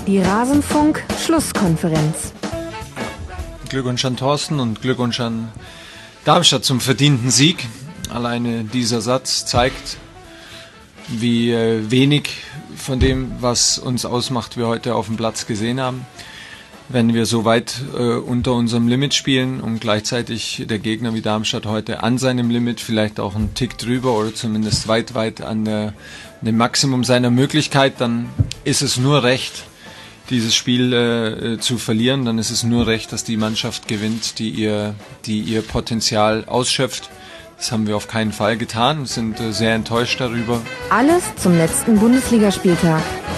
Die Rasenfunk-Schlusskonferenz. Glückwunsch an Thorsten und Glückwunsch an Darmstadt zum verdienten Sieg. Alleine dieser Satz zeigt, wie wenig von dem, was uns ausmacht, wir heute auf dem Platz gesehen haben. Wenn wir so weit unter unserem Limit spielen und gleichzeitig der Gegner wie Darmstadt heute an seinem Limit, vielleicht auch einen Tick drüber oder zumindest weit an dem Maximum seiner Möglichkeit, dann ist es nur recht, dieses Spiel zu verlieren. Dann ist es nur recht, dass die Mannschaft gewinnt, die ihr Potenzial ausschöpft. Das haben wir auf keinen Fall getan, sind sehr enttäuscht darüber. Alles zum letzten Bundesligaspieltag.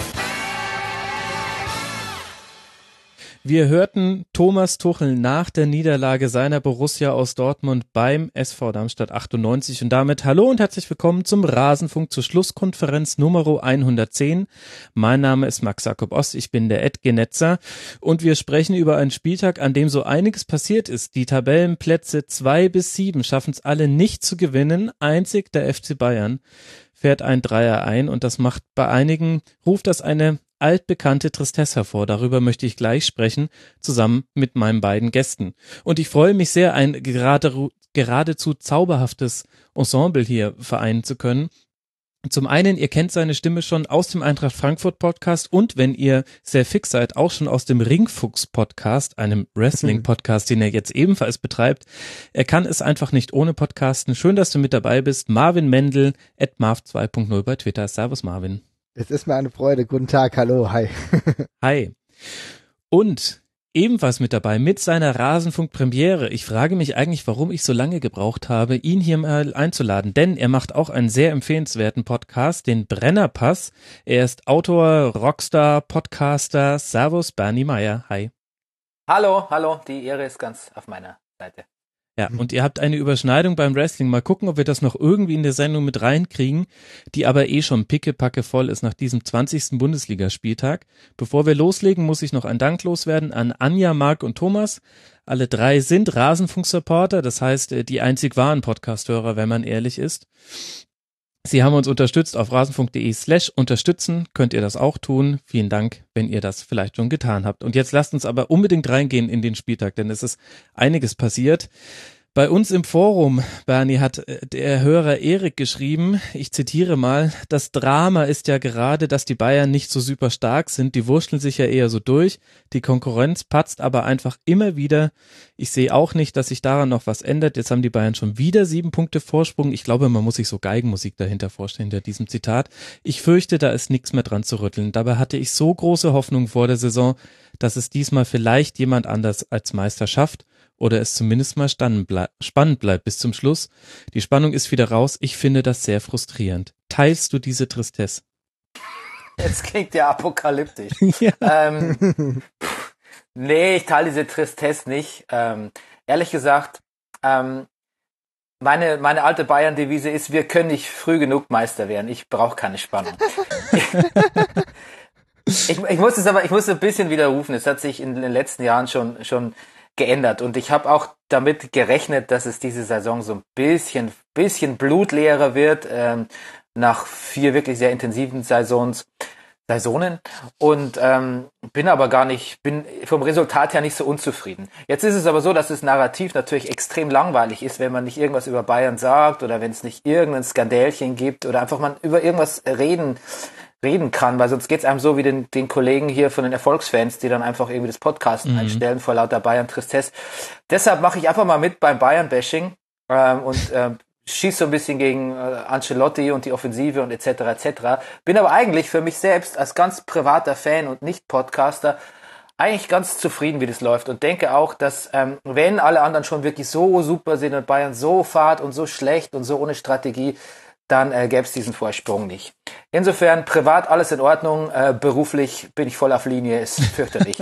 Wir hörten Thomas Tuchel nach der Niederlage seiner Borussia aus Dortmund beim SV Darmstadt 98 und damit hallo und herzlich willkommen zum Rasenfunk zur Schlusskonferenz Nummer 110. Mein Name ist Max Jakob Ost, ich bin der Genetzer und wir sprechen über einen Spieltag, an dem so einiges passiert ist. Die Tabellenplätze 2-7 schaffen es alle nicht zu gewinnen, einzig der FC Bayern fährt ein Dreier ein und das macht bei einigen, ruft das eine altbekannte Tristesse hervor. Darüber möchte ich gleich sprechen, zusammen mit meinen beiden Gästen. Und ich freue mich sehr, ein geradezu zauberhaftes Ensemble hier vereinen zu können. Zum einen, ihr kennt seine Stimme schon aus dem Eintracht Frankfurt Podcast und wenn ihr sehr fix seid, auch schon aus dem Ringfuchs Podcast, einem Wrestling Podcast, den er jetzt ebenfalls betreibt. Er kann es einfach nicht ohne Podcasten. Schön, dass du mit dabei bist. Marvin Mendel, @marv2.0 bei Twitter. Servus Marvin. Es ist mir eine Freude. Guten Tag, hallo, hi. Hi. Und ebenfalls mit dabei mit seiner Rasenfunk-Premiere. Ich frage mich eigentlich, warum ich so lange gebraucht habe, ihn hier mal einzuladen, denn er macht auch einen sehr empfehlenswerten Podcast, den Brennerpass. Er ist Autor, Rockstar, Podcaster. Servus, Bernie Meyer. Hi. Hallo, die Ehre ist ganz auf meiner Seite. Ja, und ihr habt eine Überschneidung beim Wrestling. Mal gucken, ob wir das noch irgendwie in der Sendung mit reinkriegen, die aber schon pickepacke voll ist nach diesem 20. Bundesligaspieltag. Bevor wir loslegen, muss ich noch ein Dank loswerden an Anja, Marc und Thomas. Alle drei sind Rasenfunk-Supporter, das heißt, die einzig wahren Podcast-Hörer, wenn man ehrlich ist. Sie haben uns unterstützt auf rasenfunk.de/unterstützen, könnt ihr das auch tun. Vielen Dank, wenn ihr das vielleicht schon getan habt. Und jetzt lasst uns aber unbedingt reingehen in den Spieltag, denn es ist einiges passiert. Bei uns im Forum, Bernie, hat der Hörer Erik geschrieben, ich zitiere mal, das Drama ist ja gerade, dass die Bayern nicht so super stark sind, die wurschteln sich ja eher so durch, die Konkurrenz patzt aber einfach immer wieder. Ich sehe auch nicht, dass sich daran noch was ändert. Jetzt haben die Bayern schon wieder 7 Punkte Vorsprung. Ich glaube, man muss sich so Geigenmusik dahinter vorstellen, hinter diesem Zitat. Ich fürchte, da ist nichts mehr dran zu rütteln. Dabei hatte ich so große Hoffnung vor der Saison, dass es diesmal vielleicht jemand anders als Meister schafft. Oder es zumindest mal spannend bleibt bis zum Schluss. Die Spannung ist wieder raus. Ich finde das sehr frustrierend. Teilst du diese Tristesse? Jetzt klingt ja apokalyptisch. Ja. Nee, ich teile diese Tristesse nicht. Ehrlich gesagt, meine alte Bayern-Devise ist, wir können nicht früh genug Meister werden. Ich brauche keine Spannung. Ich muss ein bisschen widerrufen. Es hat sich in den letzten Jahren schon geändert und ich habe auch damit gerechnet, dass es diese Saison so ein bisschen blutleerer wird, nach 4 wirklich sehr intensiven Saisonen und bin vom Resultat her nicht so unzufrieden. Jetzt ist es aber so, dass das Narrativ natürlich extrem langweilig ist, wenn man nicht irgendwas über Bayern sagt oder wenn es nicht irgendein Skandälchen gibt oder einfach man über irgendwas reden kann, weil sonst geht's einem so wie den Kollegen hier von den Erfolgsfans, die dann einfach irgendwie das Podcasten einstellen vor lauter Bayern-Tristesse. Deshalb mache ich einfach mal mit beim Bayern-Bashing und schieße so ein bisschen gegen Ancelotti und die Offensive und etc. Bin aber eigentlich für mich selbst als ganz privater Fan und nicht Podcaster eigentlich ganz zufrieden, wie das läuft und denke auch, dass wenn alle anderen schon wirklich so super sind und Bayern so fad und so schlecht und so ohne Strategie, dann gäbe es diesen Vorsprung nicht. Insofern, privat alles in Ordnung, beruflich bin ich voll auf Linie, ist fürchterlich.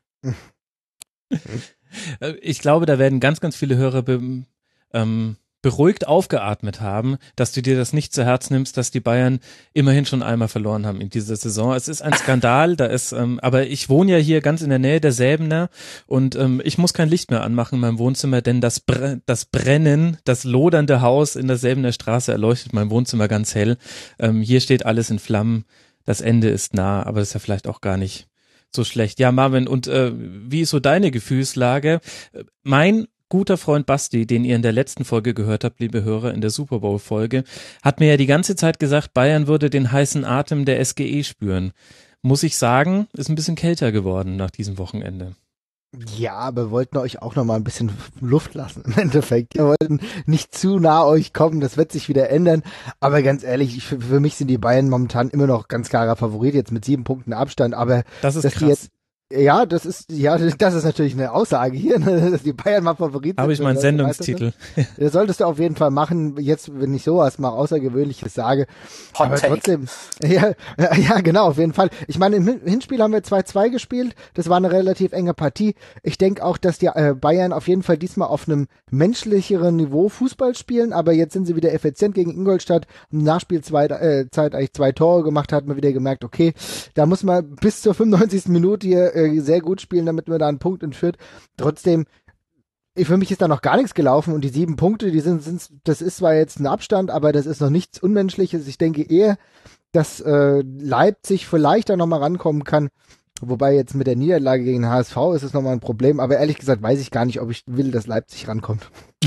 Ich glaube, da werden ganz, ganz viele Hörer beruhigt aufgeatmet haben, dass du dir das nicht zu Herz nimmst, dass die Bayern immerhin schon einmal verloren haben in dieser Saison. Es ist ein Skandal, aber ich wohne ja hier ganz in der Nähe der Säbener und ich muss kein Licht mehr anmachen in meinem Wohnzimmer, denn das Brennen, das lodernde Haus in der Säbener Straße erleuchtet mein Wohnzimmer ganz hell. Hier steht alles in Flammen, das Ende ist nah, aber das ist ja vielleicht auch gar nicht so schlecht. Ja, Marvin, und wie ist so deine Gefühlslage? Mein guter Freund Basti, den ihr in der letzten Folge gehört habt, liebe Hörer, in der Super Bowl-Folge, hat mir ja die ganze Zeit gesagt, Bayern würde den heißen Atem der SGE spüren. Muss ich sagen, ist ein bisschen kälter geworden nach diesem Wochenende. Ja, aber wir wollten euch auch noch mal ein bisschen Luft lassen im Endeffekt. Wir wollten nicht zu nah euch kommen, das wird sich wieder ändern. Aber ganz ehrlich, für mich sind die Bayern momentan immer noch ganz klarer Favorit, jetzt mit 7 Punkten Abstand. Aber das ist dass krass. Die jetzt, das ist natürlich eine Aussage hier, dass die Bayern mal Favorit sind. Habe ich meinen Sendungstitel. Das solltest du auf jeden Fall machen, jetzt, wenn ich sowas mal Außergewöhnliches sage. Hot aber Take. trotzdem, ja, genau, auf jeden Fall. Ich meine, im Hinspiel haben wir 2-2 gespielt, das war eine relativ enge Partie. Ich denke auch, dass die Bayern auf jeden Fall diesmal auf einem menschlicheren Niveau Fußball spielen, aber jetzt sind sie wieder effizient gegen Ingolstadt. Im Nachspielzeit eigentlich 2 Tore gemacht, hat man wieder gemerkt, okay, da muss man bis zur 95. Minute hier sehr gut spielen, damit man da einen Punkt entführt. Trotzdem, für mich ist da noch gar nichts gelaufen und die 7 Punkte, das ist zwar jetzt ein Abstand, aber das ist noch nichts Unmenschliches. Ich denke eher, dass Leipzig vielleicht da nochmal rankommen kann. Wobei jetzt mit der Niederlage gegen den HSV ist es nochmal ein Problem, aber ehrlich gesagt weiß ich gar nicht, ob ich will, dass Leipzig rankommt.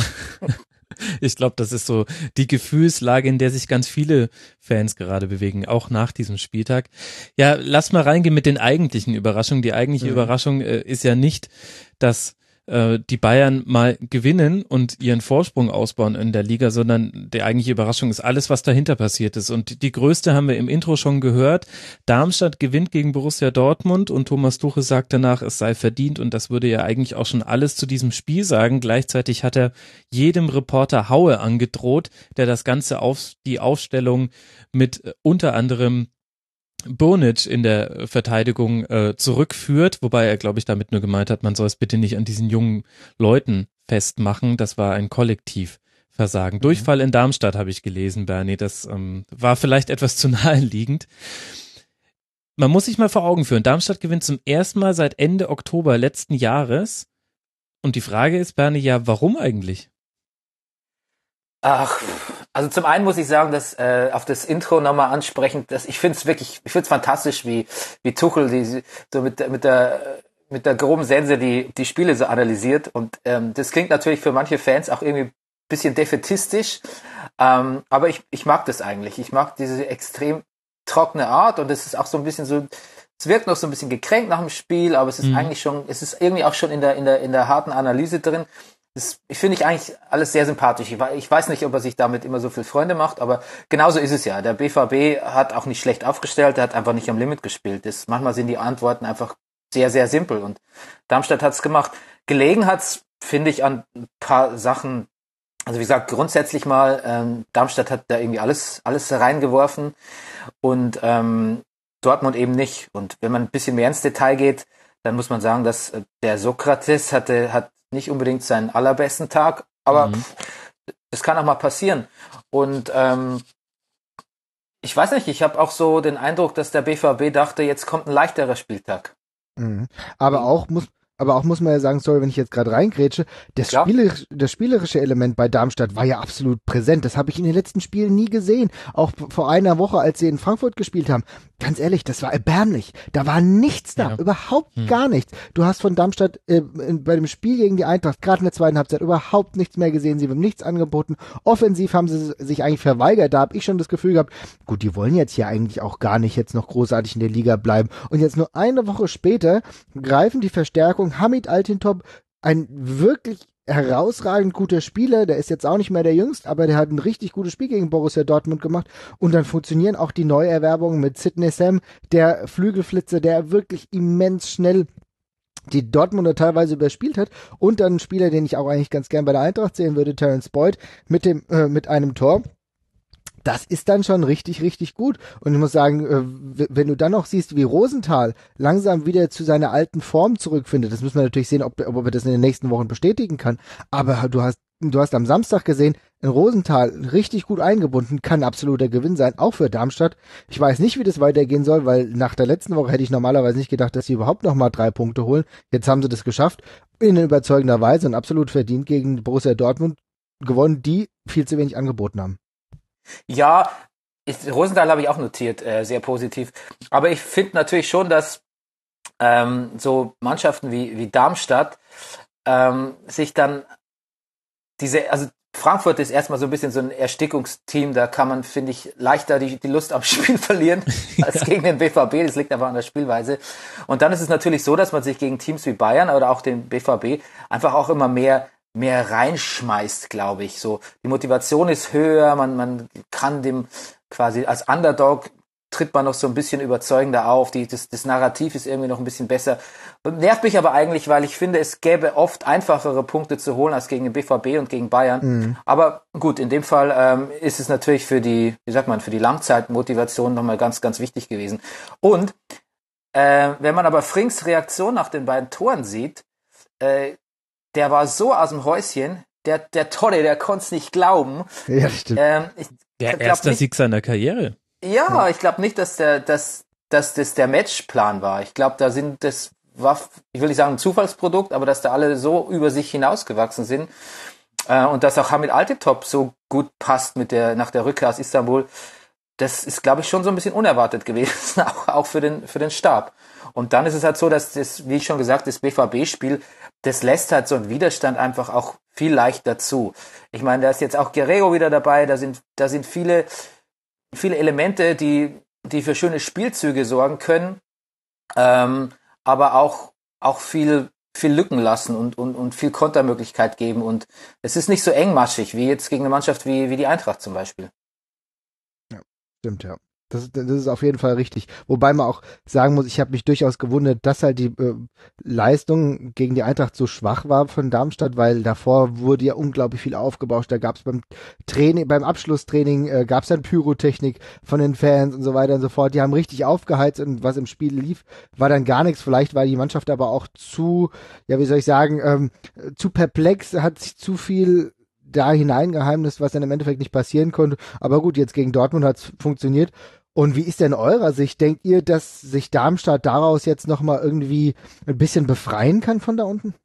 Ich glaube, das ist so die Gefühlslage, in der sich ganz viele Fans gerade bewegen, auch nach diesem Spieltag. Ja, lass mal reingehen mit den eigentlichen Überraschungen. Die eigentliche Überraschung ist ja nicht, dass die Bayern mal gewinnen und ihren Vorsprung ausbauen in der Liga, sondern die eigentliche Überraschung ist alles, was dahinter passiert ist. Und die größte haben wir im Intro schon gehört. Darmstadt gewinnt gegen Borussia Dortmund und Thomas Tuchel sagt danach, es sei verdient, und das würde ja eigentlich auch schon alles zu diesem Spiel sagen. Gleichzeitig hat er jedem Reporter Haue angedroht, der das Ganze auf die Aufstellung mit unter anderem Burnic in der Verteidigung zurückführt, wobei er, glaube ich, damit nur gemeint hat, man soll es bitte nicht an diesen jungen Leuten festmachen. Das war ein Kollektivversagen. Durchfall in Darmstadt habe ich gelesen, Bernie. Das war vielleicht etwas zu naheliegend. Man muss sich mal vor Augen führen, Darmstadt gewinnt zum ersten Mal seit Ende Oktober letzten Jahres. Und die Frage ist, Bernie, ja, warum eigentlich? Ach, also zum einen muss ich sagen, dass auf das Intro nochmal ansprechend, dass ich finde es fantastisch, wie Tuchel so mit der groben Sense die Spiele so analysiert, und das klingt natürlich für manche Fans auch irgendwie ein bisschen defätistisch, aber ich mag das eigentlich. Ich mag diese extrem trockene Art, und es ist auch so ein bisschen so, es wirkt noch so ein bisschen gekränkt nach dem Spiel, aber es ist eigentlich schon, es ist irgendwie auch schon in der harten Analyse drin. Das finde ich eigentlich alles sehr sympathisch. Ich weiß nicht, ob er sich damit immer so viel Freunde macht, aber genauso ist es ja. Der BVB hat auch nicht schlecht aufgestellt, der hat einfach nicht am Limit gespielt. Manchmal sind die Antworten einfach sehr, sehr simpel, und Darmstadt hat's gemacht. Gelegen hat's, finde ich, an ein paar Sachen. Also wie gesagt, grundsätzlich mal, Darmstadt hat da irgendwie alles reingeworfen und Dortmund eben nicht. Und wenn man ein bisschen mehr ins Detail geht, dann muss man sagen, dass der Sokrates hat nicht unbedingt seinen allerbesten Tag, aber das kann auch mal passieren. Und ich weiß nicht, ich habe auch so den Eindruck, dass der BVB dachte, jetzt kommt ein leichterer Spieltag. Aber auch muss man ja sagen, sorry, wenn ich jetzt gerade reingrätsche, das spielerische Element bei Darmstadt war ja absolut präsent. Das habe ich in den letzten Spielen nie gesehen. Auch vor einer Woche, als sie in Frankfurt gespielt haben. Ganz ehrlich, das war erbärmlich. Da war nichts da, überhaupt gar nichts. Du hast von Darmstadt bei dem Spiel gegen die Eintracht, gerade in der zweiten Halbzeit, überhaupt nichts mehr gesehen. Sie haben nichts angeboten. Offensiv haben sie sich eigentlich verweigert. Da habe ich schon das Gefühl gehabt, gut, die wollen jetzt hier eigentlich auch gar nicht jetzt noch großartig in der Liga bleiben. Und jetzt nur eine Woche später greifen die Verstärkung. Hamid Altintop, ein wirklich herausragend guter Spieler, der ist jetzt auch nicht mehr der Jüngste, aber der hat ein richtig gutes Spiel gegen Borussia Dortmund gemacht, und dann funktionieren auch die Neuerwerbungen mit Sidney Sam, der Flügelflitzer, der wirklich immens schnell die Dortmunder teilweise überspielt hat, und dann ein Spieler, den ich auch eigentlich ganz gern bei der Eintracht sehen würde, Terence Boyd, mit einem Tor. Das ist dann schon richtig, richtig gut. Und ich muss sagen, wenn du dann noch siehst, wie Rosenthal langsam wieder zu seiner alten Form zurückfindet, das müssen wir natürlich sehen, ob er das in den nächsten Wochen bestätigen kann. Aber du hast am Samstag gesehen, in Rosenthal richtig gut eingebunden, kann ein absoluter Gewinn sein, auch für Darmstadt. Ich weiß nicht, wie das weitergehen soll, weil nach der letzten Woche hätte ich normalerweise nicht gedacht, dass sie überhaupt noch mal 3 Punkte holen. Jetzt haben sie das geschafft, in überzeugender Weise und absolut verdient gegen Borussia Dortmund gewonnen, die viel zu wenig angeboten haben. Ja, Rosenthal habe ich auch notiert, sehr positiv. Aber ich finde natürlich schon, dass so Mannschaften wie Darmstadt sich dann also Frankfurt ist erstmal so ein bisschen so ein Erstickungsteam, da kann man, finde ich, leichter die Lust am Spiel verlieren als gegen den BVB, das liegt aber an der Spielweise. Und dann ist es natürlich so, dass man sich gegen Teams wie Bayern oder auch den BVB einfach auch immer mehr reinschmeißt, glaube ich. So, die Motivation ist höher, man kann dem quasi als Underdog tritt man noch so ein bisschen überzeugender auf, das Narrativ ist irgendwie noch ein bisschen besser. Nervt mich aber eigentlich, weil ich finde, es gäbe oft einfachere Punkte zu holen als gegen den BVB und gegen Bayern. Mhm. Aber gut, in dem Fall ist es natürlich für die Langzeitmotivation nochmal ganz, ganz wichtig gewesen. Und wenn man aber Frinks Reaktion nach den beiden Toren sieht, der war so aus dem Häuschen, der Tolle, der konnte es nicht glauben. Ja, stimmt. Der erste Sieg seiner Karriere. Ja, ich glaube nicht, dass das der Matchplan war. Ich glaube, das war, ich will nicht sagen ein Zufallsprodukt, aber dass da alle so über sich hinausgewachsen sind und dass auch Hamid Altintop so gut passt nach der Rückkehr aus Istanbul, das ist, glaube ich, schon so ein bisschen unerwartet gewesen, auch für den Stab. Und dann ist es halt so, dass das, wie ich schon gesagt, das BVB-Spiel, das lässt halt so einen Widerstand einfach auch viel leichter zu. Ich meine, da ist jetzt auch Guerrero wieder dabei, da sind viele Elemente, die für schöne Spielzüge sorgen können, aber auch viel Lücken lassen und viel Kontermöglichkeit geben. Und es ist nicht so engmaschig wie jetzt gegen eine Mannschaft wie die Eintracht zum Beispiel. Ja, stimmt, ja. Das ist auf jeden Fall richtig. Wobei man auch sagen muss, ich habe mich durchaus gewundert, dass halt die Leistung gegen die Eintracht so schwach war von Darmstadt, weil davor wurde ja unglaublich viel aufgebauscht. Da gab es beim Abschlusstraining gab es dann Pyrotechnik von den Fans und so weiter und so fort. Die haben richtig aufgeheizt und was im Spiel lief, war dann gar nichts. Vielleicht war die Mannschaft aber auch zu perplex, hat sich zu viel da hineingeheimnis, was dann im Endeffekt nicht passieren konnte. Aber gut, jetzt gegen Dortmund hat es funktioniert. Und wie ist denn eurer Sicht? Denkt ihr, dass sich Darmstadt daraus jetzt nochmal irgendwie ein bisschen befreien kann von da unten?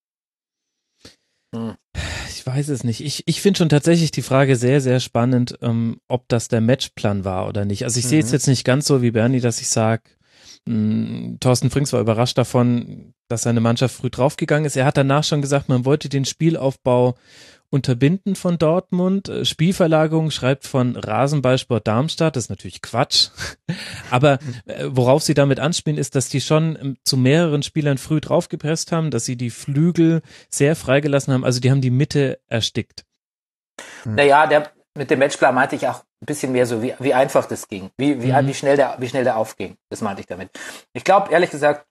Ich weiß es nicht. Ich finde schon tatsächlich die Frage sehr, sehr spannend, ob das der Matchplan war oder nicht. Also ich sehe es jetzt nicht ganz so wie Bernie, dass ich sage, Thorsten Frings war überrascht davon, dass seine Mannschaft früh draufgegangen ist. Er hat danach schon gesagt, man wollte den Spielaufbau unterbinden von Dortmund. Spielverlagerung schreibt von Rasenballsport Darmstadt, das ist natürlich Quatsch. Aber worauf sie damit anspielen, ist, dass die schon zu mehreren Spielern früh draufgepresst haben, dass sie die Flügel sehr freigelassen haben. Also die haben die Mitte erstickt. Naja, mit dem Matchplan meinte ich auch ein bisschen mehr so, wie einfach das ging. Wie schnell der aufging. Das meinte ich damit. Ich glaube, ehrlich gesagt,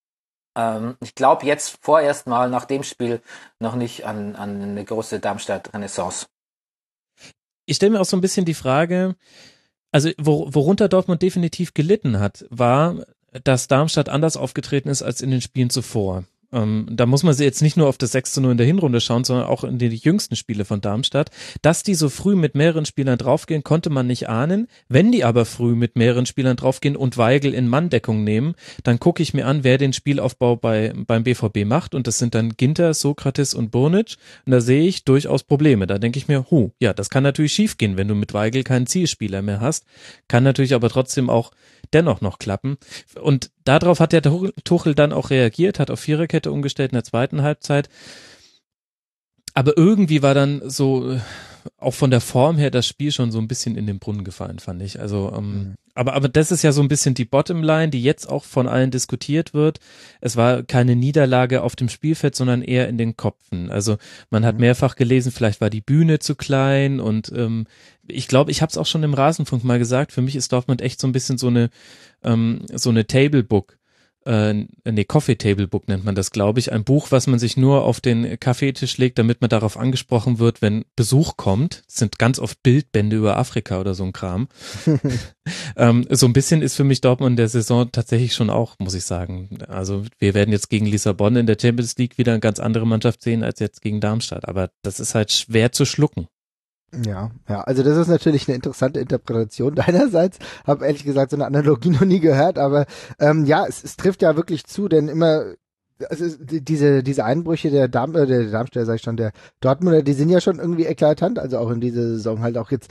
jetzt vorerst mal nach dem Spiel noch nicht an eine große Darmstadt-Renaissance. Ich stelle mir auch so ein bisschen die Frage, also worunter Dortmund definitiv gelitten hat, war, dass Darmstadt anders aufgetreten ist als in den Spielen zuvor. Da muss man sie jetzt nicht nur auf das 6:0 in der Hinrunde schauen, sondern auch in die jüngsten Spiele von Darmstadt. Dass die so früh mit mehreren Spielern draufgehen, konnte man nicht ahnen. Wenn die aber früh mit mehreren Spielern draufgehen und Weigl in Manndeckung nehmen, dann gucke ich mir an, wer den Spielaufbau beim BVB macht. Und das sind dann Ginter, Sokrates und Burnic. Und da sehe ich durchaus Probleme. Da denke ich mir, ja, das kann natürlich schiefgehen, wenn du mit Weigl keinen Zielspieler mehr hast. Kann natürlich aber trotzdem auch dennoch noch klappen. Und darauf hat der Tuchel dann auch reagiert, hat auf Viererkette umgestellt in der zweiten Halbzeit. Aber irgendwie war dann so, auch von der Form her, das Spiel schon so ein bisschen in den Brunnen gefallen, fand ich. Also, aber das ist ja so ein bisschen die Bottomline, die jetzt auch von allen diskutiert wird. Es war keine Niederlage auf dem Spielfeld, sondern eher in den Köpfen. Also man hat mehrfach gelesen, vielleicht war die Bühne zu klein und ich glaube, ich habe es auch schon im Rasenfunk mal gesagt, für mich ist Dortmund echt so ein bisschen so eine Tablebook. Coffee Table Book nennt man das, glaube ich. Ein Buch, was man sich nur auf den Kaffeetisch legt, damit man darauf angesprochen wird, wenn Besuch kommt. Das sind ganz oft Bildbände über Afrika oder so ein Kram. So ein bisschen ist für mich Dortmund in der Saison tatsächlich schon auch, muss ich sagen. Also wir werden jetzt gegen Lissabon in der Champions League wieder eine ganz andere Mannschaft sehen als jetzt gegen Darmstadt. Aber das ist halt schwer zu schlucken. Ja, also das ist natürlich eine interessante Interpretation deinerseits. Habe ehrlich gesagt so eine Analogie noch nie gehört, aber es trifft ja wirklich zu, denn immer also diese Einbrüche der Darmstädter, sag ich schon, der Dortmunder, die sind ja schon irgendwie eklatant, also auch in dieser Saison halt auch jetzt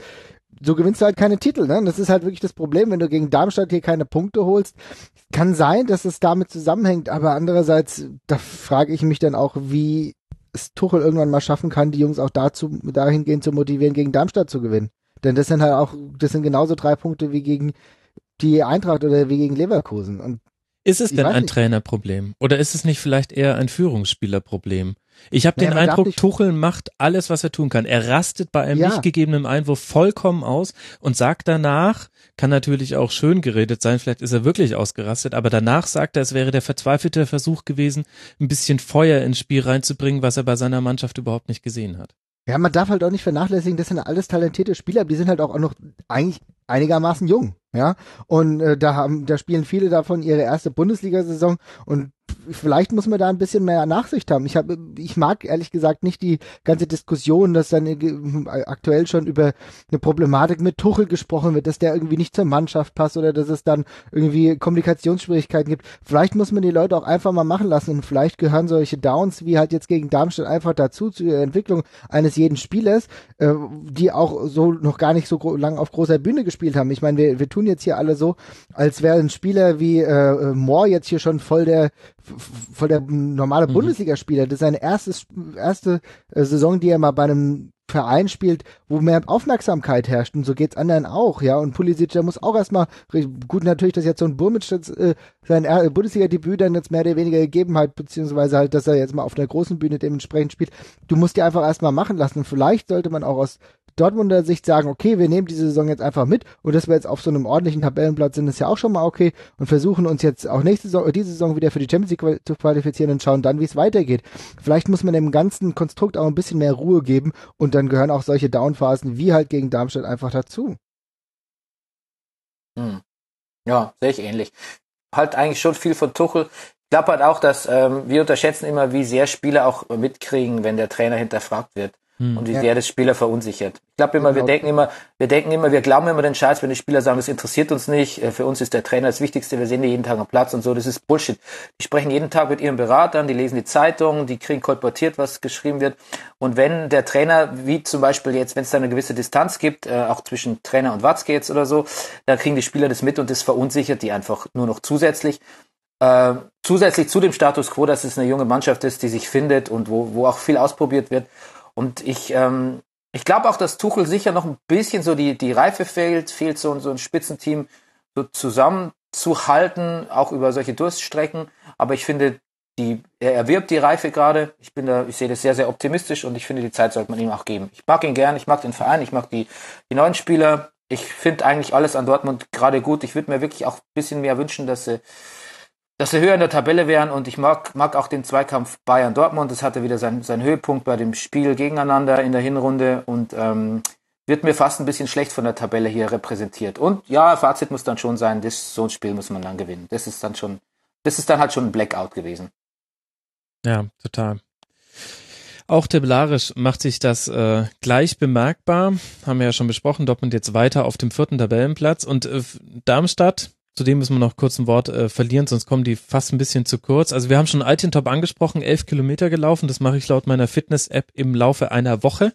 so gewinnst du halt keine Titel, ne? Und das ist halt wirklich das Problem, wenn du gegen Darmstadt hier keine Punkte holst. Kann sein, dass es damit zusammenhängt, aber andererseits, da frage ich mich dann auch, wie es Tuchel irgendwann mal schaffen kann, die Jungs auch dahingehend zu motivieren, gegen Darmstadt zu gewinnen. Denn das sind genauso 3 Punkte wie gegen die Eintracht oder wie gegen Leverkusen. Und ist es denn ein Trainerproblem? Oder ist es nicht vielleicht eher ein Führungsspielerproblem? Ich habe den Eindruck, Tuchel macht alles, was er tun kann. Er rastet bei einem nicht gegebenen Einwurf vollkommen aus und sagt danach, kann natürlich auch schön geredet sein, vielleicht ist er wirklich ausgerastet, aber danach sagt er, es wäre der verzweifelte Versuch gewesen, ein bisschen Feuer ins Spiel reinzubringen, was er bei seiner Mannschaft überhaupt nicht gesehen hat. Ja, man darf halt auch nicht vernachlässigen, das sind alles talentierte Spieler, die sind halt auch noch eigentlich einigermaßen jung, ja. Und da spielen viele davon ihre erste Bundesliga-Saison und vielleicht muss man da ein bisschen mehr Nachsicht haben. Ich mag ehrlich gesagt nicht die ganze Diskussion, dass dann aktuell schon über eine Problematik mit Tuchel gesprochen wird, dass der irgendwie nicht zur Mannschaft passt oder dass es dann irgendwie Kommunikationsschwierigkeiten gibt. Vielleicht muss man die Leute auch einfach mal machen lassen und vielleicht gehören solche Downs wie halt jetzt gegen Darmstadt einfach dazu, zur Entwicklung eines jeden Spielers, die auch so noch gar nicht so lang auf großer Bühne gespielt haben. Ich meine, wir tun jetzt hier alle so, als wäre ein Spieler wie Moore jetzt hier schon voll der normale Bundesligaspieler. Das ist seine erste Saison, die er mal bei einem Verein spielt, wo mehr Aufmerksamkeit herrscht, und so geht's anderen auch, ja, und Pulisic, der muss auch erstmal, gut, natürlich, dass jetzt so ein Burmic sein Bundesliga-Debüt dann jetzt mehr oder weniger gegeben hat, beziehungsweise halt, dass er jetzt mal auf einer großen Bühne dementsprechend spielt. Du musst die einfach erstmal machen lassen, und vielleicht sollte man auch aus Dortmunder Sicht sagen, okay, wir nehmen diese Saison jetzt einfach mit, und dass wir jetzt auf so einem ordentlichen Tabellenplatz sind, ist ja auch schon mal okay, und versuchen uns jetzt auch diese Saison wieder für die Champions League zu qualifizieren und schauen dann, wie es weitergeht. Vielleicht muss man dem ganzen Konstrukt auch ein bisschen mehr Ruhe geben, und dann gehören auch solche Downphasen wie halt gegen Darmstadt einfach dazu. Ja, sehe ich ähnlich. Halt eigentlich schon viel von Tuchel. Ich glaube halt auch, dass wir unterschätzen immer, wie sehr Spieler auch mitkriegen, wenn der Trainer hinterfragt wird. Und wie sehr das Spieler verunsichert. Ich glaube immer, wir glauben immer den Scheiß, wenn die Spieler sagen, das interessiert uns nicht, für uns ist der Trainer das Wichtigste, wir sehen die jeden Tag am Platz und so, das ist Bullshit. Die sprechen jeden Tag mit ihren Beratern, die lesen die Zeitung, die kriegen kolportiert, was geschrieben wird, und wenn der Trainer, wie zum Beispiel jetzt, wenn es da eine gewisse Distanz gibt, auch zwischen Trainer und Watzke jetzt oder so, dann kriegen die Spieler das mit und das verunsichert die einfach nur noch zusätzlich. Zusätzlich zu dem Status quo, dass es eine junge Mannschaft ist, die sich findet und wo auch viel ausprobiert wird. Und ich glaube auch, dass Tuchel sicher noch ein bisschen so die Reife fehlt so ein Spitzenteam so zusammenzuhalten, auch über solche Durststrecken. Aber ich finde, er erwirbt die Reife gerade. Ich sehe das sehr, sehr optimistisch, und ich finde, die Zeit sollte man ihm auch geben. Ich mag ihn gern, ich mag den Verein, ich mag die neuen Spieler. Ich finde eigentlich alles an Dortmund gerade gut. Ich würde mir wirklich auch ein bisschen mehr wünschen, dass sie höher in der Tabelle wären, und ich mag auch den Zweikampf Bayern-Dortmund. Das hatte wieder seinen Höhepunkt bei dem Spiel gegeneinander in der Hinrunde, und wird mir fast ein bisschen schlecht von der Tabelle hier repräsentiert. Und ja, Fazit muss dann schon sein, so ein Spiel muss man dann gewinnen. Das ist dann halt schon ein Blackout gewesen. Ja, total. Auch tabellarisch macht sich das gleich bemerkbar. Haben wir ja schon besprochen, Dortmund jetzt weiter auf dem 4. Tabellenplatz, und Darmstadt, zu dem müssen wir noch kurz ein Wort verlieren, sonst kommen die fast ein bisschen zu kurz. Also wir haben schon Altintop angesprochen, 11 Kilometer gelaufen, das mache ich laut meiner Fitness-App im Laufe einer Woche.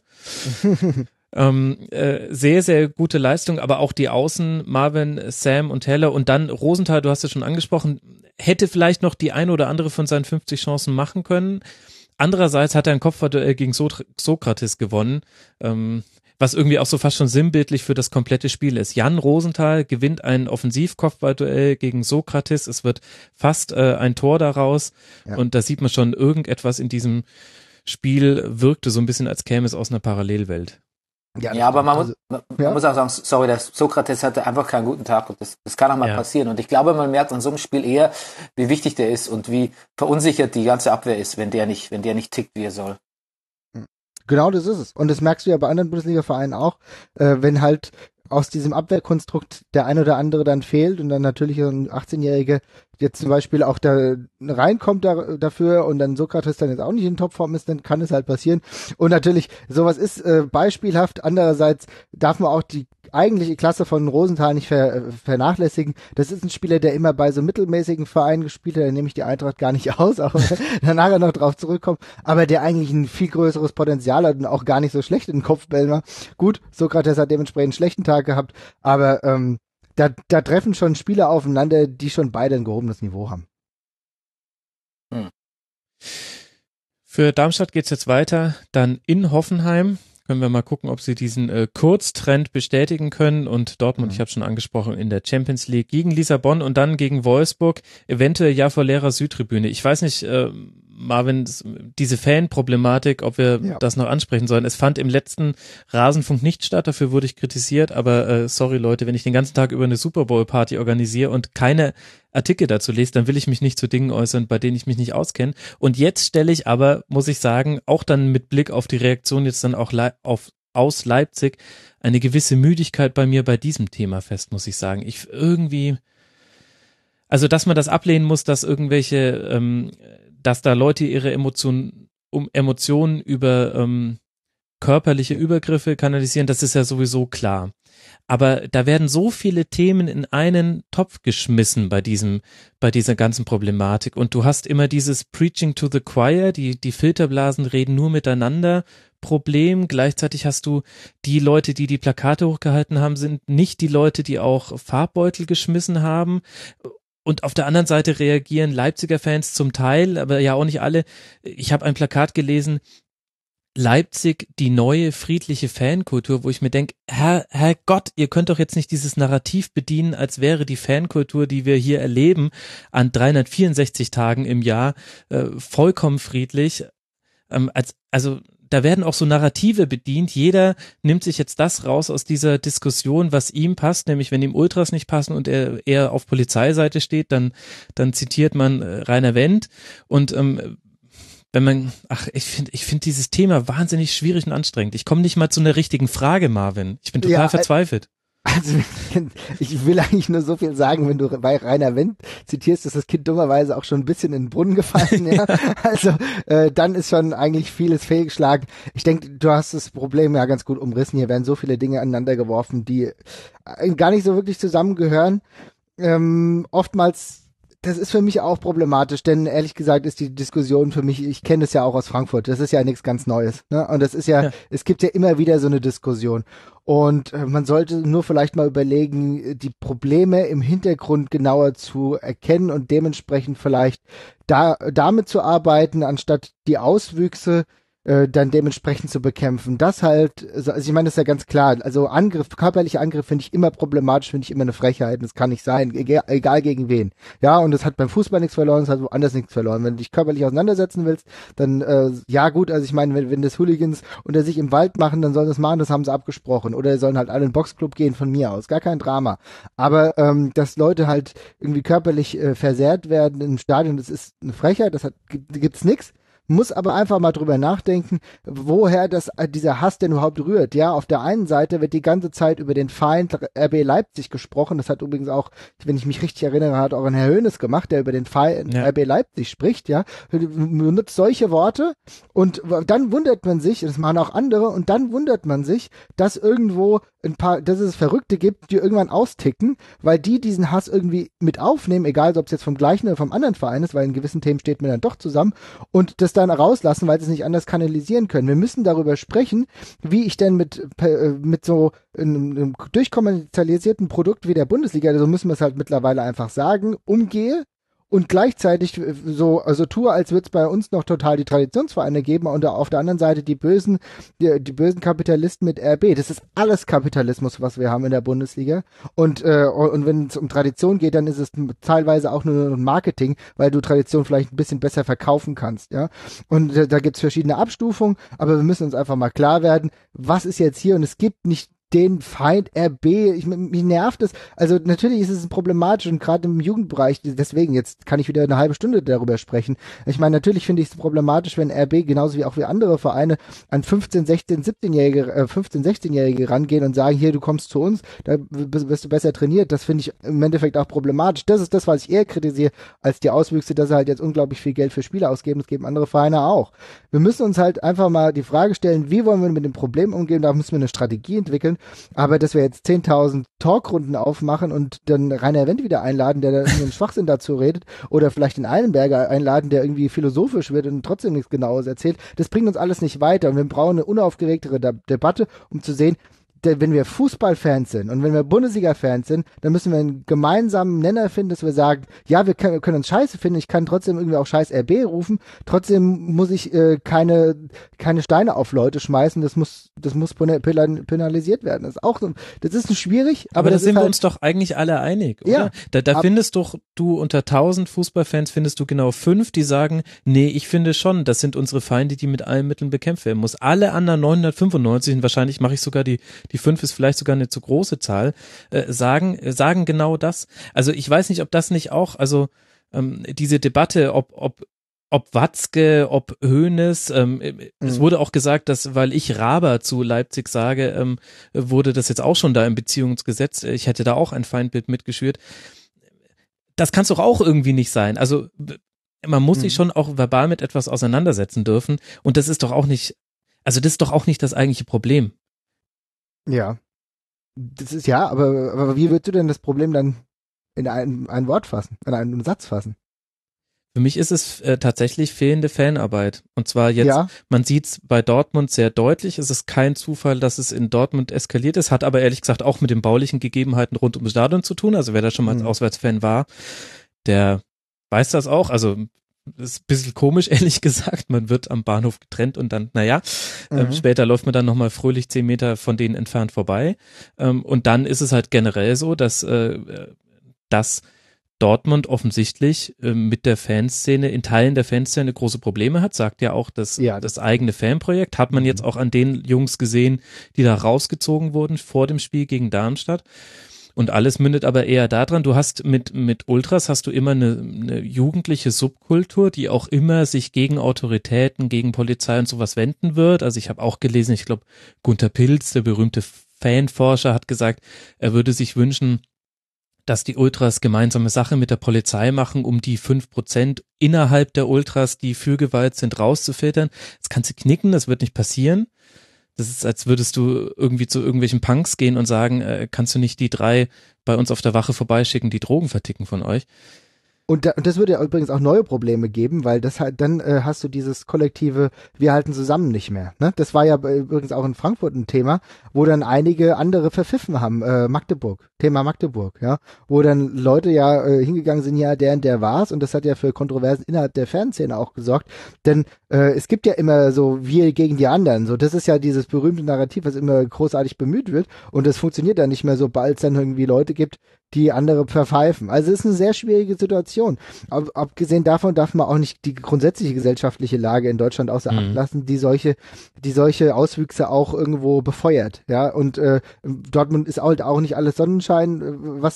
Sehr, sehr gute Leistung, aber auch die Außen, Marvin, Sam und Heller, und dann Rosenthal, du hast es schon angesprochen, hätte vielleicht noch die eine oder andere von seinen 50 Chancen machen können. Andererseits hat er ein Kopfballduell gegen Sokrates gewonnen, was irgendwie auch so fast schon sinnbildlich für das komplette Spiel ist. Jan Rosenthal gewinnt ein Offensiv-Kopfballduell gegen Sokrates. Es wird fast ein Tor daraus. Ja. Und da sieht man schon, irgendetwas in diesem Spiel wirkte so ein bisschen, als käme es aus einer Parallelwelt. Ja, aber man muss auch sagen, sorry, der Sokrates hatte einfach keinen guten Tag, und das kann auch mal passieren. Und ich glaube, man merkt an so einem Spiel eher, wie wichtig der ist und wie verunsichert die ganze Abwehr ist, wenn der nicht tickt, wie er soll. Genau, das ist es. Und das merkst du ja bei anderen Bundesliga-Vereinen auch, wenn halt aus diesem Abwehrkonstrukt der ein oder andere dann fehlt und dann natürlich ein 18-Jähriger jetzt zum Beispiel auch da reinkommt dafür und dann Sokrates dann jetzt auch nicht in Topform ist, dann kann es halt passieren. Und natürlich, sowas ist beispielhaft. Andererseits darf man auch die eigentliche Klasse von Rosenthal nicht vernachlässigen. Das ist ein Spieler, der immer bei so mittelmäßigen Vereinen gespielt hat, da nehme ich die Eintracht gar nicht aus, auch wenn wir nachher noch drauf zurückkommen, aber der eigentlich ein viel größeres Potenzial hat und auch gar nicht so schlecht in den Kopfbällen war. Gut, Sokrates hat dementsprechend einen schlechten Tag gehabt, aber da treffen schon Spieler aufeinander, die schon beide ein gehobenes Niveau haben. Für Darmstadt geht's jetzt weiter, dann in Hoffenheim. Können wir mal gucken, ob sie diesen Kurztrend bestätigen können. Und Dortmund, ich habe schon angesprochen, in der Champions League gegen Lissabon und dann gegen Wolfsburg, eventuell ja vor leerer Südtribüne. Ich weiß nicht, Marvin, diese Fan-Problematik, ob wir das noch ansprechen sollen. Es fand im letzten Rasenfunk nicht statt, dafür wurde ich kritisiert, aber sorry Leute, wenn ich den ganzen Tag über eine Super Bowl-Party organisiere und keine Artikel dazu lese, dann will ich mich nicht zu Dingen äußern, bei denen ich mich nicht auskenne. Und jetzt stelle ich aber, muss ich sagen, auch dann mit Blick auf die Reaktion jetzt dann auch aus Leipzig, eine gewisse Müdigkeit bei mir bei diesem Thema fest, muss ich sagen. Also dass man das ablehnen muss, dass dass da Leute ihre Emotionen über körperliche Übergriffe kanalisieren, das ist ja sowieso klar. Aber da werden so viele Themen in einen Topf geschmissen bei dieser ganzen Problematik. Und du hast immer dieses Preaching to the Choir, die Filterblasen reden nur miteinander Problem. Gleichzeitig hast du die Leute, die die Plakate hochgehalten haben, sind nicht die Leute, die auch Farbbeutel geschmissen haben. Und auf der anderen Seite reagieren Leipziger Fans zum Teil, aber ja auch nicht alle. Ich habe ein Plakat gelesen, Leipzig, die neue friedliche Fankultur, wo ich mir denke, Herrgott, ihr könnt doch jetzt nicht dieses Narrativ bedienen, als wäre die Fankultur, die wir hier erleben, an 364 Tagen im Jahr vollkommen friedlich. Da werden auch so Narrative bedient. Jeder nimmt sich jetzt das raus aus dieser Diskussion, was ihm passt, nämlich wenn ihm Ultras nicht passen und er eher auf Polizeiseite steht, dann zitiert man Rainer Wendt. Und ich finde dieses Thema wahnsinnig schwierig und anstrengend. Ich komme nicht mal zu einer richtigen Frage, Marvin. Ich bin total verzweifelt. Also ich will eigentlich nur so viel sagen, wenn du bei Rainer Wendt zitierst, ist das Kind dummerweise auch schon ein bisschen in den Brunnen gefallen. Ja? Also dann ist schon eigentlich vieles fehlgeschlagen. Ich denke, du hast das Problem ja ganz gut umrissen. Hier werden so viele Dinge aneinander geworfen, die gar nicht so wirklich zusammengehören. Oftmals, das ist für mich auch problematisch, denn ehrlich gesagt ist die Diskussion für mich, ich kenne das ja auch aus Frankfurt, das ist ja nichts ganz Neues. Ne? Und das ist ja, es gibt ja immer wieder so eine Diskussion. Und man sollte nur vielleicht mal überlegen, die Probleme im Hintergrund genauer zu erkennen und dementsprechend vielleicht damit zu arbeiten, anstatt die Auswüchse dann dementsprechend zu bekämpfen. Das halt, also ich meine, das ist ja ganz klar, also körperlicher Angriff finde ich immer problematisch, finde ich immer eine Frechheit, das kann nicht sein, egal gegen wen. Ja, und das hat beim Fußball nichts verloren, das hat woanders nichts verloren. Wenn du dich körperlich auseinandersetzen willst, dann, ja gut, also ich meine, wenn das Hooligans unter sich im Wald machen, dann sollen das machen, das haben sie abgesprochen. Oder sollen halt alle in den Boxclub gehen von mir aus, gar kein Drama. Aber, dass Leute halt irgendwie körperlich versehrt werden im Stadion, das ist eine Frechheit, gibt's nix. Muss aber einfach mal drüber nachdenken, woher dieser Hass denn überhaupt rührt. Ja, auf der einen Seite wird die ganze Zeit über den Feind RB Leipzig gesprochen. Das hat übrigens auch, wenn ich mich richtig erinnere, hat auch ein Herr Hoeneß gemacht, der über den Feind RB Leipzig spricht. Ja, benutzt solche Worte und dann wundert man sich, das machen auch andere, und dann wundert man sich, dass irgendwo dass es Verrückte gibt, die irgendwann austicken, weil die diesen Hass irgendwie mit aufnehmen, egal ob es jetzt vom gleichen oder vom anderen Verein ist, weil in gewissen Themen steht man dann doch zusammen, und das dann rauslassen, weil sie es nicht anders kanalisieren können. Wir müssen darüber sprechen, wie ich denn mit so einem durchkommerzialisierten Produkt wie der Bundesliga, so müssen wir es halt mittlerweile einfach sagen, umgehe. Und gleichzeitig also tue, als würde es bei uns noch total die Traditionsvereine geben, und auf der anderen Seite die bösen Kapitalisten mit RB. Das ist alles Kapitalismus, was wir haben in der Bundesliga. Und wenn es um Tradition geht, dann ist es teilweise auch nur Marketing, weil du Tradition vielleicht ein bisschen besser verkaufen kannst, ja. Und da gibt's verschiedene Abstufungen, aber wir müssen uns einfach mal klar werden, was ist jetzt hier, und es gibt nicht den Feind RB, mich nervt es. Also natürlich ist es problematisch, und gerade im Jugendbereich, deswegen, jetzt kann ich wieder eine halbe Stunde darüber sprechen. Ich meine, natürlich finde ich es problematisch, wenn RB genauso wie auch wie andere Vereine an 16-Jährige rangehen und sagen, hier, du kommst zu uns, da wirst du besser trainiert. Das finde ich im Endeffekt auch problematisch. Das ist das, was ich eher kritisiere, als die Auswüchse, dass sie halt jetzt unglaublich viel Geld für Spieler ausgeben. Das geben andere Vereine auch. Wir müssen uns halt einfach mal die Frage stellen, wie wollen wir mit dem Problem umgehen? Da müssen wir eine Strategie entwickeln. können. Aber dass wir jetzt 10.000 Talkrunden aufmachen und dann Rainer Wendt wieder einladen, der da einen Schwachsinn dazu redet, oder vielleicht den Eilenberger einladen, der irgendwie philosophisch wird und trotzdem nichts Genaues erzählt, das bringt uns alles nicht weiter. Und wir brauchen eine unaufgeregtere Debatte, um zu sehen, wenn wir Fußballfans sind und wenn wir Bundesliga-Fans sind, dann müssen wir einen gemeinsamen Nenner finden, dass wir sagen, ja, wir können uns scheiße finden, ich kann trotzdem irgendwie auch scheiß RB rufen, trotzdem muss ich keine Steine auf Leute schmeißen, das muss penalisiert werden. Das ist schwierig, aber da sind wir halt uns doch eigentlich alle einig, oder? Ja, Da findest du unter 1000 Fußballfans findest du genau 5, die sagen, nee, ich finde schon, das sind unsere Feinde, die mit allen Mitteln bekämpft werden muss. Alle anderen 995, und wahrscheinlich mache ich sogar die 5 ist vielleicht sogar eine zu große Zahl, sagen genau das. Also ich weiß nicht, ob das nicht auch, also diese Debatte, ob Watzke, ob Hoeneß, es wurde auch gesagt, dass, weil ich Raber zu Leipzig sage, wurde das jetzt auch schon da in Beziehungsgesetz, ich hätte da auch ein Feindbild mitgeschürt. Das kann es doch auch irgendwie nicht sein. Also man muss sich schon auch verbal mit etwas auseinandersetzen dürfen und das ist doch auch nicht, also das ist doch auch nicht das eigentliche Problem. Ja. Das ist ja, aber wie würdest du denn das Problem dann in ein Wort fassen, in einen Satz fassen? Für mich ist es tatsächlich fehlende Fanarbeit. Und zwar jetzt, Man sieht es bei Dortmund sehr deutlich. Es ist kein Zufall, dass es in Dortmund eskaliert ist, hat aber ehrlich gesagt auch mit den baulichen Gegebenheiten rund ums Stadion zu tun. Also wer da schon mal als Auswärtsfan war, der weiß das auch. Also das ist ein bisschen komisch, ehrlich gesagt. Man wird am Bahnhof getrennt und dann, später läuft man dann nochmal fröhlich 10 Meter von denen entfernt vorbei. Und dann ist es halt generell so, dass Dortmund offensichtlich mit der Fanszene, in Teilen der Fanszene große Probleme hat, sagt ja auch das eigene Fanprojekt, hat man jetzt auch an den Jungs gesehen, die da rausgezogen wurden vor dem Spiel gegen Darmstadt. Und alles mündet aber eher daran, du hast mit Ultras hast du immer eine jugendliche Subkultur, die auch immer sich gegen Autoritäten, gegen Polizei und sowas wenden wird. Also ich habe auch gelesen, ich glaube Gunter Pilz, der berühmte Fanforscher, hat gesagt, er würde sich wünschen, dass die Ultras gemeinsame Sache mit der Polizei machen, um die 5% innerhalb der Ultras, die für Gewalt sind, rauszufiltern. Das kannst du knicken, das wird nicht passieren. Das ist, als würdest du irgendwie zu irgendwelchen Punks gehen und sagen, kannst du nicht die 3 bei uns auf der Wache vorbeischicken, die Drogen verticken von euch? Und das würde ja übrigens auch neue Probleme geben, weil das halt, dann hast du dieses kollektive Wir halten zusammen nicht mehr. Ne? Das war ja übrigens auch in Frankfurt ein Thema, wo dann einige andere verpfiffen haben. Thema Magdeburg, ja, wo dann Leute ja hingegangen sind, ja, der und der war's, und das hat ja für Kontroversen innerhalb der Fanszene auch gesorgt. Denn es gibt ja immer so wir gegen die anderen. So, das ist ja dieses berühmte Narrativ, was immer großartig bemüht wird, und das funktioniert dann nicht mehr, sobald es dann irgendwie Leute gibt, die andere verpfeifen. Also es ist eine sehr schwierige Situation. Abgesehen davon darf man auch nicht die grundsätzliche gesellschaftliche Lage in Deutschland außer Acht lassen, die solche Auswüchse auch irgendwo befeuert. Ja, und Dortmund ist halt auch nicht alles Sonnenschein, was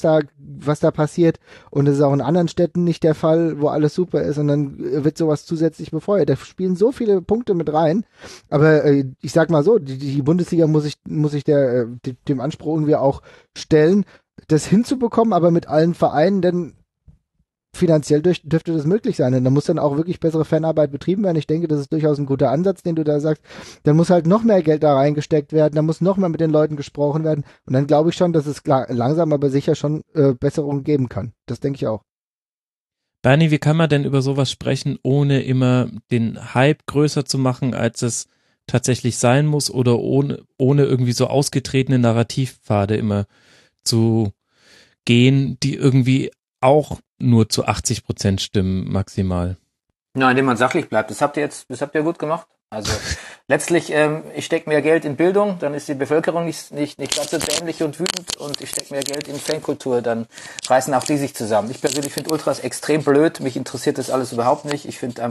da passiert. Und es ist auch in anderen Städten nicht der Fall, wo alles super ist, und dann wird sowas zusätzlich befeuert. Da spielen so viele Punkte mit rein. Aber ich sag mal so, die Bundesliga muss sich dem Anspruch irgendwie auch stellen, das hinzubekommen, aber mit allen Vereinen, denn finanziell dürfte das möglich sein. Und da muss dann auch wirklich bessere Fanarbeit betrieben werden. Ich denke, das ist durchaus ein guter Ansatz, den du da sagst. Dann muss halt noch mehr Geld da reingesteckt werden, da muss noch mehr mit den Leuten gesprochen werden. Und dann glaube ich schon, dass es langsam aber sicher schon Besserungen geben kann. Das denke ich auch. Bernie, wie kann man denn über sowas sprechen, ohne immer den Hype größer zu machen, als es tatsächlich sein muss, oder ohne irgendwie so ausgetretene Narrativpfade immer zu gehen, die irgendwie auch nur zu 80% stimmen maximal? Ja, indem man sachlich bleibt. Das habt ihr gut gemacht. Also letztlich, ich stecke mehr Geld in Bildung, dann ist die Bevölkerung nicht ganz so dämlich und wütend, und ich stecke mehr Geld in Fankultur, dann reißen auch die sich zusammen. Ich persönlich finde Ultras extrem blöd, mich interessiert das alles überhaupt nicht. Ich finde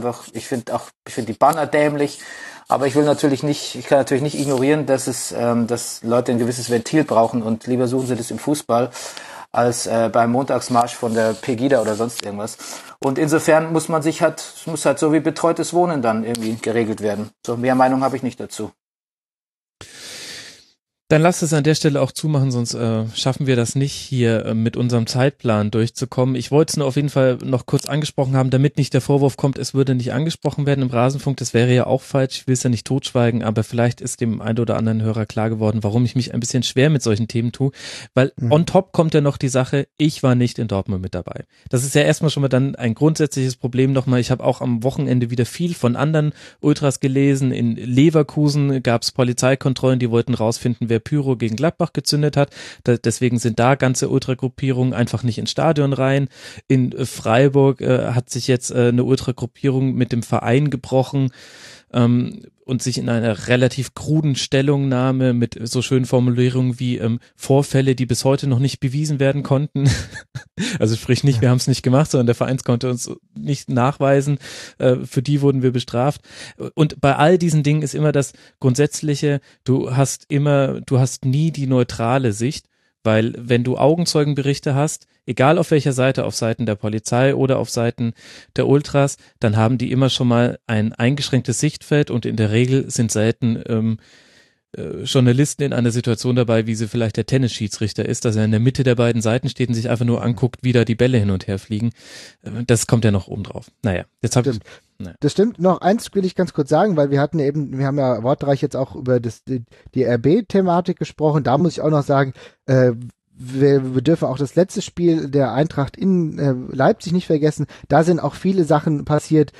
die Banner dämlich, aber ich kann natürlich nicht ignorieren, dass Leute ein gewisses Ventil brauchen, und lieber suchen sie das im Fußball als beim Montagsmarsch von der Pegida oder sonst irgendwas. Und insofern muss halt so wie betreutes Wohnen dann irgendwie geregelt werden. So, mehr Meinung habe ich nicht dazu. Dann lasst es an der Stelle auch zumachen, sonst schaffen wir das nicht, hier mit unserem Zeitplan durchzukommen. Ich wollte es nur auf jeden Fall noch kurz angesprochen haben, damit nicht der Vorwurf kommt, es würde nicht angesprochen werden im Rasenfunk. Das wäre ja auch falsch, ich will es ja nicht totschweigen, aber vielleicht ist dem einen oder anderen Hörer klar geworden, warum ich mich ein bisschen schwer mit solchen Themen tue. Weil on top kommt ja noch die Sache, ich war nicht in Dortmund mit dabei. Das ist ja erstmal schon mal dann ein grundsätzliches Problem nochmal. Ich habe auch am Wochenende wieder viel von anderen Ultras gelesen. In Leverkusen gab es Polizeikontrollen, die wollten rausfinden, wer Pyro gegen Gladbach gezündet hat. Deswegen sind da ganze Ultragruppierungen einfach nicht ins Stadion rein. In Freiburg hat sich jetzt eine Ultragruppierung mit dem Verein gebrochen und sich in einer relativ kruden Stellungnahme mit so schönen Formulierungen wie Vorfälle, die bis heute noch nicht bewiesen werden konnten. Also sprich nicht, wir haben es nicht gemacht, sondern der Verein konnte uns nicht nachweisen. Für die wurden wir bestraft. Und bei all diesen Dingen ist immer das Grundsätzliche, du hast nie die neutrale Sicht, weil wenn du Augenzeugenberichte hast, egal auf welcher Seite, auf Seiten der Polizei oder auf Seiten der Ultras, dann haben die immer schon mal ein eingeschränktes Sichtfeld und in der Regel sind selten Journalisten in einer Situation dabei, wie sie vielleicht der Tennisschiedsrichter ist, dass er in der Mitte der beiden Seiten steht und sich einfach nur anguckt, wie da die Bälle hin und her fliegen. Das kommt ja noch oben drauf. Naja, jetzt habe ich... Naja. Das stimmt. Noch eins will ich ganz kurz sagen, weil wir haben ja wortreich jetzt auch über die RB-Thematik gesprochen. Da muss ich auch noch sagen, wir dürfen auch das letzte Spiel der Eintracht in Leipzig nicht vergessen. Da sind auch viele Sachen passiert,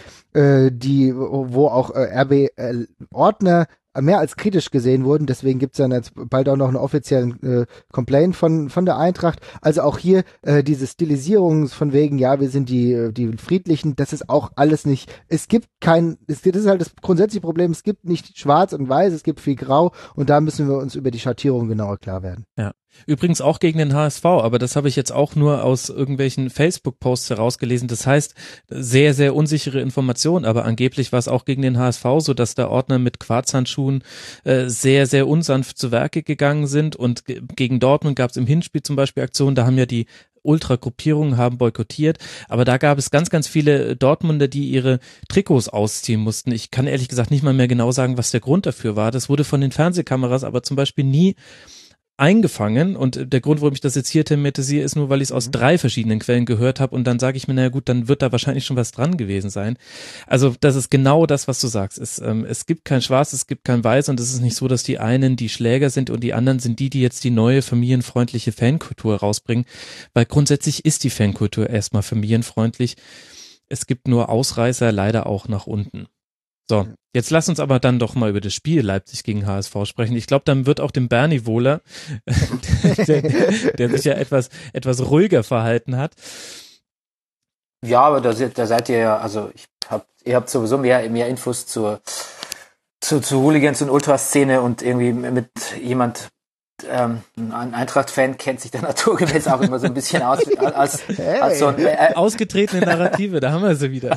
wo auch RB-Ordner mehr als kritisch gesehen wurden, deswegen gibt's dann jetzt bald auch noch einen offiziellen Complaint von der Eintracht. Also auch hier diese Stilisierung von wegen, ja, wir sind die Friedlichen, das ist auch alles nicht, das ist halt das grundsätzliche Problem, es gibt nicht schwarz und weiß, es gibt viel grau und da müssen wir uns über die Schattierung genauer klar werden. Ja. Übrigens auch gegen den HSV, aber das habe ich jetzt auch nur aus irgendwelchen Facebook-Posts herausgelesen. Das heißt, sehr, sehr unsichere Informationen, aber angeblich war es auch gegen den HSV so, dass der Ordner mit Quarzhandschuhen sehr, sehr unsanft zu Werke gegangen sind und gegen Dortmund gab es im Hinspiel zum Beispiel Aktionen, da haben ja die Ultragruppierungen haben boykottiert, aber da gab es ganz, ganz viele Dortmunder, die ihre Trikots ausziehen mussten. Ich kann ehrlich gesagt nicht mal mehr genau sagen, was der Grund dafür war. Das wurde von den Fernsehkameras aber zum Beispiel nie eingefangen und der Grund, warum ich das jetzt hier thematisiere, ist nur, weil ich es aus 3 verschiedenen Quellen gehört habe und dann sage ich mir, naja gut, dann wird da wahrscheinlich schon was dran gewesen sein. Also das ist genau das, was du sagst. Es gibt kein Schwarz, es gibt kein Weiß und es ist nicht so, dass die einen die Schläger sind und die anderen sind die jetzt die neue familienfreundliche Fankultur rausbringen, weil grundsätzlich ist die Fankultur erstmal familienfreundlich. Es gibt nur Ausreißer leider auch nach unten. So, jetzt lass uns aber dann doch mal über das Spiel Leipzig gegen HSV sprechen. Ich glaube, dann wird auch dem Bernie wohler, der sich ja etwas ruhiger verhalten hat. Ja, aber da seid ihr ja, also ihr habt sowieso mehr Infos zur Hooligans- und Ultraszene und irgendwie mit jemand, ein Eintracht-Fan kennt sich da naturgemäß auch immer so ein bisschen aus als so ein ausgetretene Narrative, da haben wir sie wieder.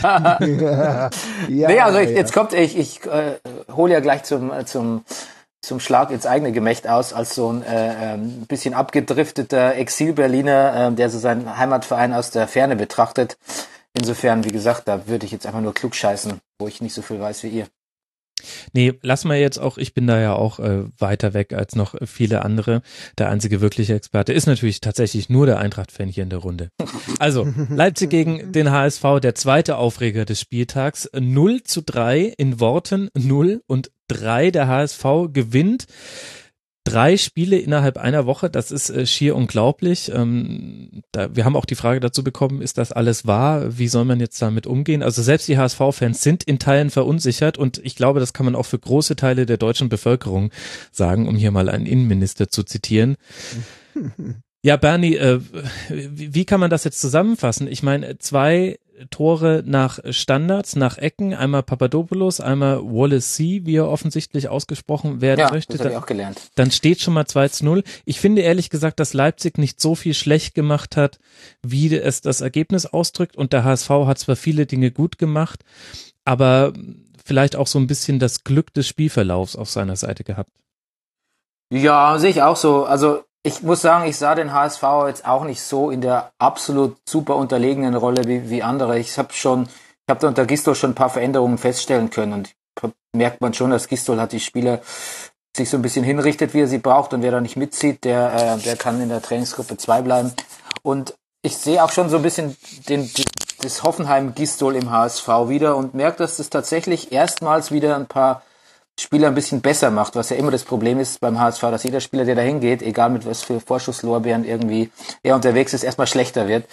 Jetzt kommt ich hole ja gleich zum Schlag ins eigene Gemächt aus, als so ein bisschen abgedrifteter Exil-Berliner, der so seinen Heimatverein aus der Ferne betrachtet. Insofern, wie gesagt, da würde ich jetzt einfach nur klugscheißen, wo ich nicht so viel weiß wie ihr. Nee, lass mal jetzt auch, ich bin da ja auch weiter weg als noch viele andere. Der einzige wirkliche Experte ist natürlich tatsächlich nur der Eintracht-Fan hier in der Runde. Also, Leipzig gegen den HSV, der zweite Aufreger des Spieltags. 0:3 in Worten, 0:3. Der HSV gewinnt 3 Spiele innerhalb einer Woche, das ist schier unglaublich. Wir haben auch die Frage dazu bekommen, ist das alles wahr? Wie soll man jetzt damit umgehen? Also selbst die HSV-Fans sind in Teilen verunsichert und ich glaube, das kann man auch für große Teile der deutschen Bevölkerung sagen, um hier mal einen Innenminister zu zitieren. Ja, Bernie, wie kann man das jetzt zusammenfassen? Ich meine, 2 Tore nach Standards, nach Ecken, einmal Papadopoulos, einmal Wallacey, wie er offensichtlich ausgesprochen werden möchte. Das habe ich auch gelernt. Dann steht schon mal 2:0. Ich finde ehrlich gesagt, dass Leipzig nicht so viel schlecht gemacht hat, wie es das Ergebnis ausdrückt und der HSV hat zwar viele Dinge gut gemacht, aber vielleicht auch so ein bisschen das Glück des Spielverlaufs auf seiner Seite gehabt. Ja, sehe ich auch so. Also ich muss sagen, ich sah den HSV jetzt auch nicht so in der absolut super unterlegenen Rolle wie andere. Ich habe da unter Gistol schon ein paar Veränderungen feststellen können und merkt man schon, dass Gistol hat die Spieler sich so ein bisschen hinrichtet, wie er sie braucht, und wer da nicht mitzieht, der kann in der Trainingsgruppe 2 bleiben. Und ich sehe auch schon so ein bisschen das Hoffenheim-Gistol im HSV wieder und merke, dass das tatsächlich erstmals wieder ein paar Spieler ein bisschen besser macht, was ja immer das Problem ist beim HSV, dass jeder Spieler, der da hingeht, egal mit was für Vorschusslorbeeren irgendwie er unterwegs ist, erstmal schlechter wird.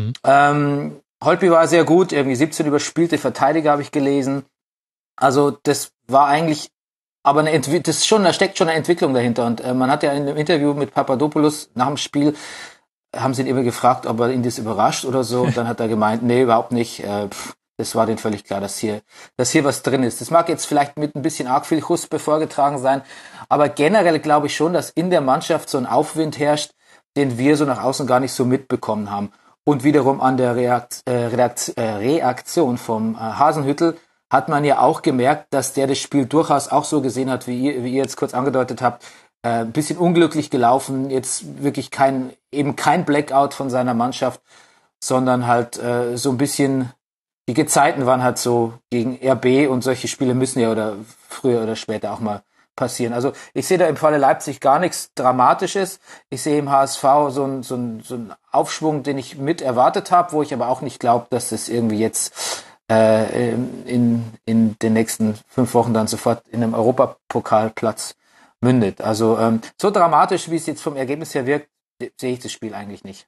Holtby war sehr gut, irgendwie 17 überspielte Verteidiger habe ich gelesen. Also das war eigentlich, aber da steckt schon eine Entwicklung dahinter. Und man hat ja in einem Interview mit Papadopoulos nach dem Spiel, haben sie ihn immer gefragt, ob er ihn das überrascht oder so. Und dann hat er gemeint, nee, überhaupt nicht. Das war denen völlig klar, dass hier was drin ist. Das mag jetzt vielleicht mit ein bisschen arg viel Huspe vorgetragen sein, aber generell glaube ich schon, dass in der Mannschaft so ein Aufwind herrscht, den wir so nach außen gar nicht so mitbekommen haben. Und wiederum an der Reaktion vom Hasenhüttl hat man ja auch gemerkt, dass der das Spiel durchaus auch so gesehen hat, wie ihr jetzt kurz angedeutet habt, ein bisschen unglücklich gelaufen, jetzt wirklich kein Blackout von seiner Mannschaft, sondern halt so ein bisschen. Die Gezeiten waren halt so gegen RB und solche Spiele müssen ja oder früher oder später auch mal passieren. Also ich sehe da im Falle Leipzig gar nichts Dramatisches. Ich sehe im HSV so einen Aufschwung, den ich mit erwartet habe, wo ich aber auch nicht glaube, dass das irgendwie jetzt in den nächsten 5 Wochen dann sofort in einem Europapokalplatz mündet. Also so dramatisch, wie es jetzt vom Ergebnis her wirkt, sehe ich das Spiel eigentlich nicht.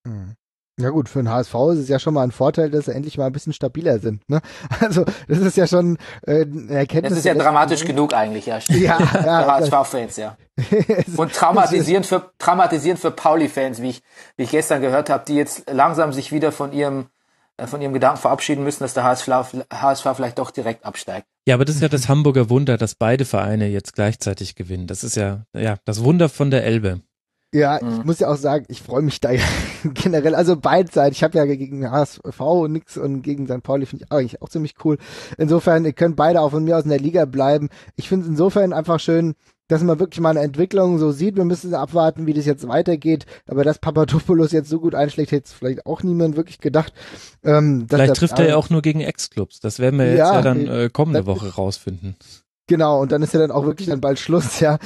Ja gut, für den HSV ist es ja schon mal ein Vorteil, dass sie endlich mal ein bisschen stabiler sind. Ne? Also das ist ja schon eine Erkenntnis. Das ist ja dramatisch genug eigentlich, ja. Ja, für HSV-Fans, ja. Und traumatisierend für Pauli-Fans, wie ich gestern gehört habe, die jetzt langsam sich wieder von ihrem Gedanken verabschieden müssen, dass der HSV vielleicht doch direkt absteigt. Ja, aber das ist ja das Hamburger Wunder, dass beide Vereine jetzt gleichzeitig gewinnen. Das ist ja das Wunder von der Elbe. Ja, ich muss ja auch sagen, ich freue mich da ja generell, also beidseitig. Ich habe ja gegen HSV nix und gegen St. Pauli finde ich eigentlich auch ziemlich cool. Insofern, ihr könnt beide auch von mir aus in der Liga bleiben. Ich finde es insofern einfach schön, dass man wirklich mal eine Entwicklung so sieht. Wir müssen abwarten, wie das jetzt weitergeht. Aber dass Papadopoulos jetzt so gut einschlägt, hätte es vielleicht auch niemand wirklich gedacht. Vielleicht trifft er ja auch nur gegen Ex-Clubs. Das werden wir jetzt dann kommende Woche rausfinden. Genau, und dann ist ja dann auch wirklich dann bald Schluss, ja.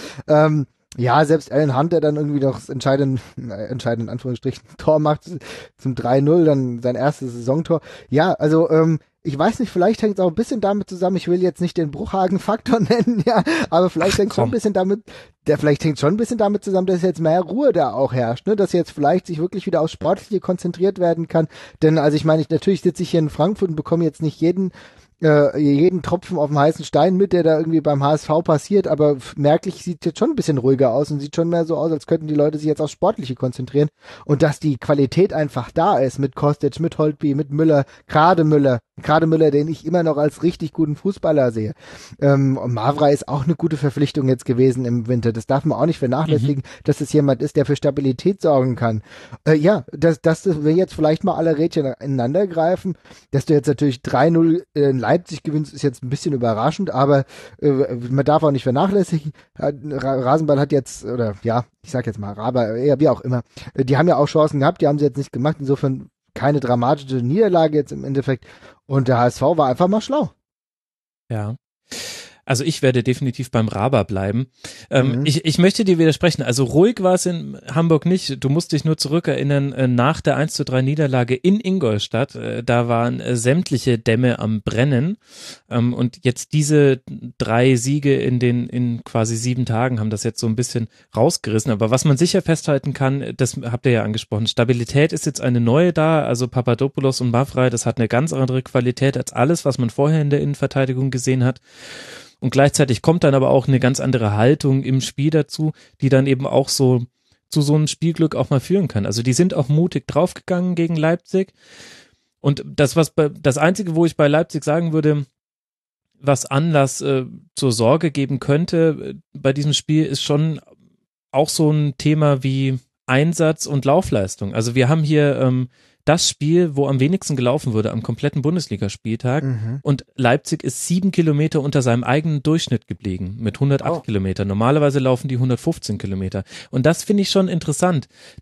Ja, selbst Alan Hunt, der dann irgendwie noch das entscheidende in Anführungsstrichen Tor macht zum 3-0, dann sein erstes Saisontor. Ja, also ich weiß nicht, vielleicht hängt es auch ein bisschen damit zusammen, ich will jetzt nicht den Bruchhagen-Faktor nennen, ja, aber vielleicht hängt schon ein bisschen damit zusammen, dass jetzt mehr Ruhe da auch herrscht, ne, dass jetzt vielleicht sich wirklich wieder aufs Sportliche konzentriert werden kann, denn also ich meine, natürlich sitze ich hier in Frankfurt und bekomme jetzt nicht jeden Tropfen auf dem heißen Stein mit, der da irgendwie beim HSV passiert, aber merklich sieht jetzt schon ein bisschen ruhiger aus und sieht schon mehr so aus, als könnten die Leute sich jetzt aufs Sportliche konzentrieren und dass die Qualität einfach da ist mit Kostic, mit Holtby, mit Müller, gerade Müller, den ich immer noch als richtig guten Fußballer sehe. Und Mavra ist auch eine gute Verpflichtung jetzt gewesen im Winter. Das darf man auch nicht vernachlässigen, dass es jemand ist, der für Stabilität sorgen kann. Dass wir jetzt vielleicht mal alle Rädchen ineinander greifen, dass du jetzt natürlich 3-0 in Leipzig gewinnst, ist jetzt ein bisschen überraschend, aber man darf auch nicht vernachlässigen. Rasenball hat jetzt, oder ja, ich sag jetzt mal, Raber, wie auch immer, die haben ja auch Chancen gehabt, die haben sie jetzt nicht gemacht, insofern keine dramatische Niederlage jetzt im Endeffekt und der HSV war einfach mal schlau. Ja. Also ich werde definitiv beim Raber bleiben. Ich möchte dir widersprechen. Also ruhig war es in Hamburg nicht. Du musst dich nur zurückerinnern, nach der 1:3 Niederlage in Ingolstadt, da waren sämtliche Dämme am Brennen. Und jetzt diese 3 Siege in quasi 7 Tagen haben das jetzt so ein bisschen rausgerissen. Aber was man sicher festhalten kann, das habt ihr ja angesprochen, Stabilität ist jetzt eine neue da. Also Papadopoulos und Mavra, das hat eine ganz andere Qualität als alles, was man vorher in der Innenverteidigung gesehen hat. Und gleichzeitig kommt dann aber auch eine ganz andere Haltung im Spiel dazu, die dann eben auch so zu so einem Spielglück auch mal führen kann. Also die sind auch mutig draufgegangen gegen Leipzig. Und das Einzige, wo ich bei Leipzig sagen würde, was Anlass zur Sorge geben könnte bei diesem Spiel, ist schon auch so ein Thema wie Einsatz und Laufleistung. Also wir haben hier das Spiel, wo am wenigsten gelaufen wurde am kompletten Bundesligaspieltag und Leipzig ist 7 Kilometer unter seinem eigenen Durchschnitt geblieben mit 108 Kilometern. Normalerweise laufen die 115 Kilometer und das finde ich schon interessant, denn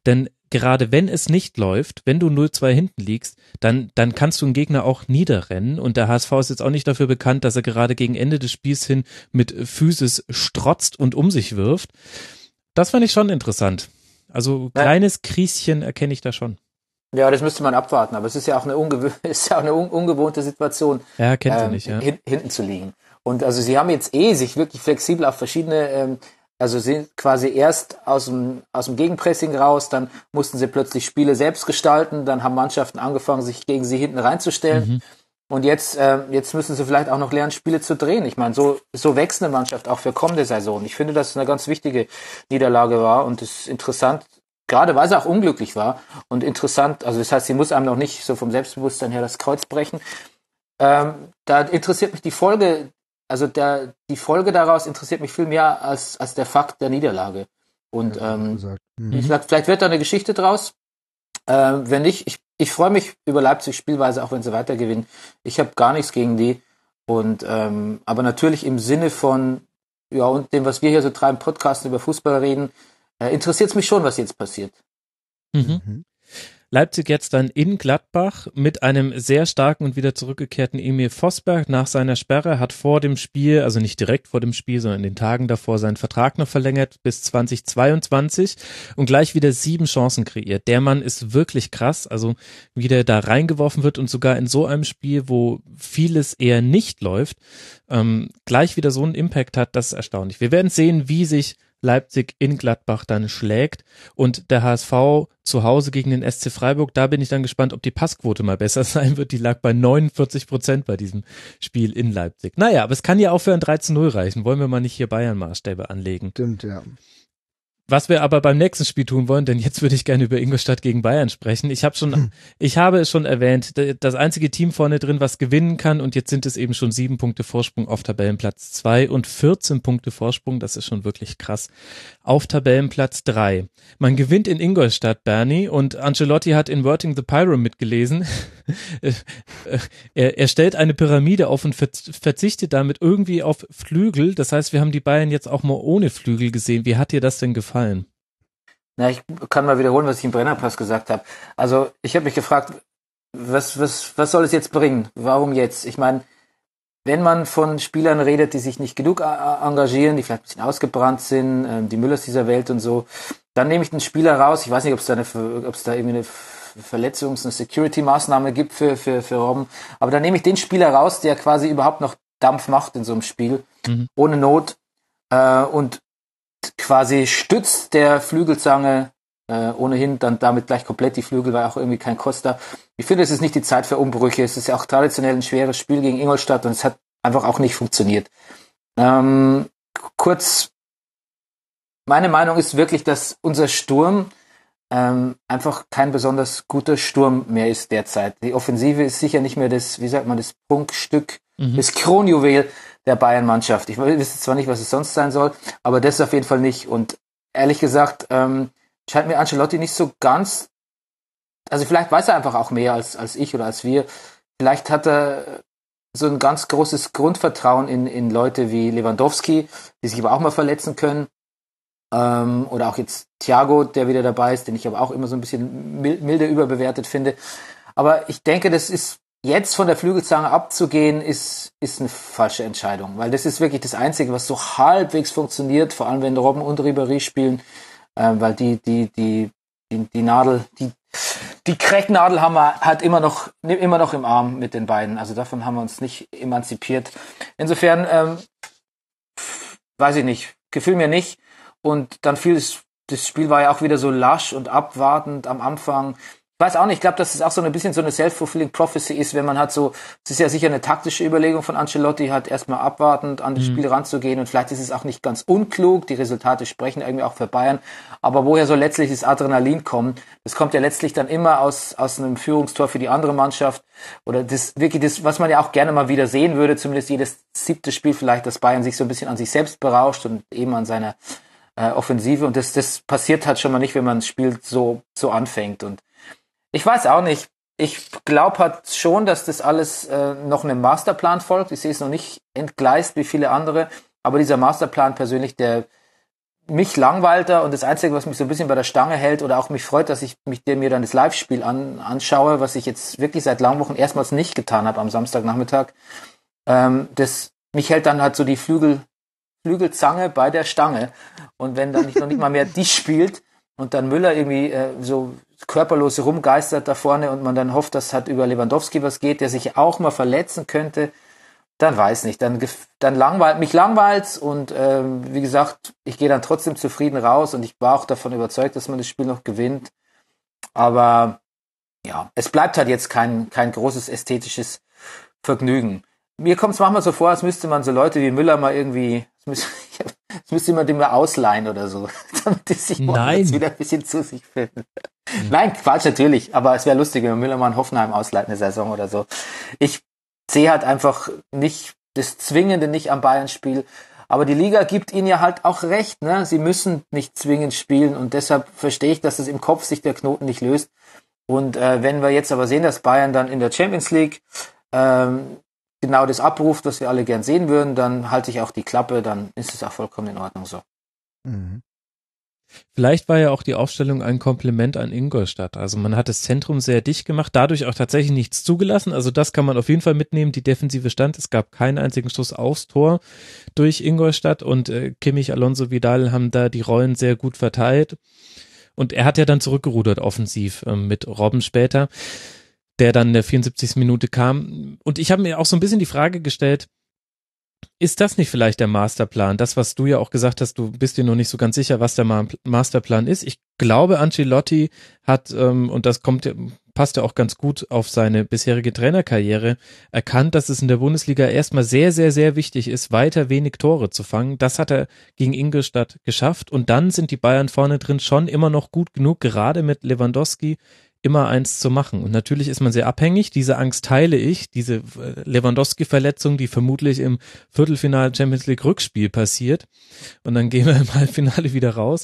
gerade wenn es nicht läuft, wenn du 0-2 hinten liegst, dann kannst du einen Gegner auch niederrennen und der HSV ist jetzt auch nicht dafür bekannt, dass er gerade gegen Ende des Spiels hin mit Physis strotzt und um sich wirft. Das fand ich schon interessant. Also kleines Krieschen erkenne ich da schon. Ja, das müsste man abwarten, aber es ist ja auch eine ungewohnte Situation, kennt ihr nicht, hinten zu liegen. Und also sie haben jetzt sich wirklich flexibel auf verschiedene, also sind quasi erst aus dem Gegenpressing raus, dann mussten sie plötzlich Spiele selbst gestalten, dann haben Mannschaften angefangen, sich gegen sie hinten reinzustellen. Und jetzt müssen sie vielleicht auch noch lernen, Spiele zu drehen. Ich meine, so wächst eine Mannschaft auch für kommende Saison. Ich finde, dass es eine ganz wichtige Niederlage war und es ist interessant, gerade weil sie auch unglücklich war und interessant, also das heißt, sie muss einem noch nicht so vom Selbstbewusstsein her das Kreuz brechen. Da interessiert mich die Folge, also die Folge daraus interessiert mich viel mehr als der Fakt der Niederlage. Und vielleicht wird da eine Geschichte draus. Wenn nicht, ich freue mich über Leipzig Spielweise, auch wenn sie weiter gewinnen. Ich habe gar nichts gegen die. Und aber natürlich im Sinne von und dem, was wir hier so treiben, Podcasten über Fußball reden, interessiert es mich schon, was jetzt passiert. Leipzig jetzt dann in Gladbach mit einem sehr starken und wieder zurückgekehrten Emil Vosberg nach seiner Sperre, hat vor dem Spiel, also nicht direkt vor dem Spiel, sondern in den Tagen davor seinen Vertrag noch verlängert bis 2022 und gleich wieder 7 Chancen kreiert. Der Mann ist wirklich krass, also wie der da reingeworfen wird und sogar in so einem Spiel, wo vieles eher nicht läuft, gleich wieder so einen Impact hat, das ist erstaunlich. Wir werden sehen, wie sich Leipzig in Gladbach dann schlägt und der HSV zu Hause gegen den SC Freiburg, da bin ich dann gespannt, ob die Passquote mal besser sein wird, die lag bei 49% bei diesem Spiel in Leipzig. Naja, aber es kann ja auch für ein 13-0 reichen, wollen wir mal nicht hier Bayern-Maßstäbe anlegen. Stimmt, ja. Was wir aber beim nächsten Spiel tun wollen, denn jetzt würde ich gerne über Ingolstadt gegen Bayern sprechen. Ich habe es schon erwähnt, das einzige Team vorne drin, was gewinnen kann und jetzt sind es eben schon 7 Punkte Vorsprung auf Tabellenplatz 2 und 14 Punkte Vorsprung, das ist schon wirklich krass, auf Tabellenplatz 3. Man gewinnt in Ingolstadt, Bernie, und Ancelotti hat in Wording the Pyro mitgelesen. Er stellt eine Pyramide auf und verzichtet damit irgendwie auf Flügel. Das heißt, wir haben die Bayern jetzt auch mal ohne Flügel gesehen. Wie hat dir das denn gefallen? Na, ich kann mal wiederholen, was ich im Brennerpass gesagt habe. Also ich habe mich gefragt, was soll es jetzt bringen? Warum jetzt? Ich meine, wenn man von Spielern redet, die sich nicht genug engagieren, die vielleicht ein bisschen ausgebrannt sind, die Müllers dieser Welt und so, dann nehme ich den Spieler raus. Ich weiß nicht, ob es da irgendwie eine eine Security-Maßnahme gibt für Robben. Aber dann nehme ich den Spieler raus, der quasi überhaupt noch Dampf macht in so einem Spiel, ohne Not, und quasi stützt der Flügelzange ohnehin dann damit gleich komplett die Flügel, weil auch irgendwie kein Costa. Ich finde, es ist nicht die Zeit für Umbrüche. Es ist ja auch traditionell ein schweres Spiel gegen Ingolstadt und es hat einfach auch nicht funktioniert. Kurz, meine Meinung ist wirklich, dass unser Sturm einfach kein besonders guter Sturm mehr ist derzeit. Die Offensive ist sicher nicht mehr das, wie sagt man, das Prunkstück, das Kronjuwel der Bayern-Mannschaft. Ich weiß zwar nicht, was es sonst sein soll, aber das auf jeden Fall nicht. Und ehrlich gesagt, scheint mir Ancelotti nicht so ganz, also vielleicht weiß er einfach auch mehr als ich oder als wir. Vielleicht hat er so ein ganz großes Grundvertrauen in Leute wie Lewandowski, die sich aber auch mal verletzen können. Oder auch jetzt Thiago, der wieder dabei ist, den ich aber auch immer so ein bisschen milde überbewertet finde. Aber ich denke, das ist jetzt von der Flügelzange abzugehen, ist eine falsche Entscheidung, weil das ist wirklich das Einzige, was so halbwegs funktioniert, vor allem wenn Robben und Ribéry spielen, weil die Nadel, die Cracknadel haben wir halt immer noch im Arm mit den beiden. Also davon haben wir uns nicht emanzipiert. Insofern, weiß ich nicht, gefiel mir nicht. Und dann das Spiel war ja auch wieder so lasch und abwartend am Anfang. Ich weiß auch nicht, ich glaube, dass es auch so ein bisschen so eine self-fulfilling prophecy ist, wenn man halt so, es ist ja sicher eine taktische Überlegung von Ancelotti, halt erstmal abwartend an das Spiel ranzugehen und vielleicht ist es auch nicht ganz unklug, die Resultate sprechen irgendwie auch für Bayern, aber woher soll letztlich das Adrenalin kommen? Das kommt ja letztlich dann immer aus einem Führungstor für die andere Mannschaft oder das wirklich das, was man ja auch gerne mal wieder sehen würde, zumindest jedes 7. Spiel vielleicht, dass Bayern sich so ein bisschen an sich selbst berauscht und eben an seiner Offensive und das passiert halt schon mal nicht, wenn man das Spiel so anfängt und ich weiß auch nicht. Ich glaube halt schon, dass das alles noch einem Masterplan folgt. Ich sehe es noch nicht entgleist wie viele andere, aber dieser Masterplan persönlich, der mich langweilt er und das Einzige, was mich so ein bisschen bei der Stange hält oder auch mich freut, dass ich mir dann das Live-Spiel anschaue, was ich jetzt wirklich seit langen Wochen erstmals nicht getan habe am Samstagnachmittag. Mich hält dann halt so die Flügelzange bei der Stange. Und wenn dann noch nicht mal mehr die spielt und dann Müller irgendwie so körperlos rumgeistert da vorne und man dann hofft, dass halt über Lewandowski was geht, der sich auch mal verletzen könnte, dann weiß nicht, dann mich langweilt's und wie gesagt, ich gehe dann trotzdem zufrieden raus und ich war auch davon überzeugt, dass man das Spiel noch gewinnt. Aber ja, es bleibt halt jetzt kein großes ästhetisches Vergnügen. Mir kommt es manchmal so vor, als müsste man so Leute wie Müller mal irgendwie, müsste man den mal ausleihen oder so, damit die sich jetzt wieder ein bisschen zu sich finden. Nein, Quatsch, natürlich, aber es wäre lustig, wenn Müller mal in Hoffenheim ausleiht eine Saison oder so. Ich sehe halt einfach nicht das Zwingende nicht am Bayern-Spiel. Aber die Liga gibt ihnen ja halt auch recht, ne? Sie müssen nicht zwingend spielen und deshalb verstehe ich, dass es im Kopf sich der Knoten nicht löst. Und wenn wir jetzt aber sehen, dass Bayern dann in der Champions League genau das abruft, was wir alle gern sehen würden, dann halte ich auch die Klappe, dann ist es auch vollkommen in Ordnung so. Mhm. Vielleicht war ja auch die Aufstellung ein Kompliment an Ingolstadt. Also man hat das Zentrum sehr dicht gemacht, dadurch auch tatsächlich nichts zugelassen. Also das kann man auf jeden Fall mitnehmen. Die Defensive stand. Es gab keinen einzigen Schuss aufs Tor durch Ingolstadt und Kimmich, Alonso, Vidal haben da die Rollen sehr gut verteilt. Und er hat ja dann zurückgerudert offensiv mit Robben später, der dann in der 74. Minute kam. Und ich habe mir auch so ein bisschen die Frage gestellt, ist das nicht vielleicht der Masterplan? Das, was du ja auch gesagt hast, du bist dir noch nicht so ganz sicher, was der Masterplan ist. Ich glaube, Ancelotti hat, und das passt ja auch ganz gut auf seine bisherige Trainerkarriere, erkannt, dass es in der Bundesliga erstmal sehr, sehr, sehr wichtig ist, weiter wenig Tore zu fangen. Das hat er gegen Ingolstadt geschafft und dann sind die Bayern vorne drin schon immer noch gut genug, gerade mit Lewandowski, immer eins zu machen. Und natürlich ist man sehr abhängig. Diese Angst teile ich. Diese Lewandowski-Verletzung, die vermutlich im Viertelfinale Champions League Rückspiel passiert. Und dann gehen wir im Halbfinale wieder raus.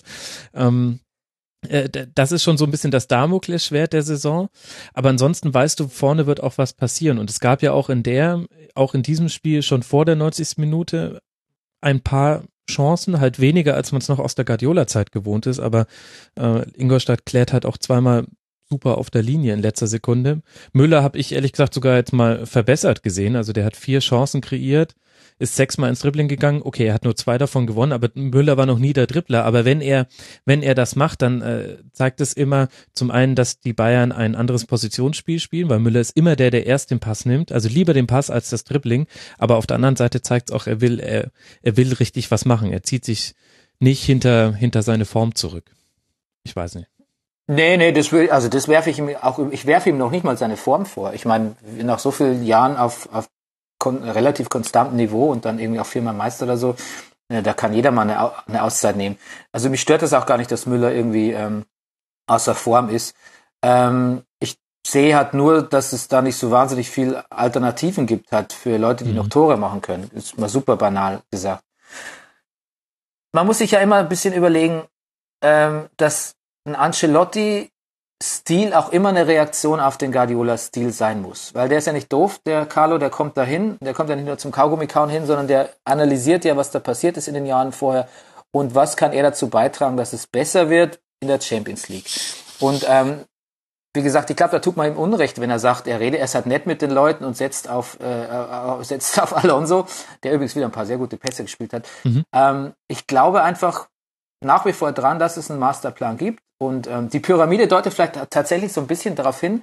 Das ist schon so ein bisschen das Damoklesschwert der Saison. Aber ansonsten weißt du, vorne wird auch was passieren. Und es gab ja auch in diesem Spiel schon vor der 90. Minute ein paar Chancen, halt weniger, als man es noch aus der Guardiola-Zeit gewohnt ist. Aber Ingolstadt klärt halt auch zweimal super auf der Linie in letzter Sekunde. Müller habe ich ehrlich gesagt sogar jetzt mal verbessert gesehen. Also der hat 4 Chancen kreiert, ist 6-mal ins Dribbling gegangen. Okay, er hat nur 2 davon gewonnen, aber Müller war noch nie der Dribbler. Aber wenn er das macht, dann zeigt es immer zum einen, dass die Bayern ein anderes Positionsspiel spielen, weil Müller ist immer der erst den Pass nimmt. Also lieber den Pass als das Dribbling. Aber auf der anderen Seite zeigt es auch, er will richtig was machen. Er zieht sich nicht hinter seine Form zurück. Ich weiß nicht. Nee, das werfe ich ihm auch, ich werfe ihm noch nicht mal seine Form vor. Ich meine, nach so vielen Jahren auf relativ konstantem Niveau und dann irgendwie auch 4-mal Meister oder so, da kann jeder mal eine Auszeit nehmen. Also mich stört das auch gar nicht, dass Müller irgendwie außer Form ist. Ich sehe halt nur, dass es da nicht so wahnsinnig viel Alternativen gibt halt für Leute, die noch Tore machen können. Ist mal super banal gesagt. Man muss sich ja immer ein bisschen überlegen, dass ein Ancelotti-Stil auch immer eine Reaktion auf den Guardiola-Stil sein muss. Weil der ist ja nicht doof, der Carlo, der kommt dahin, der kommt ja nicht nur zum Kaugummikauen hin, sondern der analysiert ja, was da passiert ist in den Jahren vorher und was kann er dazu beitragen, dass es besser wird in der Champions League. Und wie gesagt, ich glaube, da tut man ihm Unrecht, wenn er sagt, er ist halt nett mit den Leuten und setzt auf Alonso, der übrigens wieder ein paar sehr gute Pässe gespielt hat. Ich glaube einfach nach wie vor dran, dass es einen Masterplan gibt. Und die Pyramide deutet vielleicht tatsächlich so ein bisschen darauf hin,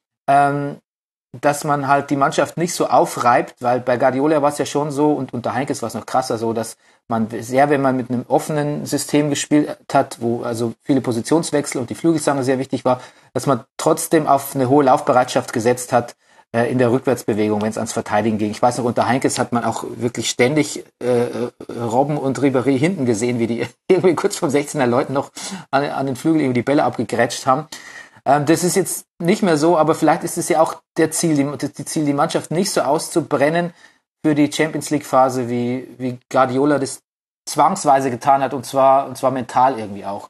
dass man halt die Mannschaft nicht so aufreibt, weil bei Guardiola war es ja schon so, und unter Heinkes war es noch krasser so, dass man sehr, wenn man mit einem offenen System gespielt hat, wo also viele Positionswechsel und die Flügelzange sehr wichtig war, dass man trotzdem auf eine hohe Laufbereitschaft gesetzt hat in der Rückwärtsbewegung, wenn es ans Verteidigen ging. Ich weiß noch, unter Heinkes hat man auch wirklich ständig Robben und Ribéry hinten gesehen, wie die irgendwie kurz vom 16er Leuten noch an den Flügel irgendwie die Bälle abgegrätscht haben. Das ist jetzt nicht mehr so, aber vielleicht ist es ja auch die Ziel, die Mannschaft nicht so auszubrennen für die Champions League Phase, wie Guardiola das zwangsweise getan hat, und zwar mental irgendwie auch.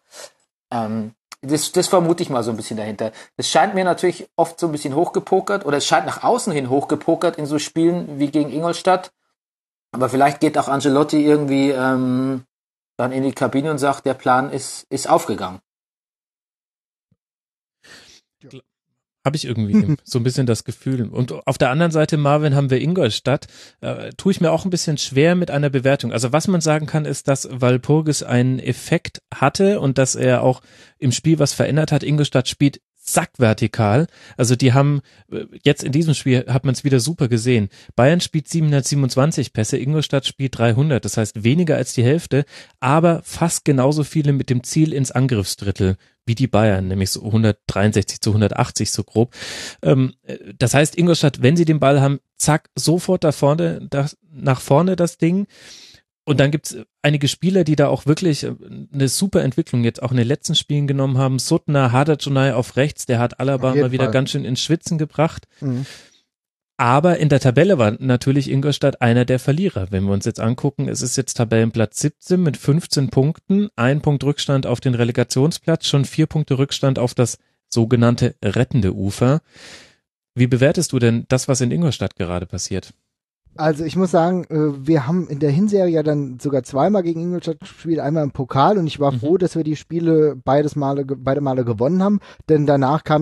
Das vermute ich mal so ein bisschen dahinter. Das scheint mir natürlich oft so ein bisschen hochgepokert, oder es scheint nach außen hin hochgepokert in so Spielen wie gegen Ingolstadt. Aber vielleicht geht auch Ancelotti irgendwie dann in die Kabine und sagt, der Plan ist aufgegangen. Habe ich irgendwie so ein bisschen das Gefühl. Und auf der anderen Seite, Marvin, haben wir Ingolstadt. Tue ich mir auch ein bisschen schwer mit einer Bewertung. Also was man sagen kann, ist, dass Walpurgis einen Effekt hatte und dass er auch im Spiel was verändert hat. Ingolstadt spielt sackvertikal. Also die haben, jetzt in diesem Spiel hat man es wieder super gesehen. Bayern spielt 727 Pässe, Ingolstadt spielt 300. Das heißt weniger als die Hälfte, aber fast genauso viele mit dem Ziel ins Angriffsdrittel wie die Bayern, nämlich so 163 zu 180 so grob. Das heißt, Ingolstadt, wenn sie den Ball haben, zack, sofort nach vorne das Ding. Und dann gibt's einige Spieler, die da auch wirklich eine super Entwicklung jetzt auch in den letzten Spielen genommen haben. Suttner, Hadertschonay auf rechts, der hat Alaba mal wieder ganz schön ins Schwitzen gebracht. Mhm. Aber in der Tabelle war natürlich Ingolstadt einer der Verlierer. Wenn wir uns jetzt angucken, es ist jetzt Tabellenplatz 17 mit 15 Punkten, 1 Punkt Rückstand auf den Relegationsplatz, schon 4 Punkte Rückstand auf das sogenannte rettende Ufer. Wie bewertest du denn das, was in Ingolstadt gerade passiert? Also ich muss sagen, wir haben in der Hinserie ja dann sogar zweimal gegen Ingolstadt gespielt, einmal im Pokal, und ich war froh, dass wir die Spiele beide Male gewonnen haben, denn danach kam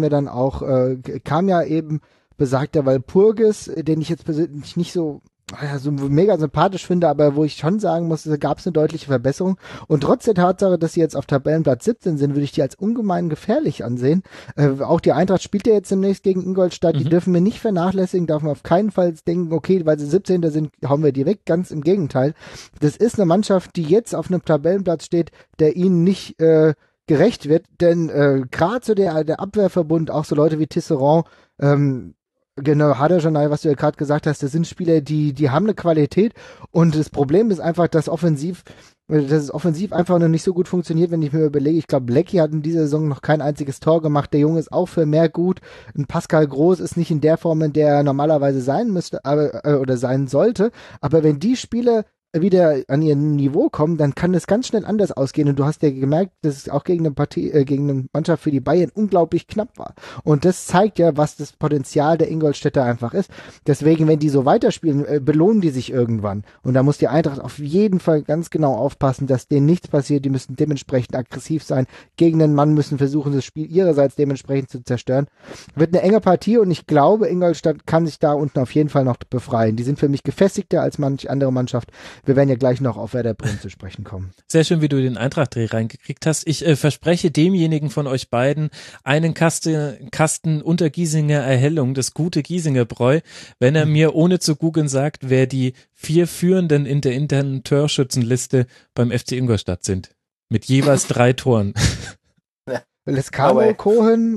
ja eben besagter Walpurgis, den ich jetzt persönlich nicht so mega sympathisch finde, aber wo ich schon sagen muss, da gab es eine deutliche Verbesserung. Und trotz der Tatsache, dass sie jetzt auf Tabellenplatz 17 sind, würde ich die als ungemein gefährlich ansehen. Auch die Eintracht spielt ja jetzt demnächst gegen Ingolstadt, die dürfen wir nicht vernachlässigen, darf man auf keinen Fall denken, okay, weil sie 17. sind, hauen wir die weg, ganz im Gegenteil. Das ist eine Mannschaft, die jetzt auf einem Tabellenplatz steht, der ihnen nicht gerecht wird, denn gerade so der Abwehrverbund, auch so Leute wie Tisserand, genau, Haderjanay, was du ja gerade gesagt hast, das sind Spieler, die haben eine Qualität, und das Problem ist einfach, dass es offensiv einfach noch nicht so gut funktioniert, wenn ich mir überlege, ich glaube, Lecky hat in dieser Saison noch kein einziges Tor gemacht, der Junge ist auch für mehr gut, ein Pascal Groß ist nicht in der Form, in der er normalerweise sein müsste, oder sein sollte, aber wenn die Spieler wieder an ihr Niveau kommen, dann kann das ganz schnell anders ausgehen, und du hast ja gemerkt, dass es auch gegen eine Mannschaft für die Bayern unglaublich knapp war, und das zeigt ja, was das Potenzial der Ingolstädter einfach ist. Deswegen, wenn die so weiterspielen, belohnen die sich irgendwann, und da muss die Eintracht auf jeden Fall ganz genau aufpassen, dass denen nichts passiert. Die müssen dementsprechend aggressiv sein, gegen den Mann müssen versuchen, das Spiel ihrerseits dementsprechend zu zerstören. Wird eine enge Partie, und ich glaube, Ingolstadt kann sich da unten auf jeden Fall noch befreien. Die sind für mich gefestigter als manch andere Mannschaft. Wir werden ja gleich noch auf Werder Bremen zu sprechen kommen. Sehr schön, wie du den Eintracht-Dreh reingekriegt hast. Ich verspreche demjenigen von euch beiden einen Kasten unter Giesinger Erhellung, das gute Giesinger Bräu, wenn er mir ohne zu googeln sagt, wer die 4 Führenden in der internen Torschützenliste beim FC Ingolstadt sind. Mit jeweils 3 Toren. Lescano, Cohen,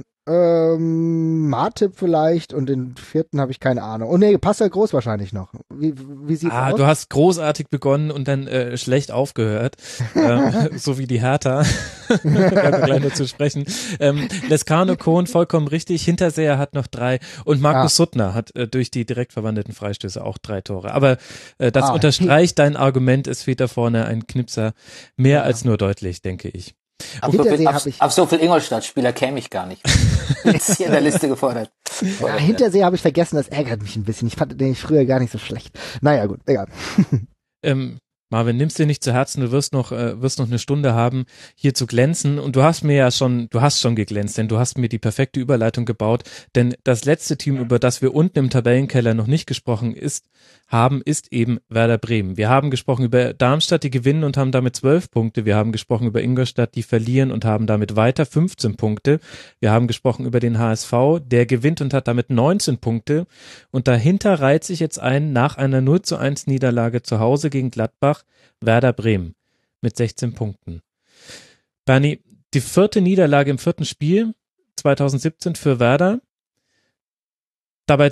Martip vielleicht, und den 4. habe ich keine Ahnung. Oh nee, Pascal Groß wahrscheinlich noch. Wie sieht's aus? Du hast großartig begonnen und dann schlecht aufgehört. So wie die Hertha. Kann wir gleich dazu sprechen. Lescano, Cohen, vollkommen richtig. Hinterseher hat noch 3 und Markus Suttner hat durch die direkt verwandelten Freistöße auch 3 Tore. Aber das unterstreicht dein Argument, es fehlt da vorne ein Knipser mehr als nur deutlich, denke ich. Auf so viel Ingolstadt-Spieler käme ich gar nicht. Jetzt hier in der Liste gefordert. Ja, Hintersee habe ich vergessen, das ärgert mich ein bisschen. Ich fand den früher gar nicht so schlecht. Naja, gut, egal. Marvin, nimm's dir nicht zu Herzen, du wirst noch eine Stunde haben, hier zu glänzen, und du hast schon geglänzt, denn du hast mir die perfekte Überleitung gebaut, denn das letzte Team, über das wir unten im Tabellenkeller noch nicht gesprochen haben, ist eben Werder Bremen. Wir haben gesprochen über Darmstadt, die gewinnen und haben damit 12 Punkte. Wir haben gesprochen über Ingolstadt, die verlieren und haben damit weiter 15 Punkte. Wir haben gesprochen über den HSV, der gewinnt und hat damit 19 Punkte. Und dahinter reiht sich jetzt ein, nach einer 0:1 Niederlage zu Hause gegen Gladbach, Werder Bremen mit 16 Punkten. Bernie, die 4. Niederlage im 4. Spiel 2017 für Werder. Dabei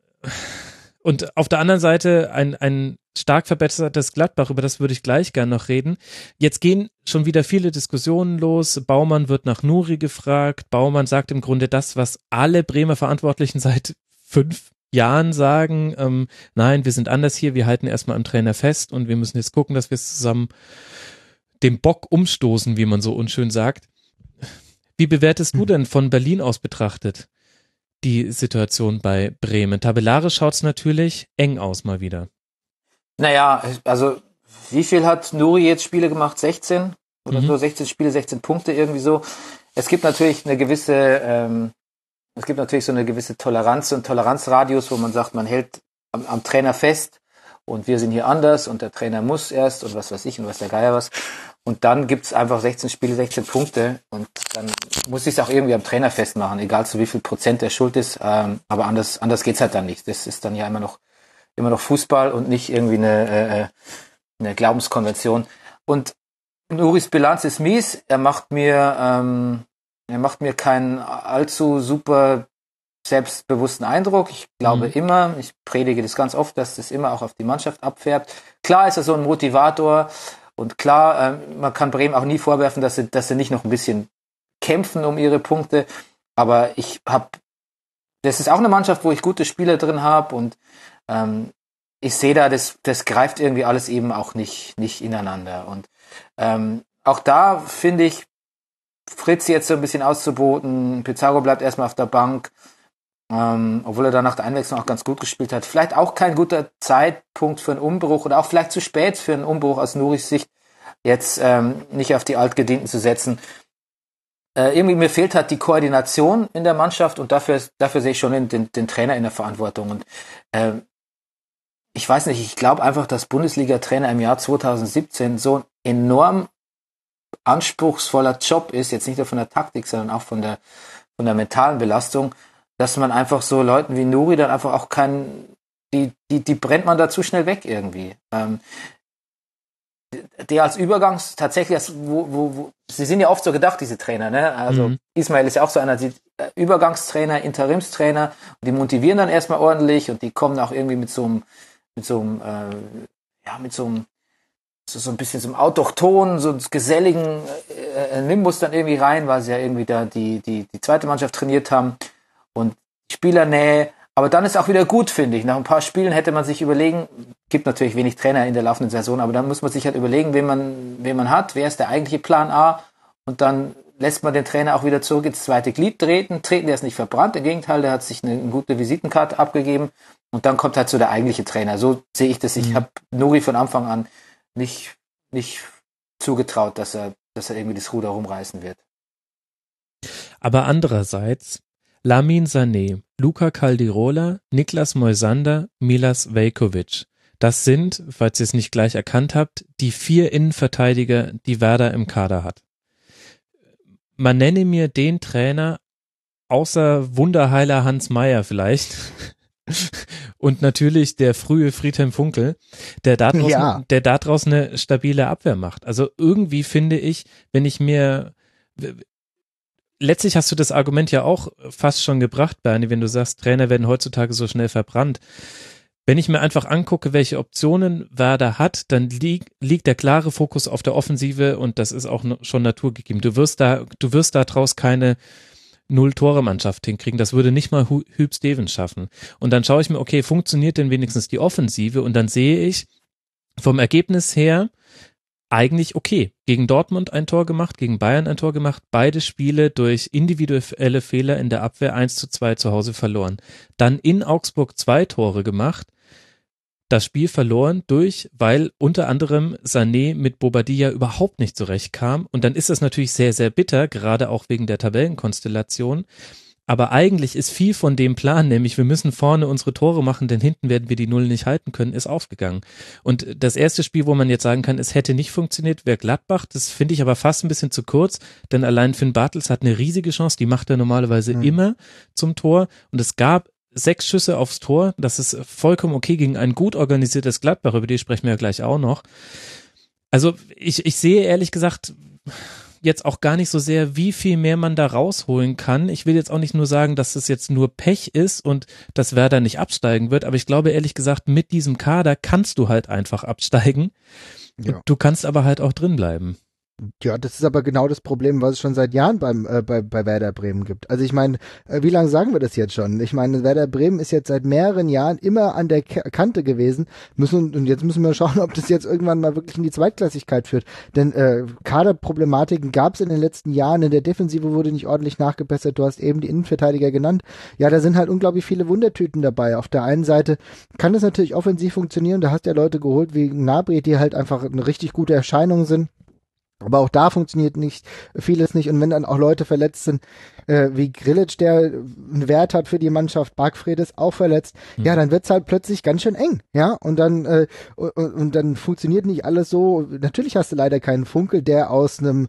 und auf der anderen Seite ein stark verbessertes Gladbach, über das würde ich gleich gern noch reden. Jetzt gehen schon wieder viele Diskussionen los. Baumann wird nach Nuri gefragt. Baumann sagt im Grunde das, was alle Bremer Verantwortlichen seit 5 Jahren sagen. Nein, wir sind anders hier. Wir halten erstmal am Trainer fest und wir müssen jetzt gucken, dass wir es zusammen den Bock umstoßen, wie man so unschön sagt. Wie bewertest du denn von Berlin aus betrachtet die Situation bei Bremen? Tabellarisch schaut es natürlich eng aus mal wieder. Naja, also wie viel hat Nuri jetzt Spiele gemacht? 16? Oder so 16 Spiele, 16 Punkte, irgendwie so. Es gibt natürlich so eine gewisse Toleranz und Toleranzradius, wo man sagt, man hält am Trainer fest und wir sind hier anders und der Trainer muss erst und was weiß ich und was der Geier was. Und dann gibt's einfach 16 Spiele, 16 Punkte und dann muss ich es auch irgendwie am Trainer festmachen, egal zu wie viel Prozent der schuld ist. Aber anders geht's halt dann nicht. Das ist dann ja immer noch Fußball und nicht irgendwie eine Glaubenskonvention. Und Nuris Bilanz ist mies. Er macht mir keinen allzu super selbstbewussten Eindruck. Ich glaube immer, ich predige das ganz oft, dass das immer auch auf die Mannschaft abfärbt. Klar ist er so ein Motivator und klar, man kann Bremen auch nie vorwerfen, dass sie nicht noch ein bisschen kämpfen um ihre Punkte. Aber das ist auch eine Mannschaft, wo ich gute Spieler drin habe und ich sehe da, das greift irgendwie alles eben auch nicht ineinander. Und auch da finde ich, Fritz jetzt so ein bisschen auszuboten, Pizarro bleibt erstmal auf der Bank, obwohl er dann nach der Einwechslung auch ganz gut gespielt hat. Vielleicht auch kein guter Zeitpunkt für einen Umbruch oder auch vielleicht zu spät für einen Umbruch aus Nuris Sicht, jetzt nicht auf die Altgedienten zu setzen. Irgendwie mir fehlt halt die Koordination in der Mannschaft und dafür sehe ich schon den Trainer in der Verantwortung. Und ich weiß nicht, ich glaube einfach, dass Bundesliga-Trainer im Jahr 2017 so ein enorm anspruchsvoller Job ist, jetzt nicht nur von der Taktik, sondern auch von der mentalen Belastung, dass man einfach so Leuten wie Nuri dann einfach auch die brennt man da zu schnell weg irgendwie. Der als tatsächlich, sie sind ja oft so gedacht, diese Trainer, ne? Also Ismail ist ja auch so einer, Übergangstrainer, Interimstrainer, und die motivieren dann erstmal ordentlich und die kommen auch irgendwie mit so ein bisschen so einem autochthonen, so geselligen Nimbus dann irgendwie rein, weil sie ja irgendwie da die zweite Mannschaft trainiert haben und Spielernähe. Aber dann ist auch wieder gut, finde ich. Nach ein paar Spielen hätte man sich überlegen, gibt natürlich wenig Trainer in der laufenden Saison, aber dann muss man sich halt überlegen, wen man hat, wer ist der eigentliche Plan A, und dann lässt man den Trainer auch wieder zurück ins zweite Glied treten, der ist nicht verbrannt, im Gegenteil, der hat sich eine gute Visitenkarte abgegeben und dann kommt halt so der eigentliche Trainer. So sehe ich das. Ich habe Nuri von Anfang an nicht zugetraut, dass er irgendwie das Ruder rumreißen wird. Aber andererseits, Lamin Sané, Luca Caldirola, Niklas Moisander, Milas Veljković. Das sind, falls ihr es nicht gleich erkannt habt, die 4 Innenverteidiger, die Werder im Kader hat. Man nenne mir den Trainer, außer Wunderheiler Hans Meyer vielleicht, und natürlich der frühe Friedhelm Funkel, der daraus eine stabile Abwehr macht. Also irgendwie finde ich, letztlich hast du das Argument ja auch fast schon gebracht, Bernie, wenn du sagst, Trainer werden heutzutage so schnell verbrannt. Wenn ich mir einfach angucke, welche Optionen Werder hat, dann liegt der klare Fokus auf der Offensive und das ist auch schon naturgegeben. Du wirst da draus keine 0-Tore-Mannschaft hinkriegen. Das würde nicht mal Huub Stevens schaffen. Und dann schaue ich mir, okay, funktioniert denn wenigstens die Offensive? Und dann sehe ich vom Ergebnis her eigentlich okay. Gegen Dortmund ein Tor gemacht, gegen Bayern ein Tor gemacht, beide Spiele durch individuelle Fehler in der Abwehr 1:2 zu Hause verloren. Dann in Augsburg 2 Tore gemacht, das Spiel verloren weil unter anderem Sané mit Bobadilla überhaupt nicht zurechtkam, und dann ist das natürlich sehr, sehr bitter, gerade auch wegen der Tabellenkonstellation. Aber eigentlich ist viel von dem Plan, nämlich wir müssen vorne unsere Tore machen, denn hinten werden wir die Null nicht halten können, ist aufgegangen. Und das erste Spiel, wo man jetzt sagen kann, es hätte nicht funktioniert, wäre Gladbach. Das finde ich aber fast ein bisschen zu kurz, denn allein Finn Bartels hat eine riesige Chance, die macht er normalerweise immer zum Tor. Und es gab 6 Schüsse aufs Tor, das ist vollkommen okay gegen ein gut organisiertes Gladbach, über die sprechen wir ja gleich auch noch. Also ich sehe ehrlich gesagt jetzt auch gar nicht so sehr, wie viel mehr man da rausholen kann. Ich will jetzt auch nicht nur sagen, dass es jetzt nur Pech ist und dass Werder nicht absteigen wird, aber ich glaube ehrlich gesagt, mit diesem Kader kannst du halt einfach absteigen. Ja. Du kannst aber halt auch drin bleiben. Ja, das ist aber genau das Problem, was es schon seit Jahren bei Werder Bremen gibt. Also ich meine, wie lange sagen wir das jetzt schon? Ich meine, Werder Bremen ist jetzt seit mehreren Jahren immer an der Kante gewesen. Und jetzt müssen wir schauen, ob das jetzt irgendwann mal wirklich in die Zweitklassigkeit führt. Denn Kaderproblematiken gab es in den letzten Jahren. In der Defensive wurde nicht ordentlich nachgebessert. Du hast eben die Innenverteidiger genannt. Ja, da sind halt unglaublich viele Wundertüten dabei. Auf der einen Seite kann das natürlich offensiv funktionieren. Da hast du ja Leute geholt wie Gnabry, die halt einfach eine richtig gute Erscheinung sind. Aber auch da funktioniert vieles nicht. Und wenn dann auch Leute verletzt sind, wie Grillitsch, der einen Wert hat für die Mannschaft, Bargfrede ist auch verletzt, ja, dann wird's halt plötzlich ganz schön eng, ja. Und dann funktioniert nicht alles so. Natürlich hast du leider keinen Funkel, der aus einem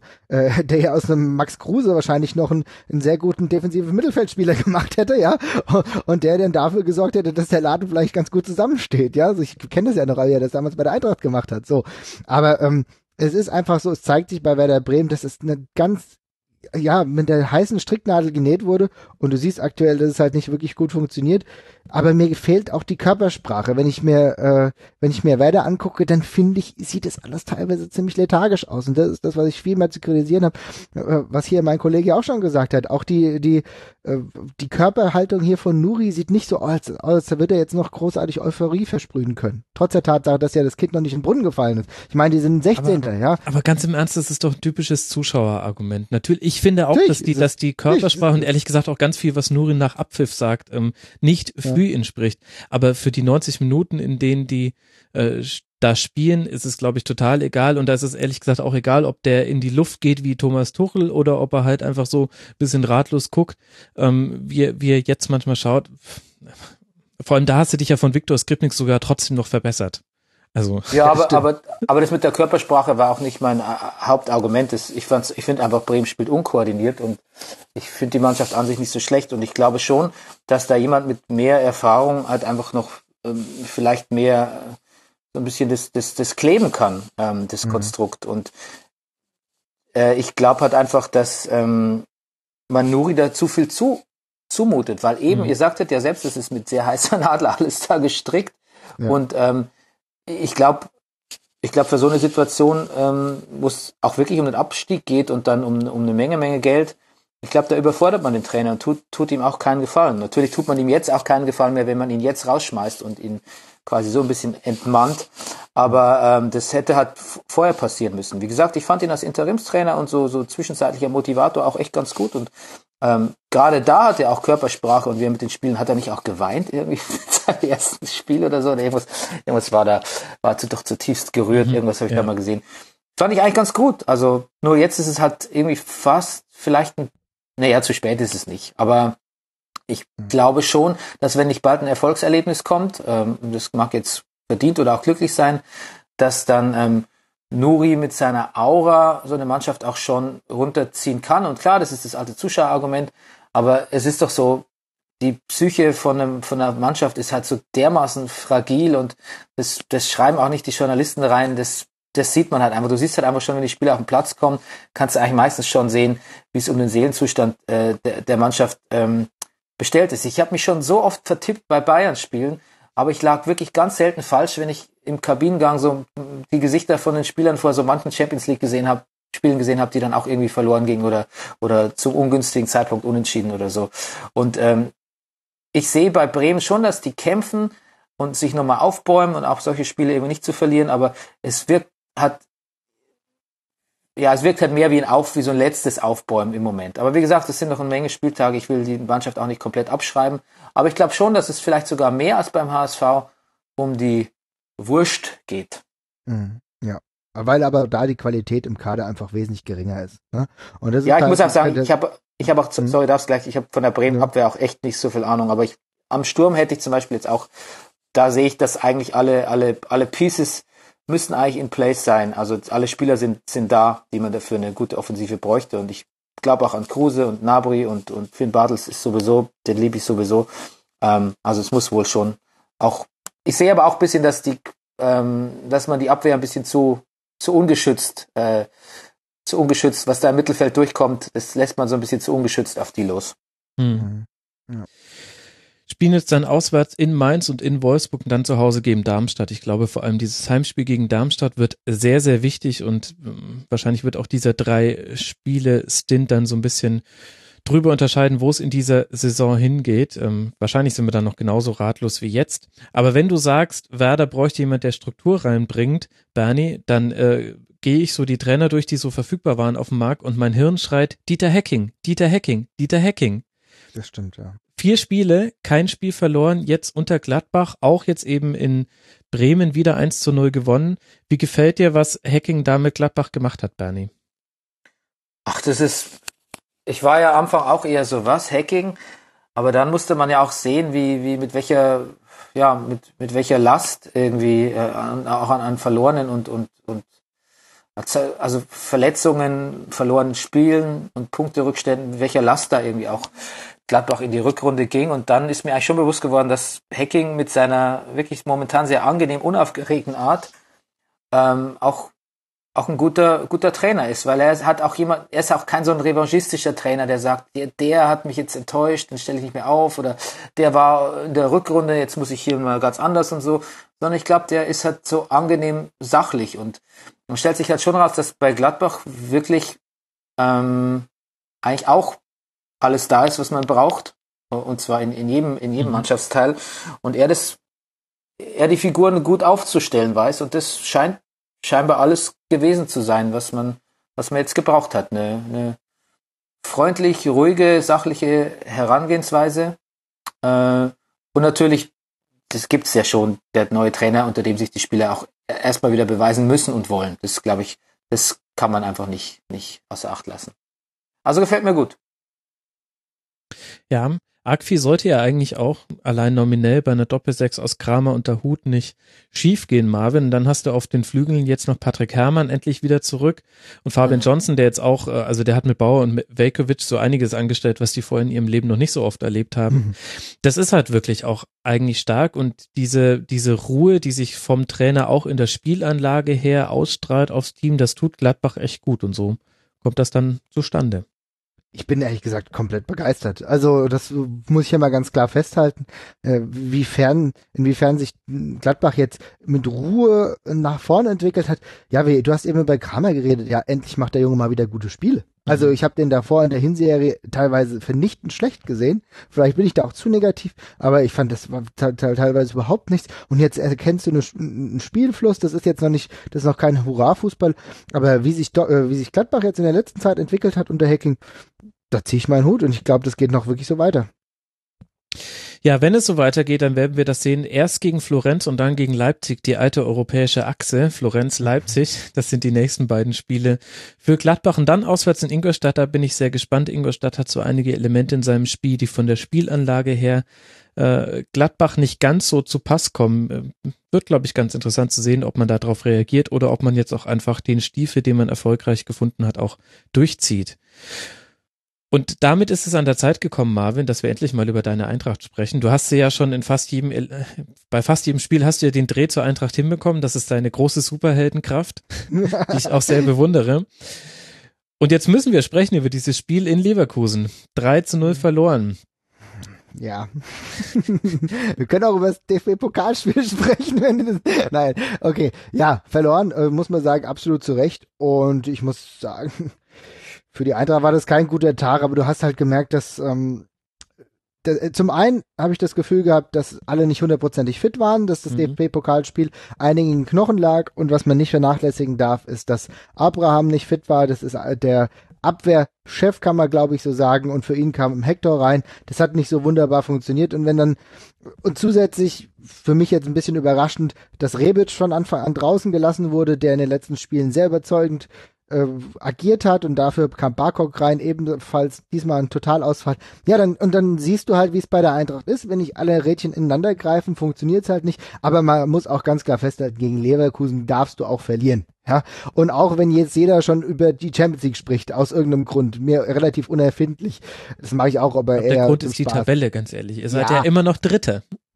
Max Kruse wahrscheinlich noch einen sehr guten defensiven Mittelfeldspieler gemacht hätte, ja. Und der dann dafür gesorgt hätte, dass der Laden vielleicht ganz gut zusammensteht, ja. Also ich kenne das ja noch, wie er das damals bei der Eintracht gemacht hat, so. Aber es ist einfach so, es zeigt sich bei Werder Bremen, dass es eine ganz, mit der heißen Stricknadel genäht wurde und du siehst aktuell, dass es halt nicht wirklich gut funktioniert. Aber mir fehlt auch die Körpersprache. Wenn ich mir Werder angucke, dann finde ich, sieht es alles teilweise ziemlich lethargisch aus. Und das ist das, was ich viel mehr zu kritisieren habe, was hier mein Kollege auch schon gesagt hat. Auch die Körperhaltung hier von Nuri sieht nicht so aus, als würde er jetzt noch großartig Euphorie versprühen können. Trotz der Tatsache, dass ja das Kind noch nicht in den Brunnen gefallen ist. Ich meine, die sind 16. Ja. Aber ganz im Ernst, das ist doch ein typisches Zuschauerargument. Natürlich, ich finde auch, dass die Körpersprache und ehrlich gesagt auch ganz viel, was Nuri nach Abpfiff sagt, nicht für ihn spricht. Aber für die 90 Minuten, in denen die da spielen, ist es, glaube ich, total egal. Und da ist es ehrlich gesagt auch egal, ob der in die Luft geht wie Thomas Tuchel oder ob er halt einfach so ein bisschen ratlos guckt, wie er jetzt manchmal schaut. Vor allem da hast du dich ja von Viktor Skripnik sogar trotzdem noch verbessert. Also, ja, aber das mit der Körpersprache war auch nicht mein Hauptargument. Ich finde einfach, Bremen spielt unkoordiniert und ich finde die Mannschaft an sich nicht so schlecht und ich glaube schon, dass da jemand mit mehr Erfahrung halt einfach noch vielleicht mehr so ein bisschen das kleben kann, das Konstrukt. Und ich glaube halt einfach, dass man Nuri da zu viel zumutet, weil eben, ihr sagtet ja selbst, es ist mit sehr heißer Nadel alles da gestrickt und ich glaube, für so eine Situation, wo es auch wirklich um den Abstieg geht und dann um eine Menge Geld, ich glaube, da überfordert man den Trainer und tut ihm auch keinen Gefallen. Natürlich tut man ihm jetzt auch keinen Gefallen mehr, wenn man ihn jetzt rausschmeißt und ihn quasi so ein bisschen entmannt. Aber das hätte halt vorher passieren müssen. Wie gesagt, ich fand ihn als Interimstrainer und so zwischenzeitlicher Motivator auch echt ganz gut und gerade da hat er auch Körpersprache und mit den Spielen hat er nicht auch geweint irgendwie in seinem ersten Spiel oder so. Irgendwas war doch zutiefst gerührt, irgendwas habe ich da mal gesehen. Fand ich eigentlich ganz gut. Also nur jetzt ist es halt irgendwie fast vielleicht zu spät ist es nicht. Aber ich glaube schon, dass wenn nicht bald ein Erfolgserlebnis kommt, das mag jetzt verdient oder auch glücklich sein, dass dann Nuri mit seiner Aura so eine Mannschaft auch schon runterziehen kann. Und klar, das ist das alte Zuschauerargument, aber es ist doch so, die Psyche von einer Mannschaft ist halt so dermaßen fragil und das schreiben auch nicht die Journalisten rein, das sieht man halt einfach. Du siehst halt einfach schon, wenn die Spieler auf den Platz kommen, kannst du eigentlich meistens schon sehen, wie es um den Seelenzustand der Mannschaft bestellt ist. Ich habe mich schon so oft vertippt bei Bayern-Spielen, aber ich lag wirklich ganz selten falsch, wenn ich im Kabinengang so die Gesichter von den Spielern vor so manchen Champions League Spielen gesehen habe, die dann auch irgendwie verloren gingen oder zum ungünstigen Zeitpunkt unentschieden oder so. Und ich sehe bei Bremen schon, dass die kämpfen und sich nochmal aufbäumen und auch solche Spiele eben nicht zu verlieren, aber es wirkt halt mehr wie so ein letztes Aufbäumen im Moment. Aber wie gesagt, es sind noch eine Menge Spieltage. Ich will die Mannschaft auch nicht komplett abschreiben. Aber ich glaube schon, dass es vielleicht sogar mehr als beim HSV um die Wurst geht. Ja, weil aber da die Qualität im Kader einfach wesentlich geringer ist. Ne? Und das ist ich muss auch sagen, ich habe auch, sorry, darf's gleich, ich habe von der Bremen Abwehr auch echt nicht so viel Ahnung. Aber am Sturm hätte ich zum Beispiel jetzt auch, da sehe ich, dass eigentlich alle Pieces müssen eigentlich in place sein. Also alle Spieler sind da, die man dafür eine gute Offensive bräuchte. Und ich glaube auch an Kruse und Gnabry und Finn Bartels ist sowieso, den liebe ich sowieso. Also es muss wohl schon auch. Ich sehe aber auch ein bisschen, dass man die Abwehr ein bisschen zu ungeschützt, was da im Mittelfeld durchkommt, das lässt man so ein bisschen zu ungeschützt auf die los. Ja. Spielen jetzt dann auswärts in Mainz und in Wolfsburg und dann zu Hause gegen Darmstadt. Ich glaube, vor allem dieses Heimspiel gegen Darmstadt wird sehr, sehr wichtig und wahrscheinlich wird auch dieser 3-Spiele-Stint dann so ein bisschen drüber unterscheiden, wo es in dieser Saison hingeht. Wahrscheinlich sind wir dann noch genauso ratlos wie jetzt. Aber wenn du sagst, Werder bräuchte jemand, der Struktur reinbringt, Bernie, dann gehe ich so die Trainer durch, die so verfügbar waren auf dem Markt und mein Hirn schreit, Dieter Hecking, Dieter Hecking, Dieter Hecking. Das stimmt, ja. 4 Spiele, kein Spiel verloren, jetzt unter Gladbach, auch jetzt eben in Bremen wieder 1:0 gewonnen. Wie gefällt dir, was Hecking da mit Gladbach gemacht hat, Bernie? Ach, ich war ja am Anfang auch eher so, was, Hacking? Aber dann musste man ja auch sehen, wie mit welcher Last irgendwie, auch an Verlorenen und also Verletzungen, verlorenen Spielen und Punkterückständen, mit welcher Last da irgendwie auch Gladbach in die Rückrunde ging. Und dann ist mir eigentlich schon bewusst geworden, dass Hacking mit seiner wirklich momentan sehr angenehm unaufgeregten Art auch ein guter Trainer ist, weil er ist auch kein so ein revanchistischer Trainer, der sagt, der hat mich jetzt enttäuscht, den stelle ich nicht mehr auf, oder der war in der Rückrunde, jetzt muss ich hier mal ganz anders und so, sondern ich glaube, der ist halt so angenehm sachlich und man stellt sich halt schon raus, dass bei Gladbach wirklich eigentlich auch alles da ist, was man braucht, und zwar in jedem Mannschaftsteil, und er die Figuren gut aufzustellen weiß, und das scheint scheinbar alles gewesen zu sein, was man jetzt gebraucht hat. Eine freundlich, ruhige, sachliche Herangehensweise. Und natürlich, das gibt's ja schon, der neue Trainer, unter dem sich die Spieler auch erstmal wieder beweisen müssen und wollen. Das, glaube ich, das kann man einfach nicht außer Acht lassen. Also gefällt mir gut. Ja, arg viel sollte ja eigentlich auch allein nominell bei einer Doppelsechs aus Kramer und Dahoud nicht schief gehen, Marvin. Dann hast du auf den Flügeln jetzt noch Patrick Herrmann endlich wieder zurück und Fabian Johnson, der jetzt auch, also der hat mit Bauer und mit Veljkovic so einiges angestellt, was die vorher in ihrem Leben noch nicht so oft erlebt haben. Das ist halt wirklich auch eigentlich stark und diese Ruhe, die sich vom Trainer auch in der Spielanlage her ausstrahlt aufs Team, das tut Gladbach echt gut und so kommt das dann zustande. Ich bin ehrlich gesagt komplett begeistert. Also das muss ich ja mal ganz klar festhalten, inwiefern sich Gladbach jetzt mit Ruhe nach vorne entwickelt hat. Ja, du hast eben bei Kramer geredet, ja, endlich macht der Junge mal wieder gute Spiele. Also ich habe den davor in der Hinserie teilweise vernichtend schlecht gesehen. Vielleicht bin ich da auch zu negativ, aber ich fand, das war teilweise überhaupt nichts. Und jetzt erkennst du einen Spielfluss, das ist noch kein Hurra-Fußball, aber wie sich Gladbach jetzt in der letzten Zeit entwickelt hat unter Hacking, da ziehe ich meinen Hut und ich glaube, das geht noch wirklich so weiter. Ja, wenn es so weitergeht, dann werden wir das sehen. Erst gegen Florenz und dann gegen Leipzig, die alte europäische Achse. Florenz-Leipzig, das sind die nächsten beiden Spiele für Gladbach. Und dann auswärts in Ingolstadt, da bin ich sehr gespannt. Ingolstadt hat so einige Elemente in seinem Spiel, die von der Spielanlage her Gladbach nicht ganz so zu Pass kommen. Wird, glaube ich, ganz interessant zu sehen, ob man darauf reagiert oder ob man jetzt auch einfach den Stiefel, den man erfolgreich gefunden hat, auch durchzieht. Und damit ist es an der Zeit gekommen, Marvin, dass wir endlich mal über deine Eintracht sprechen. Du hast sie ja schon bei fast jedem Spiel hast du ja den Dreh zur Eintracht hinbekommen. Das ist deine große Superheldenkraft, die ich auch sehr bewundere. Und jetzt müssen wir sprechen über dieses Spiel in Leverkusen. 3:0 verloren. Ja. Wir können auch über das DFB-Pokalspiel sprechen, nein, okay. Ja, verloren, muss man sagen, absolut zu Recht. Und ich muss sagen, für die Eintracht war das kein guter Tag, aber du hast halt gemerkt, dass zum einen habe ich das Gefühl gehabt, dass alle nicht hundertprozentig fit waren, dass das DFB-Pokalspiel einigen in den Knochen lag, und was man nicht vernachlässigen darf, ist, dass Abraham nicht fit war. Das ist der Abwehrchef, kann man glaube ich so sagen, und für ihn kam Hector rein. Das hat nicht so wunderbar funktioniert, und zusätzlich für mich jetzt ein bisschen überraschend, dass Rebic von Anfang an draußen gelassen wurde, der in den letzten Spielen sehr überzeugend agiert hat, und dafür kam Barkok rein, ebenfalls diesmal ein Totalausfall. Ja, dann siehst du halt, wie es bei der Eintracht ist. Wenn nicht alle Rädchen ineinander greifen, funktioniert's halt nicht. Aber man muss auch ganz klar festhalten, gegen Leverkusen darfst du auch verlieren. Ja, und auch wenn jetzt jeder schon über die Champions League spricht, aus irgendeinem Grund, mir relativ unerfindlich, das mache ich auch, aber der Grund ist die Tabelle, ganz ehrlich. Ihr seid ja immer noch Dritter.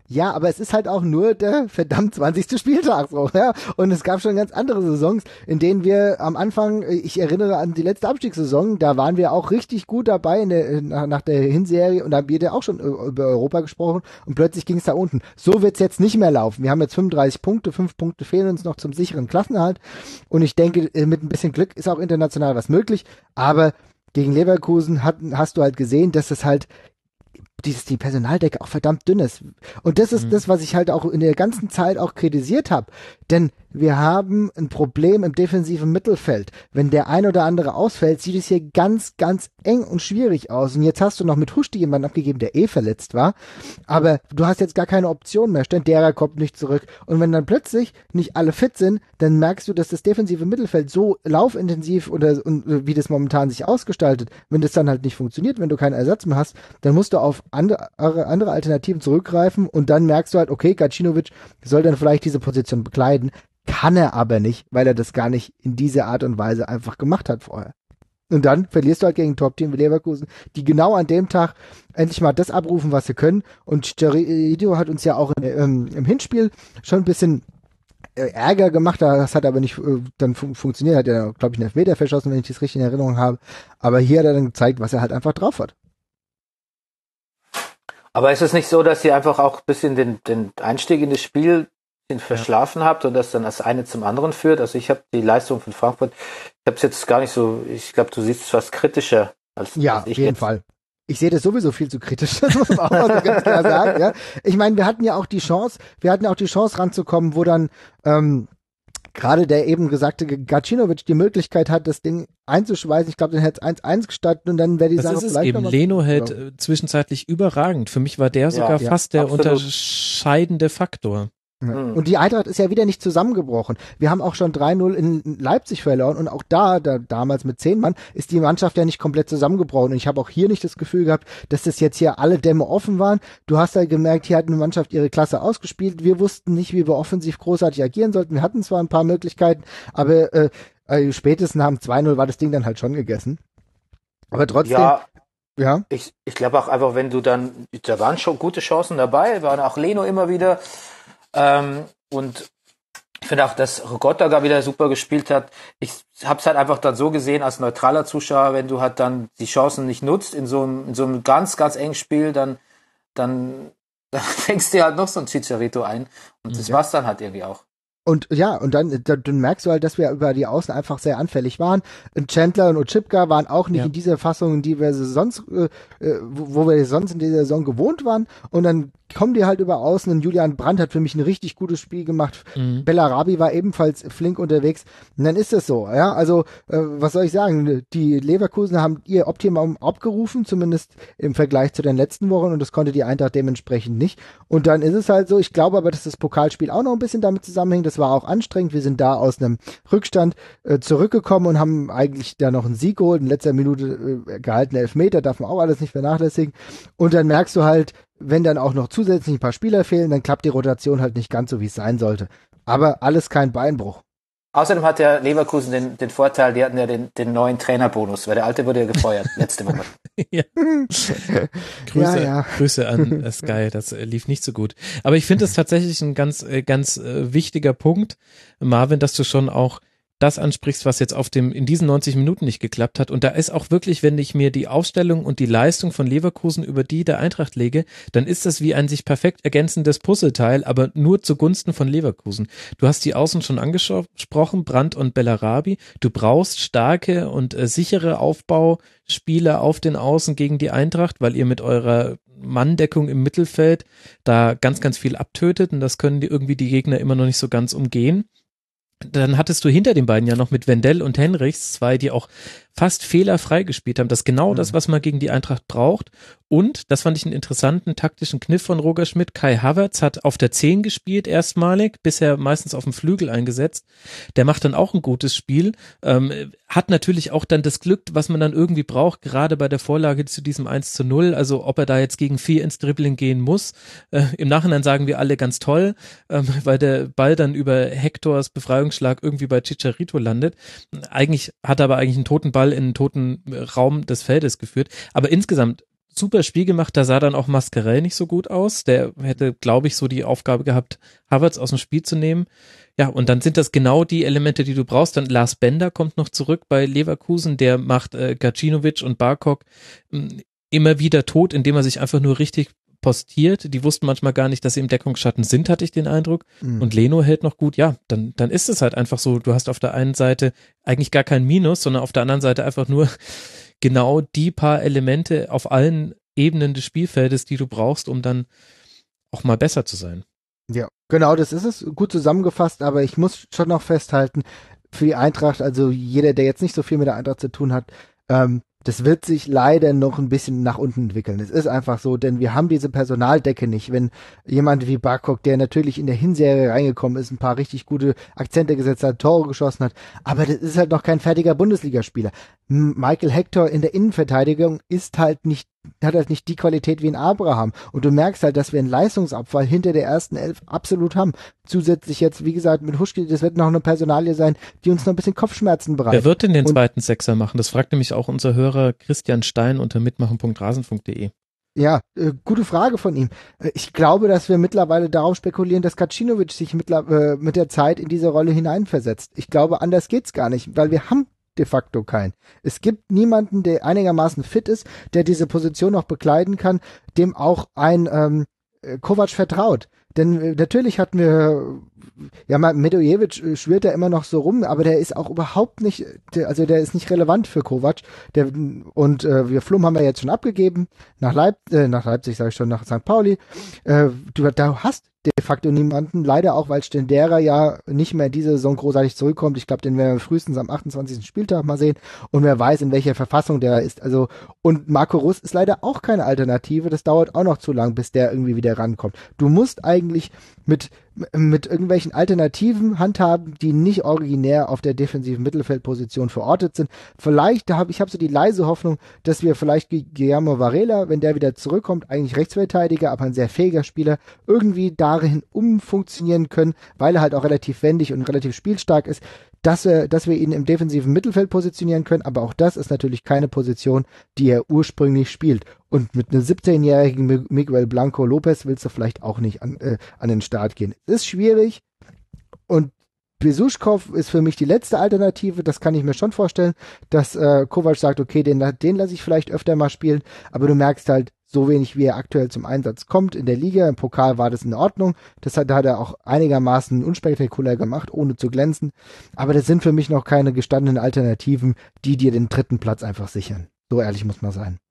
Ja, aber es ist halt auch nur der verdammt 20. Spieltag so, ja. Und es gab schon ganz andere Saisons, in denen wir am Anfang, ich erinnere an die letzte Abstiegssaison, da waren wir auch richtig gut dabei nach der Hinserie und da haben wir ja auch schon über Europa gesprochen und plötzlich ging es da unten. So wird's jetzt nicht mehr laufen. Wir haben jetzt 35 Punkte, 5 Punkte fehlen uns noch zum sicheren Klassenerhalt und ich denke, mit ein bisschen Glück ist auch international was möglich, aber gegen Leverkusen hast du halt gesehen, dass es halt die Personaldecke auch verdammt dünn ist. Und das ist das, was ich halt auch in der ganzen Zeit auch kritisiert habe. Denn wir haben ein Problem im defensiven Mittelfeld. Wenn der ein oder andere ausfällt, sieht es hier ganz, ganz eng und schwierig aus. Und jetzt hast du noch mit Huschti jemanden abgegeben, der verletzt war. Aber du hast jetzt gar keine Option mehr. Stendera kommt nicht zurück. Und wenn dann plötzlich nicht alle fit sind, dann merkst du, dass das defensive Mittelfeld so laufintensiv und wie das momentan sich ausgestaltet, wenn das dann halt nicht funktioniert, wenn du keinen Ersatz mehr hast, dann musst du auf andere Alternativen zurückgreifen und dann merkst du halt, okay, Gacinovic soll dann vielleicht diese Position bekleiden, kann er aber nicht, weil er das gar nicht in dieser Art und Weise einfach gemacht hat vorher. Und dann verlierst du halt gegen ein Top-Team wie Leverkusen, die genau an dem Tag endlich mal das abrufen, was sie können. Und Chicharito hat uns ja auch im Hinspiel schon ein bisschen Ärger gemacht, das hat aber nicht dann funktioniert, hat er, glaube ich, einen Elfmeter verschossen, wenn ich das richtig in Erinnerung habe. Aber hier hat er dann gezeigt, was er halt einfach drauf hat. Aber ist es nicht so, dass ihr einfach auch ein bisschen den Einstieg in das Spiel verschlafen habt und das dann das eine zum anderen führt? Also ich habe die Leistung von Frankfurt, ich habe es jetzt gar nicht so, ich glaube, du siehst es fast kritischer als ich. Ja, auf jeden Fall. Ich sehe das sowieso viel zu kritisch, das muss man auch mal so ganz klar sagen. Ja. Ich meine, wir hatten ja auch die Chance ranzukommen, wo dann gerade der eben gesagte Gacinovic die Möglichkeit hat, das Ding einzuschweißen. Ich glaube, dann hätte es 1-1 gestanden und dann wäre die Sache vielleicht eben. Leno hält zwischenzeitlich überragend. Für mich war der sogar fast der unterscheidende Faktor. Ja. Und die Eintracht ist ja wieder nicht zusammengebrochen. Wir haben auch schon 3-0 in Leipzig verloren und auch damals mit 10 Mann ist die Mannschaft ja nicht komplett zusammengebrochen. Und ich habe auch hier nicht das Gefühl gehabt, dass das jetzt hier alle Dämme offen waren. Du hast halt gemerkt, hier hat eine Mannschaft ihre Klasse ausgespielt. Wir wussten nicht, wie wir offensiv großartig agieren sollten. Wir hatten zwar ein paar Möglichkeiten, aber spätestens nach dem 2-0 war das Ding dann halt schon gegessen. Aber trotzdem... Ja. Ich glaube auch einfach, wenn du dann, da waren schon gute Chancen dabei, waren auch Leno immer wieder. Und ich finde auch, dass Rigotta gar wieder super gespielt hat. Ich habe es halt einfach dann so gesehen als neutraler Zuschauer, wenn du halt dann die Chancen nicht nutzt in so einem ganz, ganz engen Spiel, dann fängst du dir halt noch so ein Chicharito ein und das war's dann halt irgendwie auch. Und ja, und dann merkst du halt, dass wir über die Außen einfach sehr anfällig waren. Und Chandler und Oczipka waren auch nicht in dieser Fassung, die wir sonst, wo wir sonst in dieser Saison gewohnt waren. Und dann kommen die halt über Außen und Julian Brandt hat für mich ein richtig gutes Spiel gemacht. Bellarabi war ebenfalls flink unterwegs. Und dann ist es so, ja. Also, was soll ich sagen? Die Leverkusen haben ihr Optimum abgerufen, zumindest im Vergleich zu den letzten Wochen und das konnte die Eintracht dementsprechend nicht. Und dann ist es halt so, ich glaube aber, dass das Pokalspiel auch noch ein bisschen damit zusammenhängt. Das war auch anstrengend. Wir sind da aus einem Rückstand zurückgekommen und haben eigentlich da noch einen Sieg geholt. In letzter Minute gehaltene Elfmeter, darf man auch alles nicht vernachlässigen. Und dann merkst du halt, wenn dann auch noch zusätzlich ein paar Spieler fehlen, dann klappt die Rotation halt nicht ganz so, wie es sein sollte. Aber alles kein Beinbruch. Außerdem hat ja Leverkusen den Vorteil, die hatten ja den neuen Trainerbonus, weil der alte wurde ja gefeuert letzte Woche. Ja. Grüße an Sky, das lief nicht so gut. Aber ich finde es tatsächlich ein ganz wichtiger Punkt, Marvin, dass du schon auch das ansprichst, was jetzt in diesen 90 Minuten nicht geklappt hat. Und da ist auch wirklich, wenn ich mir die Aufstellung und die Leistung von Leverkusen über die der Eintracht lege, dann ist das wie ein sich perfekt ergänzendes Puzzleteil, aber nur zugunsten von Leverkusen. Du hast die Außen schon angesprochen, Brandt und Bellarabi. Du brauchst starke und sichere Aufbauspieler auf den Außen gegen die Eintracht, weil ihr mit eurer Manndeckung im Mittelfeld da ganz, ganz viel abtötet und das können die Gegner immer noch nicht so ganz umgehen. Dann hattest du hinter den beiden ja noch mit Wendell und Henrichs zwei, die auch fast fehlerfrei gespielt haben. Das ist genau das, was man gegen die Eintracht braucht. Und, das fand ich einen interessanten taktischen Kniff von Roger Schmidt, Kai Havertz hat auf der 10 gespielt erstmalig, bisher meistens auf dem Flügel eingesetzt. Der macht dann auch ein gutes Spiel, hat natürlich auch dann das Glück, was man dann irgendwie braucht, gerade bei der Vorlage zu diesem 1:0, also ob er da jetzt gegen 4 ins Dribbling gehen muss. Im Nachhinein sagen wir alle ganz toll, weil der Ball dann über Hectors Befreiungsschlag irgendwie bei Chicharito landet. Hat er aber eigentlich einen toten Ball in einen toten Raum des Feldes geführt. Aber insgesamt super Spiel gemacht, da sah dann auch Mascarell nicht so gut aus. Der hätte, glaube ich, so die Aufgabe gehabt, Havertz aus dem Spiel zu nehmen. Ja, und dann sind das genau die Elemente, die du brauchst. Dann Lars Bender kommt noch zurück bei Leverkusen, der macht Gacinovic und Barkok immer wieder tot, indem er sich einfach nur richtig postiert. Die wussten manchmal gar nicht, dass sie im Deckungsschatten sind, hatte ich den Eindruck. Und Leno hält noch gut. Ja, dann ist es halt einfach so, du hast auf der einen Seite eigentlich gar kein Minus, sondern auf der anderen Seite einfach nur genau die paar Elemente auf allen Ebenen des Spielfeldes, die du brauchst, um dann auch mal besser zu sein. Ja, genau, das ist es. Gut zusammengefasst, aber ich muss schon noch festhalten, für die Eintracht, also jeder, der jetzt nicht so viel mit der Eintracht zu tun hat, das wird sich leider noch ein bisschen nach unten entwickeln. Es ist einfach so, denn wir haben diese Personaldecke nicht. Wenn jemand wie Barkok, der natürlich in der Hinserie reingekommen ist, ein paar richtig gute Akzente gesetzt hat, Tore geschossen hat, aber das ist halt noch kein fertiger Bundesligaspieler. Michael Hector in der Innenverteidigung hat halt nicht die Qualität wie ein Abraham. Und du merkst halt, dass wir einen Leistungsabfall hinter der ersten Elf absolut haben. Zusätzlich jetzt, wie gesagt, mit Huschke, das wird noch eine Personalie sein, die uns noch ein bisschen Kopfschmerzen bereitet. Wer wird denn den zweiten Sechser machen? Das fragt nämlich auch unser Hörer Christian Stein unter mitmachen.rasen.de. Ja, gute Frage von ihm. Ich glaube, dass wir mittlerweile darauf spekulieren, dass Gacinovic sich mit der Zeit in diese Rolle hineinversetzt. Ich glaube, anders geht's gar nicht, weil wir haben de facto keinen. Es gibt niemanden, der einigermaßen fit ist, der diese Position noch bekleiden kann, dem auch ein Kovac vertraut. Denn natürlich hatten wir, ja, Medojevic schwirrt da immer noch so rum, aber der ist auch überhaupt nicht, der ist nicht relevant für Kovac. Wir Flum haben wir jetzt schon abgegeben, nach Leipzig sage ich schon, nach St. Pauli. Du hast de facto niemanden, leider auch, weil Stendera ja nicht mehr in diese Saison großartig zurückkommt. Ich glaube, den werden wir frühestens am 28. Spieltag mal sehen und wer weiß, in welcher Verfassung der ist. Also, und Marco Russ ist leider auch keine Alternative. Das dauert auch noch zu lang, bis der irgendwie wieder rankommt. Du musst eigentlich mit irgendwelchen Alternativen handhaben, die nicht originär auf der defensiven Mittelfeldposition verortet sind. Vielleicht, ich habe so die leise Hoffnung, dass wir vielleicht Guillermo Varela, wenn der wieder zurückkommt, eigentlich Rechtsverteidiger, aber ein sehr fähiger Spieler, irgendwie darin umfunktionieren können, weil er halt auch relativ wendig und relativ spielstark ist, dass wir ihn im defensiven Mittelfeld positionieren können, aber auch das ist natürlich keine Position, die er ursprünglich spielt. Und mit einem 17-jährigen Miguel Blanco Lopez willst du vielleicht auch nicht an den Start gehen. Es ist schwierig und Besuschkow ist für mich die letzte Alternative, das kann ich mir schon vorstellen, dass Kovac sagt, okay, den lasse ich vielleicht öfter mal spielen, aber du merkst halt, so wenig wie er aktuell zum Einsatz kommt in der Liga, im Pokal war das in Ordnung, da hat er auch einigermaßen unspektakulär gemacht, ohne zu glänzen, aber das sind für mich noch keine gestandenen Alternativen, die dir den dritten Platz einfach sichern. So ehrlich muss man sein.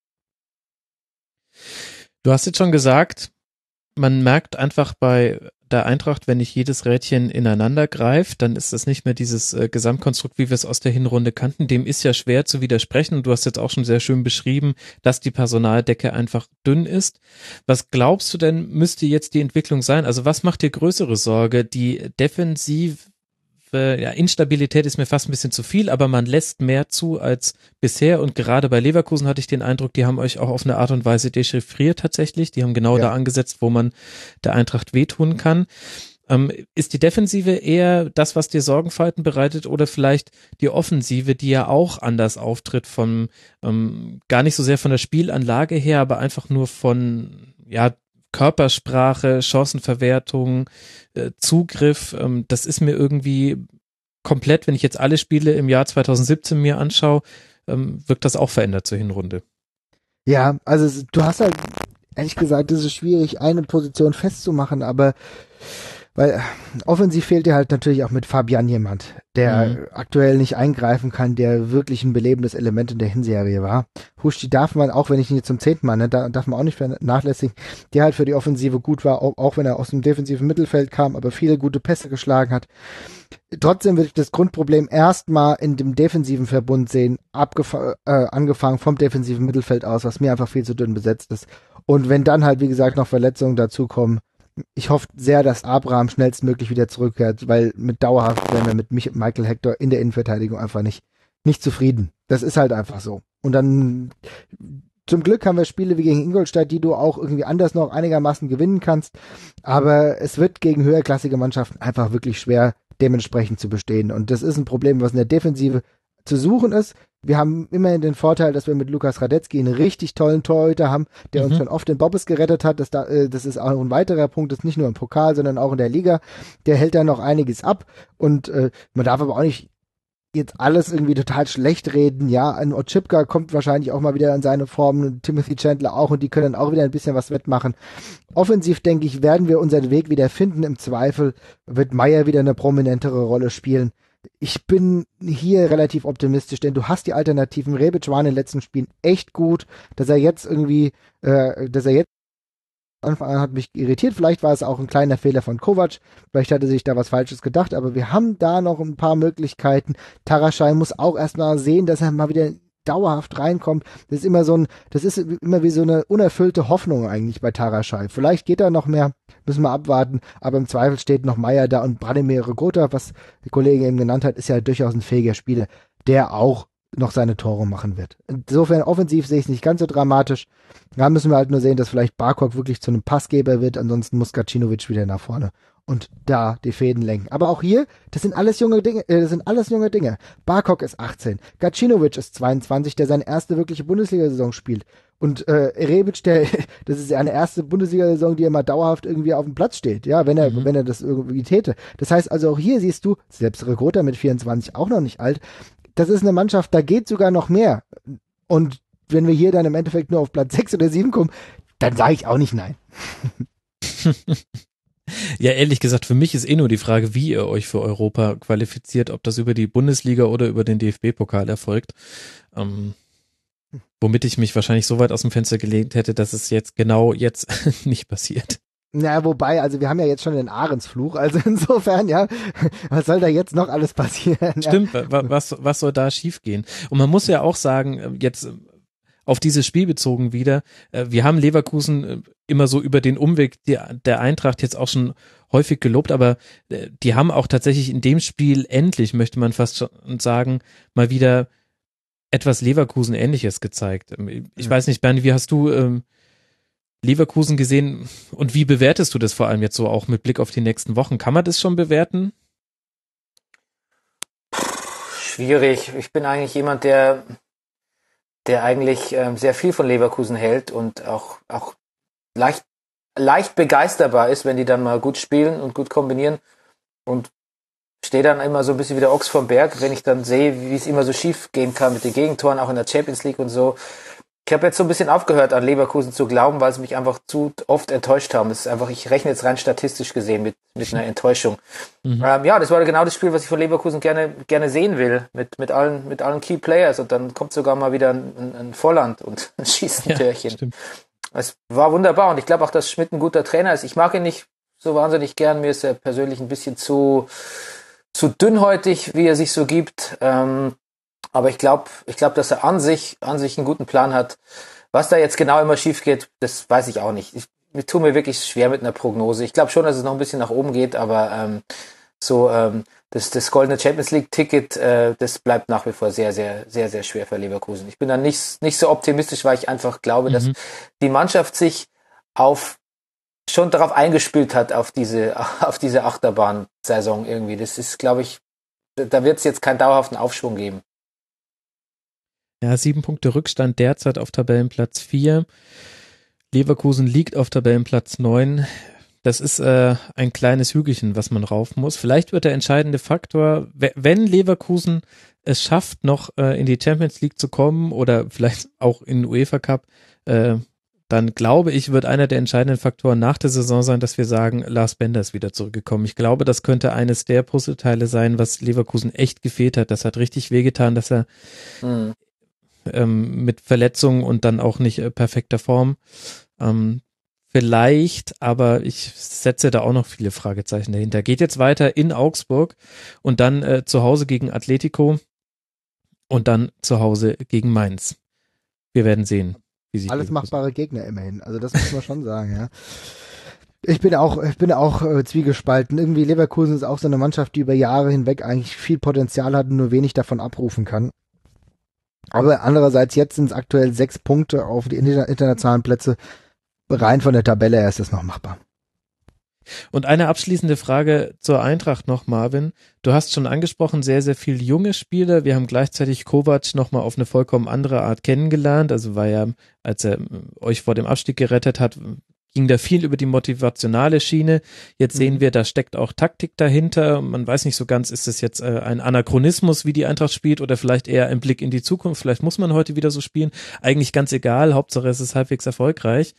Du hast jetzt schon gesagt, man merkt einfach bei der Eintracht, wenn nicht jedes Rädchen ineinander greift, dann ist das nicht mehr dieses Gesamtkonstrukt, wie wir es aus der Hinrunde kannten. Dem ist ja schwer zu widersprechen und du hast jetzt auch schon sehr schön beschrieben, dass die Personaldecke einfach dünn ist. Was glaubst du denn, müsste jetzt die Entwicklung sein? Also was macht dir größere Sorge? Die Instabilität ist mir fast ein bisschen zu viel, aber man lässt mehr zu als bisher und gerade bei Leverkusen hatte ich den Eindruck, die haben euch auch auf eine Art und Weise dechiffriert tatsächlich, die haben genau da angesetzt, wo man der Eintracht wehtun kann. Ist die Defensive eher das, was dir Sorgenfalten bereitet oder vielleicht die Offensive, die ja auch anders auftritt gar nicht so sehr von der Spielanlage her, aber einfach nur von, Körpersprache, Chancenverwertung, Zugriff, das ist mir irgendwie komplett, wenn ich jetzt alle Spiele im Jahr 2017 mir anschaue, wirkt das auch verändert zur Hinrunde. Ja, also du hast halt, ehrlich gesagt, es ist schwierig, eine Position festzumachen, aber weil offensiv fehlt dir halt natürlich auch mit Fabian jemand, der aktuell nicht eingreifen kann, der wirklich ein belebendes Element in der Hinserie war. Huschti darf man, auch wenn ich ihn jetzt zum 10. Mal, darf man auch nicht vernachlässigen, der halt für die Offensive gut war, auch wenn er aus dem defensiven Mittelfeld kam, aber viele gute Pässe geschlagen hat. Trotzdem würde ich das Grundproblem erstmal in dem defensiven Verbund sehen, angefangen vom defensiven Mittelfeld aus, was mir einfach viel zu dünn besetzt ist. Und wenn dann halt, wie gesagt, noch Verletzungen dazukommen, ich hoffe sehr, dass Abraham schnellstmöglich wieder zurückkehrt, weil mit dauerhaft wären wir mit Michael Hector in der Innenverteidigung einfach nicht zufrieden. Das ist halt einfach so. Und dann zum Glück haben wir Spiele wie gegen Ingolstadt, die du auch irgendwie anders noch einigermaßen gewinnen kannst. Aber es wird gegen höherklassige Mannschaften einfach wirklich schwer, dementsprechend zu bestehen. Und das ist ein Problem, was in der Defensive zu suchen ist. Wir haben immerhin den Vorteil, dass wir mit Lukas Radetzky einen richtig tollen Torhüter haben, der uns schon oft den Bobbes gerettet hat. Das ist auch ein weiterer Punkt, das ist nicht nur im Pokal, sondern auch in der Liga. Der hält da noch einiges ab und man darf aber auch nicht jetzt alles irgendwie total schlecht reden. Ja, ein Otschipka kommt wahrscheinlich auch mal wieder an seine Form, Timothy Chandler auch und die können dann auch wieder ein bisschen was wettmachen. Offensiv, denke ich, werden wir unseren Weg wieder finden. Im Zweifel wird Meier wieder eine prominentere Rolle spielen. Ich bin hier relativ optimistisch, denn du hast die Alternativen. Rebic war in den letzten Spielen echt gut, dass er jetzt Anfang an hat mich irritiert. Vielleicht war es auch ein kleiner Fehler von Kovac. Vielleicht hatte sich da was Falsches gedacht, aber wir haben da noch ein paar Möglichkeiten. Taraschai muss auch erstmal sehen, dass er mal wieder dauerhaft reinkommt. Das ist immer wie so eine unerfüllte Hoffnung eigentlich bei Taraschai. Vielleicht geht da noch mehr, müssen wir abwarten, aber im Zweifel steht noch Meier da und Branimir Rogota, was die Kollegin eben genannt hat, ist ja durchaus ein fähiger Spieler, der auch noch seine Tore machen wird. Insofern offensiv sehe ich es nicht ganz so dramatisch. Da müssen wir halt nur sehen, dass vielleicht Barkok wirklich zu einem Passgeber wird, ansonsten muss Gacinovic wieder nach vorne und da die Fäden lenken. Aber auch hier, das sind alles junge Dinge. Barkok ist 18, Gacinovic ist 22, der seine erste wirkliche Bundesliga-Saison spielt. Und Rebic, das ist ja eine erste Bundesliga-Saison, die immer dauerhaft irgendwie auf dem Platz steht, ja, wenn er das irgendwie täte. Das heißt also auch hier siehst du, selbst Rogota mit 24 auch noch nicht alt, das ist eine Mannschaft, da geht sogar noch mehr. Und wenn wir hier dann im Endeffekt nur auf Platz 6 oder 7 kommen, dann sage ich auch nicht nein. Ja, ehrlich gesagt, für mich ist nur die Frage, wie ihr euch für Europa qualifiziert, ob das über die Bundesliga oder über den DFB-Pokal erfolgt. Womit ich mich wahrscheinlich so weit aus dem Fenster gelehnt hätte, dass es jetzt nicht passiert. Na, wobei, also wir haben ja jetzt schon den Ahrensfluch, also insofern, ja, was soll da jetzt noch alles passieren? Stimmt, ja. Was soll da schiefgehen? Und man muss ja auch sagen, jetzt auf dieses Spiel bezogen wieder, wir haben Leverkusen immer so über den Umweg der Eintracht jetzt auch schon häufig gelobt, aber die haben auch tatsächlich in dem Spiel endlich, möchte man fast schon sagen, mal wieder etwas Leverkusen-Ähnliches gezeigt. Ich weiß nicht, Bernie, wie hast du Leverkusen gesehen und wie bewertest du das vor allem jetzt so auch mit Blick auf die nächsten Wochen? Kann man das schon bewerten? Schwierig. Ich bin eigentlich jemand, der eigentlich sehr viel von Leverkusen hält und auch leicht begeisterbar ist, wenn die dann mal gut spielen und gut kombinieren, und stehe dann immer so ein bisschen wie der Ochs vom Berg, wenn ich dann sehe, wie es immer so schief gehen kann mit den Gegentoren, auch in der Champions League und so. Ich habe jetzt so ein bisschen aufgehört, an Leverkusen zu glauben, weil sie mich einfach zu oft enttäuscht haben. Das ist einfach, ich rechne jetzt rein statistisch gesehen mit einer Enttäuschung. Ja, das war genau das Spiel, was ich von Leverkusen gerne sehen will, mit allen Key Players, und dann kommt sogar mal wieder ein Volland und schießt ein Türchen. Stimmt. Es war wunderbar, und ich glaube auch, dass Schmidt ein guter Trainer ist. Ich mag ihn nicht so wahnsinnig gern, mir ist er persönlich ein bisschen zu dünnhäutig, wie er sich so gibt. Aber ich glaube, dass er an sich einen guten Plan hat. Was da jetzt genau immer schief geht, das weiß ich auch nicht. Ich tue mir wirklich schwer mit einer Prognose. Ich glaube schon, dass es noch ein bisschen nach oben geht, aber das goldene Champions League Ticket, das bleibt nach wie vor sehr, sehr, sehr, sehr schwer für Leverkusen. Ich bin da nicht so optimistisch, weil ich einfach glaube, dass die Mannschaft sich schon darauf eingespielt hat, auf diese Achterbahn-Saison irgendwie. Das ist, glaube ich, da wird es jetzt keinen dauerhaften Aufschwung geben. Ja, 7 Punkte Rückstand derzeit auf Tabellenplatz 4. Leverkusen liegt auf Tabellenplatz 9. Das ist ein kleines Hügelchen, was man rauf muss. Vielleicht wird der entscheidende Faktor, wenn Leverkusen es schafft, noch in die Champions League zu kommen oder vielleicht auch in den UEFA Cup, dann glaube ich, wird einer der entscheidenden Faktoren nach der Saison sein, dass wir sagen, Lars Bender ist wieder zurückgekommen. Ich glaube, das könnte eines der Puzzleteile sein, was Leverkusen echt gefehlt hat. Das hat richtig wehgetan, dass er mit Verletzungen und dann auch nicht perfekter Form vielleicht, aber ich setze da auch noch viele Fragezeichen dahinter. Geht jetzt weiter in Augsburg und dann zu Hause gegen Atletico und dann zu Hause gegen Mainz. Wir werden sehen. Alles machbare Gegner immerhin, also das muss man schon sagen, ja. Ich bin auch zwiegespalten. Irgendwie Leverkusen ist auch so eine Mannschaft, die über Jahre hinweg eigentlich viel Potenzial hat und nur wenig davon abrufen kann. Aber andererseits, jetzt sind es aktuell 6 Punkte auf die internationalen Plätze. Rein von der Tabelle her ist das noch machbar. Und eine abschließende Frage zur Eintracht noch, Marvin. Du hast schon angesprochen, sehr, sehr viele junge Spieler. Wir haben gleichzeitig Kovac nochmal auf eine vollkommen andere Art kennengelernt. Also war ja, als er euch vor dem Abstieg gerettet hat, ging da viel über die motivationale Schiene. Jetzt sehen wir, da steckt auch Taktik dahinter. Man weiß nicht so ganz, ist das jetzt ein Anachronismus, wie die Eintracht spielt, oder vielleicht eher ein Blick in die Zukunft. Vielleicht muss man heute wieder so spielen. Eigentlich ganz egal. Hauptsache, es ist halbwegs erfolgreich.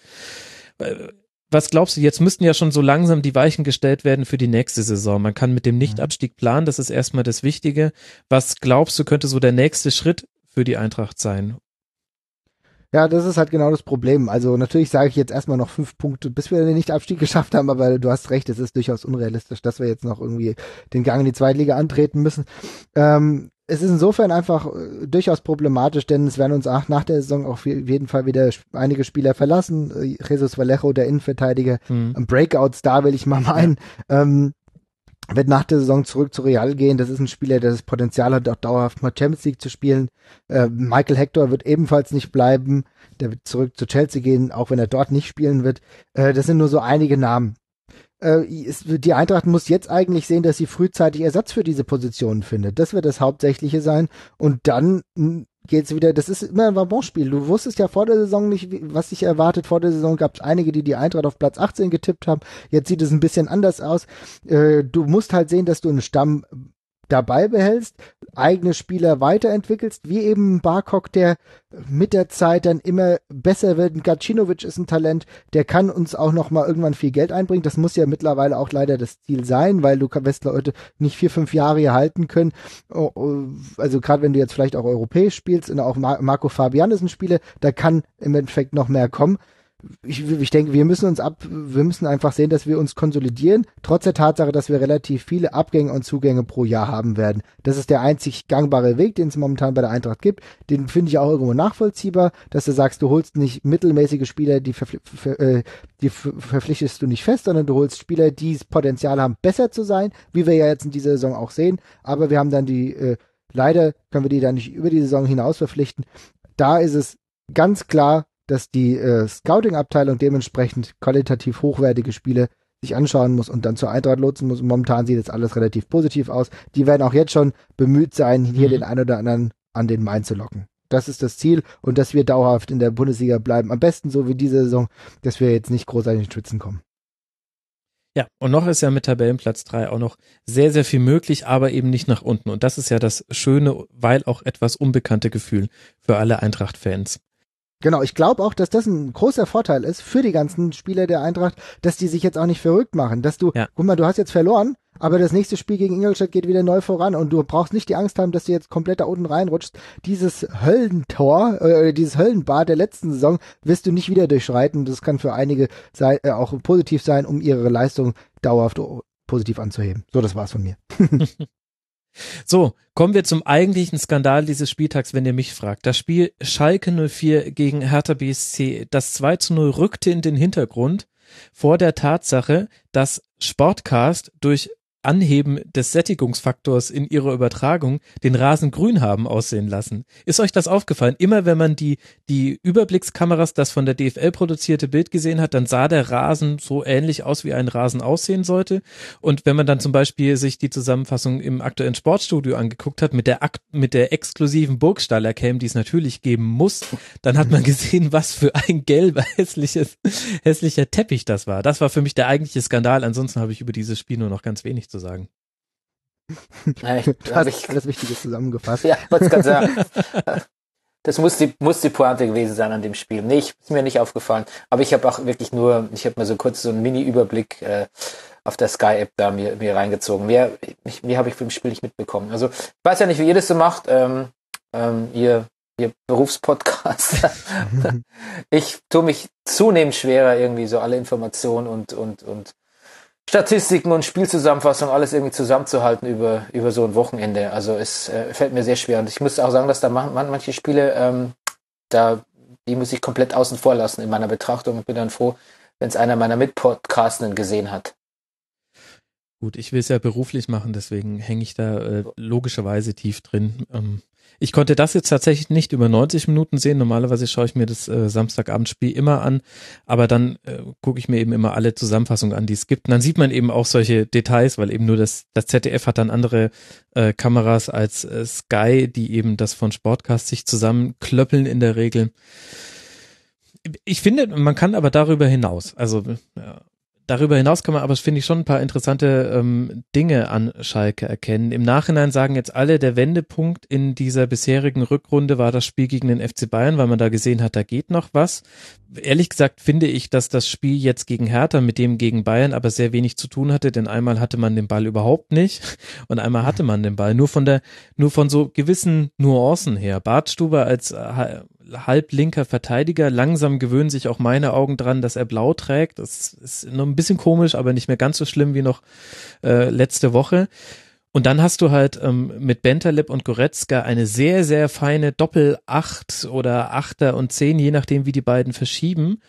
Was glaubst du, jetzt müssten ja schon so langsam die Weichen gestellt werden für die nächste Saison. Man kann mit dem Nichtabstieg planen, das ist erstmal das Wichtige. Was glaubst du, könnte so der nächste Schritt für die Eintracht sein? Ja, das ist halt genau das Problem. Also natürlich sage ich jetzt erstmal noch 5 Punkte, bis wir den Nicht-Abstieg geschafft haben, aber du hast recht, es ist durchaus unrealistisch, dass wir jetzt noch irgendwie den Gang in die Zweitliga antreten müssen. Es ist insofern einfach durchaus problematisch, denn es werden uns auch nach der Saison auf jeden Fall wieder einige Spieler verlassen. Jesus Vallejo, der Innenverteidiger, ein Breakout-Star, will ich mal meinen, wird nach der Saison zurück zu Real gehen. Das ist ein Spieler, der das Potenzial hat, auch dauerhaft mal Champions League zu spielen. Michael Hector wird ebenfalls nicht bleiben. Der wird zurück zu Chelsea gehen, auch wenn er dort nicht spielen wird. Das sind nur so einige Namen. Die Eintracht muss jetzt eigentlich sehen, dass sie frühzeitig Ersatz für diese Positionen findet. Das wird das Hauptsächliche sein. Und dann geht's wieder, das ist immer ein Wabonspiel. Du wusstest ja vor der Saison nicht, was sich erwartet. Vor der Saison gab es einige, die Eintracht auf Platz 18 getippt haben. Jetzt sieht es ein bisschen anders aus. Du musst halt sehen, dass du einen Stamm dabei behältst, eigene Spieler weiterentwickelst, wie eben Barkok, der mit der Zeit dann immer besser wird. Ein Gacinovic ist ein Talent, der kann uns auch noch mal irgendwann viel Geld einbringen. Das muss ja mittlerweile auch leider das Ziel sein, weil du wirst Leute nicht 4-5 Jahre hier halten können. Also gerade wenn du jetzt vielleicht auch europäisch spielst, und auch Marco Fabian ist ein Spieler, da kann im Endeffekt noch mehr kommen. Ich denke, wir müssen einfach sehen, dass wir uns konsolidieren, trotz der Tatsache, dass wir relativ viele Abgänge und Zugänge pro Jahr haben werden. Das ist der einzig gangbare Weg, den es momentan bei der Eintracht gibt. Den finde ich auch irgendwo nachvollziehbar, dass du sagst, du holst nicht mittelmäßige Spieler, die verpflichtest du nicht fest, sondern du holst Spieler, die das Potenzial haben, besser zu sein, wie wir ja jetzt in dieser Saison auch sehen. Aber wir haben dann leider können wir die dann nicht über die Saison hinaus verpflichten. Da ist es ganz klar, dass die Scouting-Abteilung dementsprechend qualitativ hochwertige Spiele sich anschauen muss und dann zur Eintracht lotsen muss. Und momentan sieht das alles relativ positiv aus. Die werden auch jetzt schon bemüht sein, hier den einen oder anderen an den Main zu locken. Das ist das Ziel, und dass wir dauerhaft in der Bundesliga bleiben. Am besten so wie diese Saison, dass wir jetzt nicht großartig in die Schwitzen kommen. Ja, und noch ist ja mit Tabellenplatz 3 auch noch sehr, sehr viel möglich, aber eben nicht nach unten. Und das ist ja das schöne, weil auch etwas unbekannte Gefühl für alle Eintracht-Fans. Genau, ich glaube auch, dass das ein großer Vorteil ist für die ganzen Spieler der Eintracht, dass die sich jetzt auch nicht verrückt machen, dass du, guck mal, du hast jetzt verloren, aber das nächste Spiel gegen Ingolstadt geht wieder neu voran und du brauchst nicht die Angst haben, dass du jetzt komplett da unten reinrutschst. Dieses Höllentor, dieses Höllenbad der letzten Saison wirst du nicht wieder durchschreiten. Das kann für einige auch positiv sein, um ihre Leistung dauerhaft positiv anzuheben. So, das war's von mir. So, kommen wir zum eigentlichen Skandal dieses Spieltags, wenn ihr mich fragt. Das Spiel Schalke 04 gegen Hertha BSC, das 2:0 rückte in den Hintergrund vor der Tatsache, dass Sportcast durch Anheben des Sättigungsfaktors in ihrer Übertragung den Rasen grün haben aussehen lassen. Ist euch das aufgefallen? Immer wenn man die Überblickskameras, das von der DFL produzierte Bild gesehen hat, dann sah der Rasen so ähnlich aus, wie ein Rasen aussehen sollte. Und wenn man dann zum Beispiel sich die Zusammenfassung im aktuellen Sportstudio angeguckt hat, mit der exklusiven Burgstaller-Cam, die es natürlich geben muss, dann hat man gesehen, was für ein gelber, hässlicher Teppich das war. Das war für mich der eigentliche Skandal. Ansonsten habe ich über dieses Spiel nur noch ganz wenig zu sagen. Du hast alles Wichtige zusammengefasst. Ja, ich wollte es gerade sagen. Das muss die Pointe gewesen sein an dem Spiel. Nee, ist mir nicht aufgefallen. Aber ich habe auch wirklich ich habe mir so kurz so einen Mini-Überblick auf der Sky-App da mir reingezogen. Mehr habe ich vom Spiel nicht mitbekommen. Also, ich weiß ja nicht, wie ihr das so macht. Ihr Berufspodcast. Ich tue mich zunehmend schwerer, irgendwie so alle Informationen und Statistiken und Spielzusammenfassung, alles irgendwie zusammenzuhalten über so ein Wochenende. Also es fällt mir sehr schwer. Und ich muss auch sagen, dass da manche Spiele, die muss ich komplett außen vor lassen in meiner Betrachtung. Ich bin dann froh, wenn es einer meiner Mitpodcastenden gesehen hat. Gut, ich will es ja beruflich machen, deswegen hänge ich da logischerweise tief drin. Ich konnte das jetzt tatsächlich nicht über 90 Minuten sehen. Normalerweise schaue ich mir das Samstagabendspiel immer an, aber dann gucke ich mir eben immer alle Zusammenfassungen an, die es gibt. Und dann sieht man eben auch solche Details, weil eben nur das ZDF hat dann andere Kameras als Sky, die eben das von Sportcast sich zusammenklöppeln in der Regel. Ich finde, man kann aber darüber hinaus, darüber hinaus kann man aber, finde ich, schon ein paar interessante Dinge an Schalke erkennen. Im Nachhinein sagen jetzt alle, der Wendepunkt in dieser bisherigen Rückrunde war das Spiel gegen den FC Bayern, weil man da gesehen hat, da geht noch was. Ehrlich gesagt finde ich, dass das Spiel jetzt gegen Hertha mit dem gegen Bayern aber sehr wenig zu tun hatte, denn einmal hatte man den Ball überhaupt nicht und einmal hatte man den Ball nur von so gewissen Nuancen her. Bartstuber als halblinker Verteidiger, langsam gewöhnen sich auch meine Augen dran, dass er blau trägt. Das ist noch ein bisschen komisch, aber nicht mehr ganz so schlimm wie noch letzte Woche. Und dann hast du halt mit Bentaleb und Goretzka eine sehr, sehr feine Doppel-8 oder 8er und 10, je nachdem wie die beiden verschieben.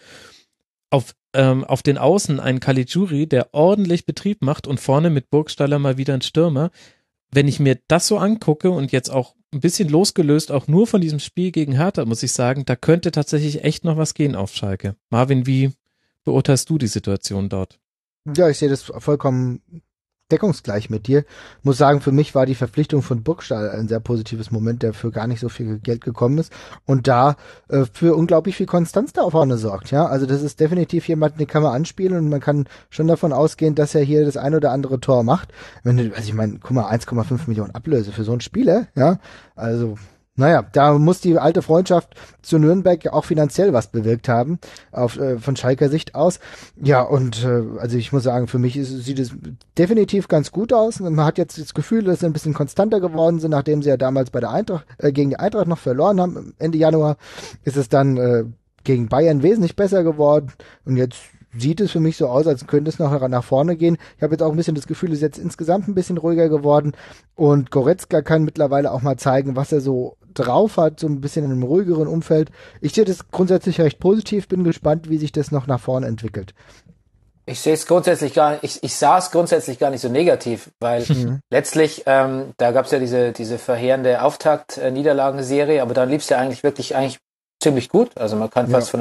Auf den Außen einen Caligiuri, der ordentlich Betrieb macht und vorne mit Burgstaller mal wieder ein Stürmer. Wenn ich mir das so angucke und jetzt auch ein bisschen losgelöst auch nur von diesem Spiel gegen Hertha, muss ich sagen, da könnte tatsächlich echt noch was gehen auf Schalke. Marvin, wie beurteilst du die Situation dort? Ja, ich sehe das vollkommen deckungsgleich mit dir. Muss sagen, für mich war die Verpflichtung von Burgstall ein sehr positives Moment, der für gar nicht so viel Geld gekommen ist und da für unglaublich viel Konstanz da vorne sorgt. Ja, also das ist definitiv jemand, den kann man anspielen und man kann schon davon ausgehen, dass er hier das ein oder andere Tor macht. Also ich meine, guck mal, 1,5 Millionen Ablöse für so einen Spieler, ja, also naja, da muss die alte Freundschaft zu Nürnberg ja auch finanziell was bewirkt haben, von Schalker Sicht aus. Ja, und also ich muss sagen, für mich sieht es definitiv ganz gut aus. Man hat jetzt das Gefühl, dass sie ein bisschen konstanter geworden sind, nachdem sie ja damals bei der Eintracht, gegen die Eintracht noch verloren haben. Ende Januar ist es dann gegen Bayern wesentlich besser geworden. Und jetzt sieht es für mich so aus, als könnte es noch nach vorne gehen. Ich habe jetzt auch ein bisschen das Gefühl, es ist jetzt insgesamt ein bisschen ruhiger geworden. Und Goretzka kann mittlerweile auch mal zeigen, was er so drauf hat, so ein bisschen in einem ruhigeren Umfeld. Ich sehe das grundsätzlich recht positiv, bin gespannt, wie sich das noch nach vorne entwickelt. Ich sehe es grundsätzlich ich sah es grundsätzlich gar nicht so negativ, weil letztlich, da gab es ja diese verheerende Auftakt-Niederlagenserie, aber dann lief es ja eigentlich ziemlich gut. Also man kann fast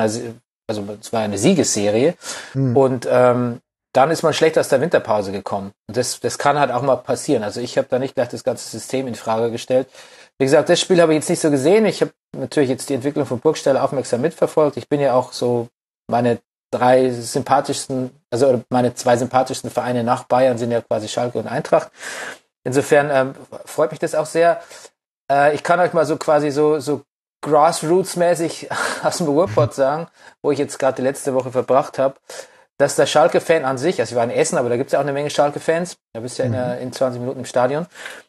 es war eine Siegesserie und dann ist man schlecht aus der Winterpause gekommen. Und das kann halt auch mal passieren. Also ich habe da nicht gleich das ganze System in Frage gestellt. Wie gesagt, das Spiel habe ich jetzt nicht so gesehen. Ich habe natürlich jetzt die Entwicklung von Burgstaller aufmerksam mitverfolgt. Ich bin ja auch so meine zwei sympathischsten Vereine nach Bayern sind ja quasi Schalke und Eintracht. Insofern freut mich das auch sehr. Ich kann euch mal so quasi so Grassroots-mäßig aus dem Ruhrpott sagen, wo ich jetzt gerade die letzte Woche verbracht habe, dass der Schalke-Fan an sich, also ich war in Essen, aber da gibt es ja auch eine Menge Schalke-Fans, da bist du ja in 20 Minuten im Stadion,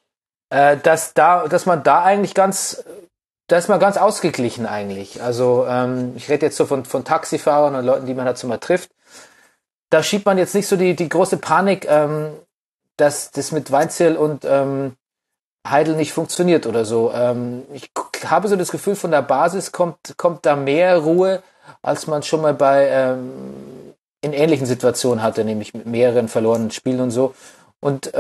dass man da eigentlich da ist man ganz ausgeglichen eigentlich. Also ich rede jetzt so von Taxifahrern und Leuten, die man dazu mal trifft. Da schiebt man jetzt nicht so die große Panik, dass das mit Weinzierl und Heidel nicht funktioniert oder so. Ich habe so das Gefühl, von der Basis kommt da mehr Ruhe, als man schon mal in ähnlichen Situationen hatte, nämlich mit mehreren verlorenen Spielen und so. Und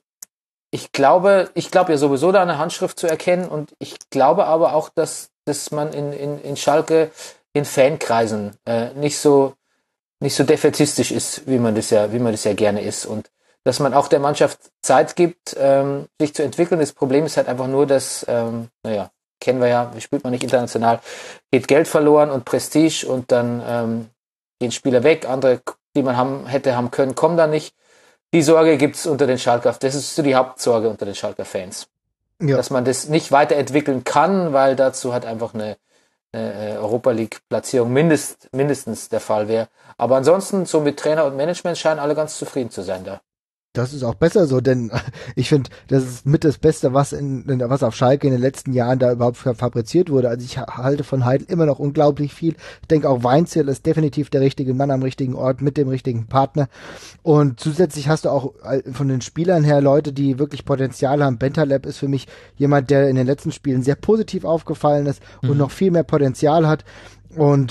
ich glaube ja sowieso da eine Handschrift zu erkennen und ich glaube aber auch, dass man in Schalke in Fankreisen nicht so defätistisch ist, wie man das ja gerne ist und dass man auch der Mannschaft Zeit gibt, sich zu entwickeln. Das Problem ist halt einfach nur, dass, kennen wir ja, spielt man nicht international, geht Geld verloren und Prestige und dann gehen Spieler weg, andere, die man haben können, kommen da nicht. Die Sorge gibt's unter den Schalker, das ist so die Hauptsorge unter den Schalker Fans. Ja. Dass man das nicht weiterentwickeln kann, weil dazu halt einfach eine Europa League Platzierung mindestens der Fall wäre. Aber ansonsten, so mit Trainer und Management scheinen alle ganz zufrieden zu sein da. Das ist auch besser so, denn ich finde, das ist mit das Beste, was auf Schalke in den letzten Jahren da überhaupt fabriziert wurde. Also ich halte von Heidel immer noch unglaublich viel. Ich denke auch Weinzierl ist definitiv der richtige Mann am richtigen Ort mit dem richtigen Partner. Und zusätzlich hast du auch von den Spielern her Leute, die wirklich Potenzial haben. Bentaleb ist für mich jemand, der in den letzten Spielen sehr positiv aufgefallen ist und noch viel mehr Potenzial hat. Und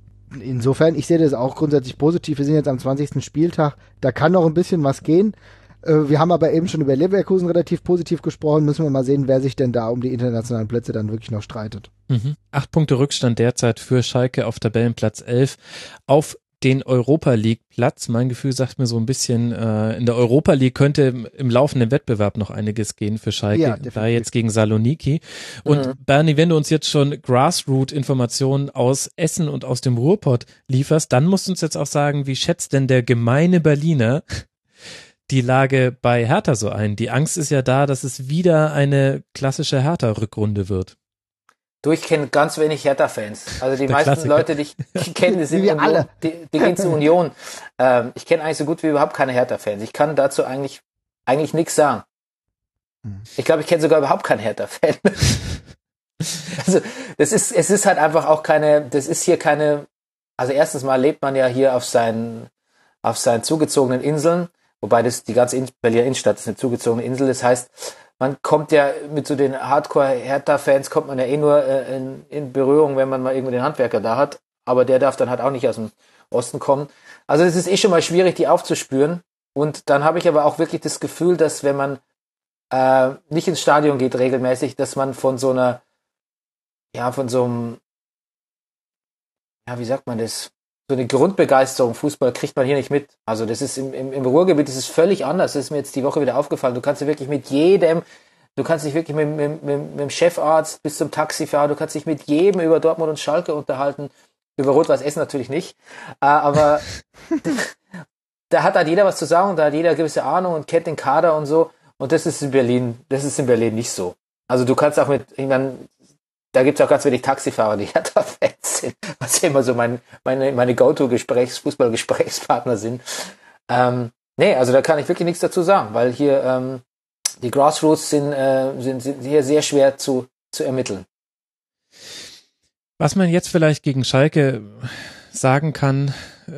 insofern, ich sehe das auch grundsätzlich positiv. Wir sind jetzt am 20. Spieltag, da kann noch ein bisschen was gehen, Wir haben aber eben schon über Leverkusen relativ positiv gesprochen. Müssen wir mal sehen, wer sich denn da um die internationalen Plätze dann wirklich noch streitet. 8 Punkte Rückstand derzeit für Schalke auf Tabellenplatz 11 auf den Europa League Platz. Mein Gefühl sagt mir so ein bisschen, in der Europa League könnte im laufenden Wettbewerb noch einiges gehen für Schalke, da jetzt gegen Saloniki. Und Bernie, wenn du uns jetzt schon Grassroot-Informationen aus Essen und aus dem Ruhrpott lieferst, dann musst du uns jetzt auch sagen, wie schätzt denn der gemeine Berliner die Lage bei Hertha so ein? Die Angst ist ja da, dass es wieder eine klassische Hertha-Rückrunde wird. Du, ich kenne ganz wenig Hertha-Fans. Also die Der meisten Klassiker. Leute, die ich kenne, die sind wir Union, alle. die gehen zur Union. Ich kenne eigentlich so gut wie überhaupt keine Hertha-Fans. Ich kann dazu eigentlich nichts sagen. Ich glaube, ich kenne sogar überhaupt keinen Hertha-Fan. Also es ist halt einfach auch das ist hier keine, also erstens mal lebt man ja hier auf seinen zugezogenen Inseln, wobei die ganze Berliner Innenstadt ist eine zugezogene Insel. Das heißt, man kommt ja mit so den Hardcore-Hertha-Fans kommt man ja eh nur in Berührung, wenn man mal irgendwie den Handwerker da hat. Aber der darf dann halt auch nicht aus dem Osten kommen. Also es ist eh schon mal schwierig, die aufzuspüren. Und dann habe ich aber auch wirklich das Gefühl, dass wenn man nicht ins Stadion geht regelmäßig, dass man von so einem, wie sagt man das? So eine Grundbegeisterung Fußball kriegt man hier nicht mit. Also das ist im Ruhrgebiet, das ist völlig anders. Das ist mir jetzt die Woche wieder aufgefallen. Du kannst dich wirklich mit jedem, mit dem Chefarzt bis zum Taxifahrer, du kannst dich mit jedem über Dortmund und Schalke unterhalten. Über Rot-Weiß Essen natürlich nicht. Aber da hat halt jeder was zu sagen, da hat jeder eine gewisse Ahnung und kennt den Kader und so. Und das ist in Berlin nicht so. Also du kannst auch da gibt es auch ganz wenig Taxifahrer, die Hertha-Fans sind, was ja immer so meine Go-To-Fußball-Gesprächspartner sind. Also da kann ich wirklich nichts dazu sagen, weil hier die Grassroots sind hier sehr schwer zu ermitteln. Was man jetzt vielleicht gegen Schalke sagen kann,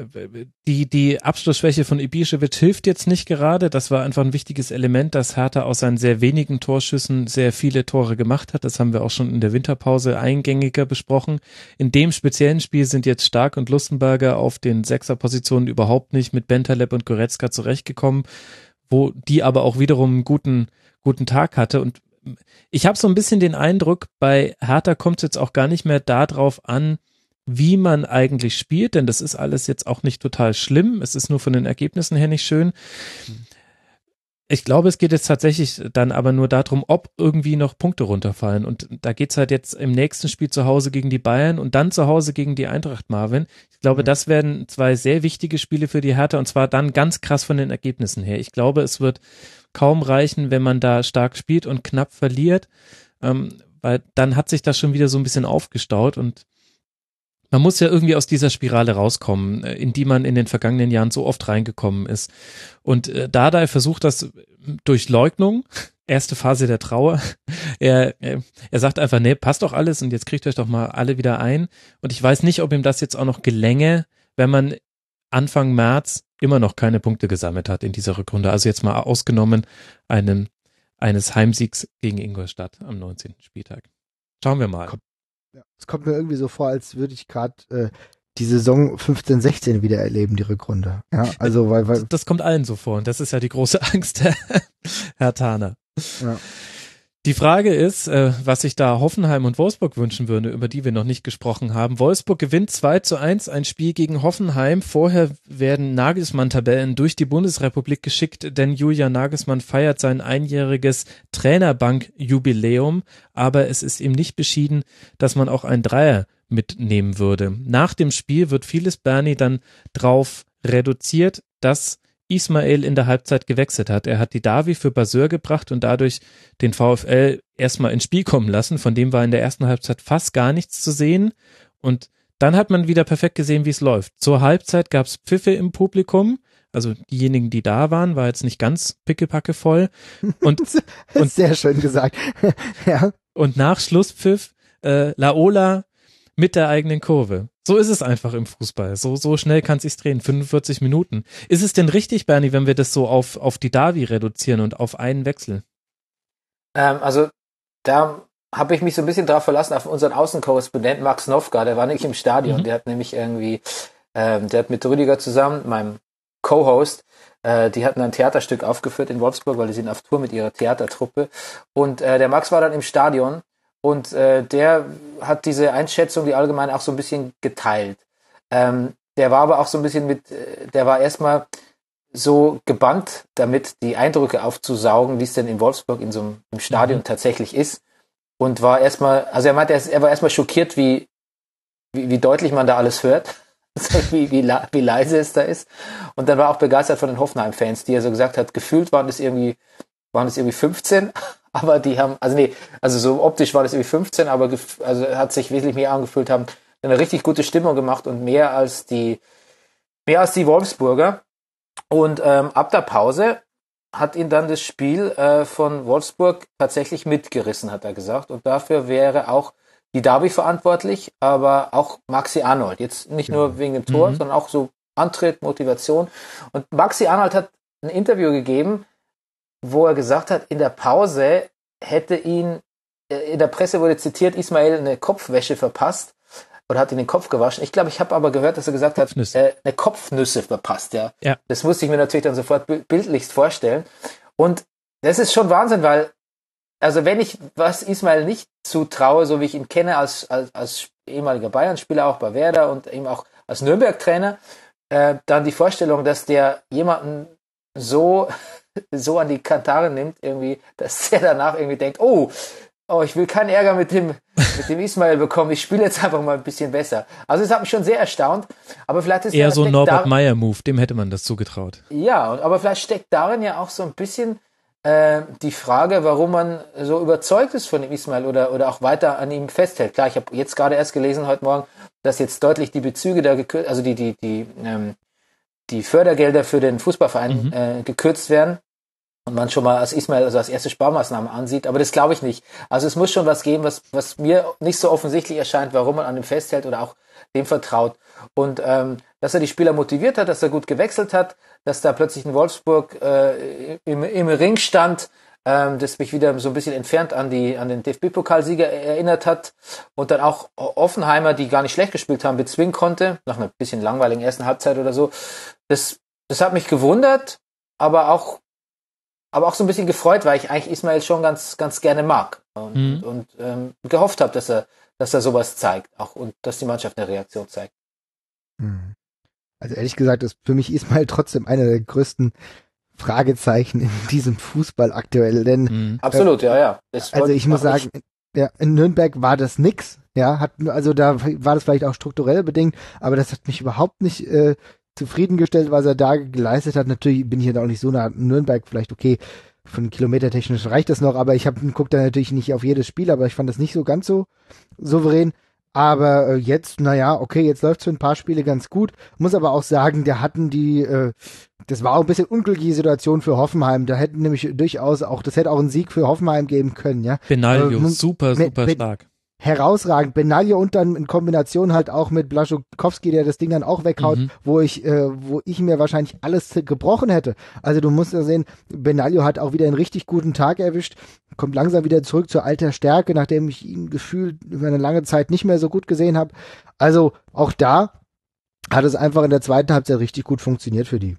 die Abschlussschwäche von Ibišević hilft jetzt nicht gerade. Das war einfach ein wichtiges Element, dass Hertha aus seinen sehr wenigen Torschüssen sehr viele Tore gemacht hat. Das haben wir auch schon in der Winterpause eingängiger besprochen. In dem speziellen Spiel sind jetzt Stark und Lustenberger auf den Sechserpositionen überhaupt nicht mit Bentaleb und Goretzka zurechtgekommen, wo die aber auch wiederum einen guten Tag hatte. Und ich habe so ein bisschen den Eindruck, bei Hertha kommt es jetzt auch gar nicht mehr darauf an, wie man eigentlich spielt, denn das ist alles jetzt auch nicht total schlimm. Es ist nur von den Ergebnissen her nicht schön. Ich glaube, es geht jetzt tatsächlich dann aber nur darum, ob irgendwie noch Punkte runterfallen. Und da geht's halt jetzt im nächsten Spiel zu Hause gegen die Bayern und dann zu Hause gegen die Eintracht, Marvin. Ich glaube, das werden 2 sehr wichtige Spiele für die Hertha und zwar dann ganz krass von den Ergebnissen her. Ich glaube, es wird kaum reichen, wenn man da stark spielt und knapp verliert, weil dann hat sich das schon wieder so ein bisschen aufgestaut und man muss ja irgendwie aus dieser Spirale rauskommen, in die man in den vergangenen Jahren so oft reingekommen ist. Und Dardai versucht das durch Leugnung, erste Phase der Trauer. Er sagt einfach, nee, passt doch alles und jetzt kriegt euch doch mal alle wieder ein. Und ich weiß nicht, ob ihm das jetzt auch noch gelänge, wenn man Anfang März immer noch keine Punkte gesammelt hat in dieser Rückrunde. Also jetzt mal ausgenommen eines Heimsiegs gegen Ingolstadt am 19. Spieltag. Schauen wir mal. Ja, es kommt mir irgendwie so vor, als würde ich gerade die Saison 15/16 wieder erleben, die Rückrunde. Ja, also weil das kommt allen so vor und das ist ja die große Angst der Herthaner. Ja. Die Frage ist, was sich da Hoffenheim und Wolfsburg wünschen würde, über die wir noch nicht gesprochen haben. Wolfsburg gewinnt 2:1 ein Spiel gegen Hoffenheim. Vorher werden Nagelsmann-Tabellen durch die Bundesrepublik geschickt, denn Julian Nagelsmann feiert sein einjähriges Trainerbank-Jubiläum, aber es ist ihm nicht beschieden, dass man auch einen Dreier mitnehmen würde. Nach dem Spiel wird vieles, Bernie, dann drauf reduziert, dass Ismail in der Halbzeit gewechselt hat. Er hat die Davi für Baseur gebracht und dadurch den VfL erstmal ins Spiel kommen lassen. Von dem war in der ersten Halbzeit fast gar nichts zu sehen. Und dann hat man wieder perfekt gesehen, wie es läuft. Zur Halbzeit gab es Pfiffe im Publikum. Also diejenigen, die da waren, war jetzt nicht ganz pickepacke voll. Und sehr schön gesagt. Ja. Und nach Schlusspfiff Laola mit der eigenen Kurve. So ist es einfach im Fußball. So schnell kann es sich drehen. 45 Minuten. Ist es denn richtig, Bernie, wenn wir das so auf die Davi reduzieren und auf einen Wechsel? Also da habe ich mich so ein bisschen drauf verlassen, auf unseren Außenkorrespondent Max Nowka, der war nicht im Stadion. Der hat nämlich irgendwie, der hat mit Rüdiger zusammen, meinem Co-Host. Die hatten ein Theaterstück aufgeführt in Wolfsburg, weil die sind auf Tour mit ihrer Theatertruppe. Und der Max war dann im Stadion und der hat diese Einschätzung, die allgemein auch so ein bisschen geteilt. Der war aber auch so ein bisschen der war erstmal so gebannt damit, die Eindrücke aufzusaugen, wie es denn in Wolfsburg im Stadion tatsächlich ist. Und war erstmal, also er meinte, er war erstmal schockiert, wie deutlich man da alles hört, wie leise es da ist. Und dann war auch begeistert von den Hoffenheim-Fans, die er so gesagt hat, gefühlt waren es irgendwie 15, aber die haben, also so optisch war das irgendwie 15, aber hat sich wesentlich mehr angefühlt, haben eine richtig gute Stimmung gemacht und mehr als die Wolfsburger. Und ab der Pause hat ihn dann das Spiel von Wolfsburg tatsächlich mitgerissen, hat er gesagt. Und dafür wäre auch die Derby verantwortlich, aber auch Maxi Arnold. Jetzt nicht nur wegen dem Tor, sondern auch so Antritt, Motivation. Und Maxi Arnold hat ein Interview gegeben, wo er gesagt hat, in der Pause hätte ihn, in der Presse wurde zitiert, Ismail eine Kopfwäsche verpasst oder hat ihn den Kopf gewaschen. Ich glaube, ich habe aber gehört, dass er gesagt hat, eine Kopfnüsse verpasst. Ja. Das musste ich mir natürlich dann sofort bildlichst vorstellen. Und das ist schon Wahnsinn, weil, also wenn ich was Ismail nicht zutraue, so wie ich ihn kenne als ehemaliger Bayern-Spieler, auch bei Werder und eben auch als Nürnberg-Trainer, dann die Vorstellung, dass der jemanden so an die Kantare nimmt, irgendwie, dass der danach irgendwie denkt, oh, ich will keinen Ärger mit dem Ismail bekommen, ich spiele jetzt einfach mal ein bisschen besser. Also es hat mich schon sehr erstaunt, aber vielleicht ist eher so ein Norbert Meyer-Move, dem hätte man das zugetraut. Ja, aber vielleicht steckt darin ja auch so ein bisschen die Frage, warum man so überzeugt ist von dem Ismail oder auch weiter an ihm festhält. Klar, ich habe jetzt gerade erst gelesen heute Morgen, dass jetzt deutlich die Bezüge da gekürzt, also die Fördergelder für den Fußballverein gekürzt werden und man schon mal als Ismail als erste Sparmaßnahme ansieht, aber das glaube ich nicht. Also es muss schon was geben, was mir nicht so offensichtlich erscheint, warum man an ihm festhält oder auch dem vertraut. Und dass er die Spieler motiviert hat, dass er gut gewechselt hat, dass da plötzlich in Wolfsburg im Ring stand, das mich wieder so ein bisschen entfernt an den DFB-Pokalsieger erinnert hat und dann auch Offenheimer, die gar nicht schlecht gespielt haben, bezwingen konnte, nach einer bisschen langweiligen ersten Halbzeit oder so. Das hat mich gewundert, aber auch so ein bisschen gefreut, weil ich eigentlich Ismail schon ganz, ganz gerne mag und gehofft habe, dass er sowas zeigt auch und dass die Mannschaft eine Reaktion zeigt. Also ehrlich gesagt ist für mich Ismail trotzdem einer der größten Fragezeichen in diesem Fußball aktuell, denn absolut, ja. Also ich muss sagen, ja, in Nürnberg war das nix, ja, also da war das vielleicht auch strukturell bedingt, aber das hat mich überhaupt nicht zufriedengestellt, was er da geleistet hat. Natürlich bin ich jetzt auch nicht so nah an Nürnberg, vielleicht okay, von kilometertechnisch reicht das noch, aber ich gucke da natürlich nicht auf jedes Spiel, aber ich fand das nicht so ganz so souverän. Aber jetzt, okay, jetzt läuft es für ein paar Spiele ganz gut. Muss aber auch sagen, das war auch ein bisschen unglückliche Situation für Hoffenheim. Da hätten nämlich durchaus das hätte auch einen Sieg für Hoffenheim geben können, ja. Benaglio, super stark. Herausragend. Benaglio und dann in Kombination halt auch mit Blaszczykowski, der das Ding dann auch weghaut, wo ich mir wahrscheinlich alles gebrochen hätte. Also du musst ja sehen, Benaglio hat auch wieder einen richtig guten Tag erwischt, kommt langsam wieder zurück zur alter Stärke, nachdem ich ihn gefühlt über eine lange Zeit nicht mehr so gut gesehen habe. Also auch da hat es einfach in der zweiten Halbzeit richtig gut funktioniert für die.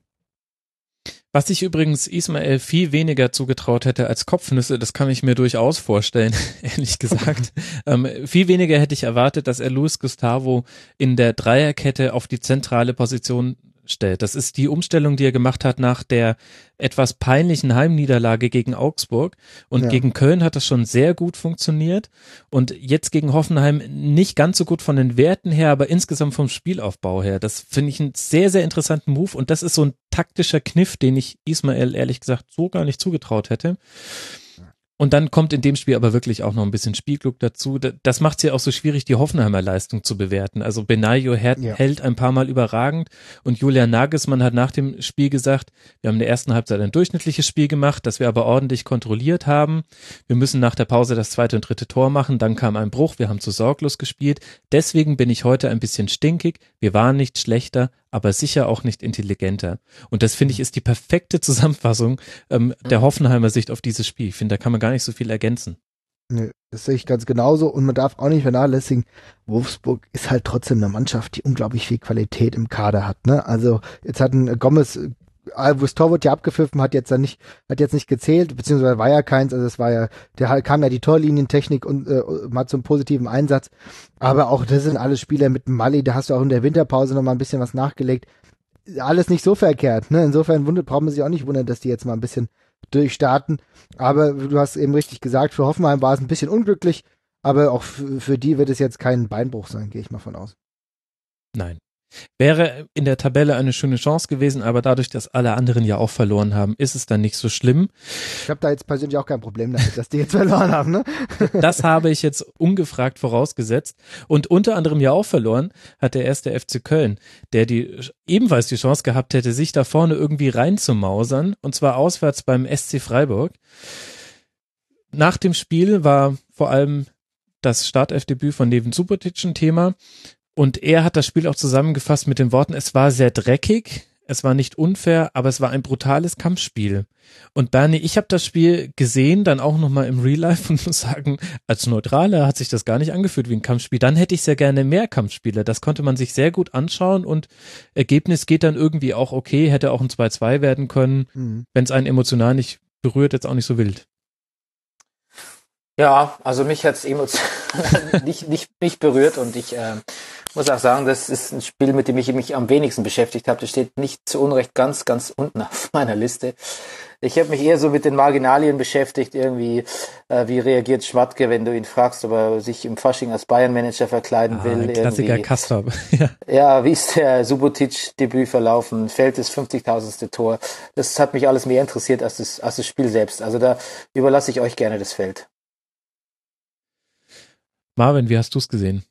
Was ich übrigens Ismail viel weniger zugetraut hätte als Kopfnüsse, das kann ich mir durchaus vorstellen, ehrlich gesagt. Viel weniger hätte ich erwartet, dass er Luis Gustavo in der Dreierkette auf die zentrale Position stellt. Das ist die Umstellung, die er gemacht hat nach der etwas peinlichen Heimniederlage gegen Augsburg. Und gegen Köln hat das schon sehr gut funktioniert. Und jetzt gegen Hoffenheim nicht ganz so gut von den Werten her, aber insgesamt vom Spielaufbau her. Das finde ich einen sehr, sehr interessanten Move. Und das ist so ein taktischer Kniff, den ich Ismail ehrlich gesagt so gar nicht zugetraut hätte. Und dann kommt in dem Spiel aber wirklich auch noch ein bisschen Spielglück dazu. Das macht es ja auch so schwierig, die Hoffenheimer Leistung zu bewerten. Also Benaglio hält ein paar Mal überragend und Julian Nagelsmann hat nach dem Spiel gesagt, wir haben in der ersten Halbzeit ein durchschnittliches Spiel gemacht, das wir aber ordentlich kontrolliert haben. Wir müssen nach der Pause das zweite und dritte Tor machen, dann kam ein Bruch, wir haben zu sorglos gespielt. Deswegen bin ich heute ein bisschen stinkig. Wir waren nicht schlechter, aber sicher auch nicht intelligenter. Und das, finde ich, ist die perfekte Zusammenfassung der Hoffenheimer Sicht auf dieses Spiel. Ich finde, da kann man gar nicht so viel ergänzen. Nee, das sehe ich ganz genauso und man darf auch nicht vernachlässigen, Wolfsburg ist halt trotzdem eine Mannschaft, die unglaublich viel Qualität im Kader hat, ne? Also jetzt hatten Gomez das Tor wurde ja abgepfiffen, hat jetzt nicht gezählt, beziehungsweise war ja keins, also es war ja, kam ja die Torlinientechnik und mal zum positiven Einsatz, aber auch das sind alles Spieler mit dem Mali, da hast du auch in der Winterpause noch mal ein bisschen was nachgelegt, alles nicht so verkehrt, ne, insofern braucht man sich auch nicht wundern, dass die jetzt mal ein bisschen durchstarten, aber du hast eben richtig gesagt, für Hoffenheim war es ein bisschen unglücklich, aber auch für die wird es jetzt kein Beinbruch sein, gehe ich mal von aus. Nein. Wäre in der Tabelle eine schöne Chance gewesen, aber dadurch, dass alle anderen ja auch verloren haben, ist es dann nicht so schlimm. Ich habe da jetzt persönlich auch kein Problem damit, dass die jetzt verloren haben, ne? Das habe ich jetzt ungefragt vorausgesetzt. Und unter anderem ja auch verloren hat der erste FC Köln, der ebenfalls die Chance gehabt hätte, sich da vorne irgendwie reinzumausern, und zwar auswärts beim SC Freiburg. Nach dem Spiel war vor allem das Startelfdebüt von Neven Subotic ein Thema. Und er hat das Spiel auch zusammengefasst mit den Worten, es war sehr dreckig, es war nicht unfair, aber es war ein brutales Kampfspiel. Und Bernie, ich habe das Spiel gesehen, dann auch nochmal im Real Life und muss sagen, als Neutraler hat sich das gar nicht angefühlt wie ein Kampfspiel. Dann hätte ich sehr gerne mehr Kampfspiele. Das konnte man sich sehr gut anschauen und Ergebnis geht dann irgendwie auch okay, hätte auch ein 2-2 werden können, wenn es einen emotional nicht berührt, jetzt auch nicht so wild. Ja, also mich hat's emotional nicht berührt und ich muss auch sagen, das ist ein Spiel, mit dem ich mich am wenigsten beschäftigt habe. Das steht nicht zu Unrecht ganz, ganz unten auf meiner Liste. Ich habe mich eher so mit den Marginalien beschäftigt, irgendwie, wie reagiert Schmatke, wenn du ihn fragst, ob er sich im Fasching als Bayern-Manager verkleiden will. Ein Klassiker Kastorp. Ja, wie ist der Subotic-Debüt verlaufen? Fällt das 50.000. Tor? Das hat mich alles mehr interessiert als das Spiel selbst. Also da überlasse ich euch gerne das Feld. Marvin, wie hast du es gesehen?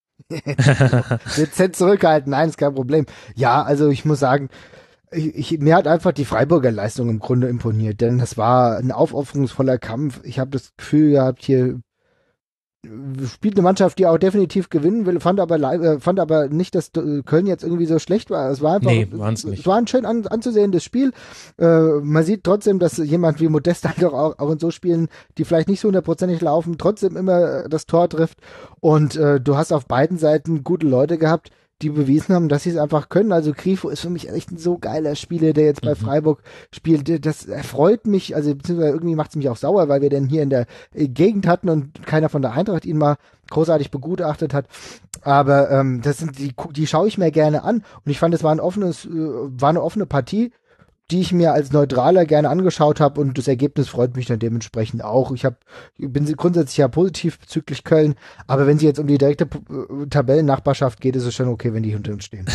Dezent zurückhalten, nein, ist kein Problem. Ja, also ich muss sagen, mir hat einfach die Freiburger Leistung im Grunde imponiert, denn das war ein aufopferungsvoller Kampf. Ich habe das Gefühl gehabt, hier spielt eine Mannschaft, die auch definitiv gewinnen will, fand aber nicht, dass Köln jetzt irgendwie so schlecht war. Es war einfach, es war ein schön anzusehendes Spiel. Man sieht trotzdem, dass jemand wie Modest halt auch in so Spielen, die vielleicht nicht so 100%ig laufen, trotzdem immer das Tor trifft. Und du hast auf beiden Seiten gute Leute gehabt, die bewiesen haben, dass sie es einfach können. Also Grifo ist für mich echt ein so geiler Spieler, der jetzt bei Freiburg spielt. Das erfreut mich, also beziehungsweise irgendwie macht es mich auch sauer, weil wir den hier in der Gegend hatten und keiner von der Eintracht ihn mal großartig begutachtet hat. Aber das sind die schaue ich mir gerne an. Und ich fand, es war eine offene Partie, die ich mir als Neutraler gerne angeschaut habe, und das Ergebnis freut mich dann dementsprechend auch. Ich bin grundsätzlich ja positiv bezüglich Köln, aber wenn sie jetzt um die direkte Tabellennachbarschaft geht, ist es schon okay, wenn die hinter uns stehen.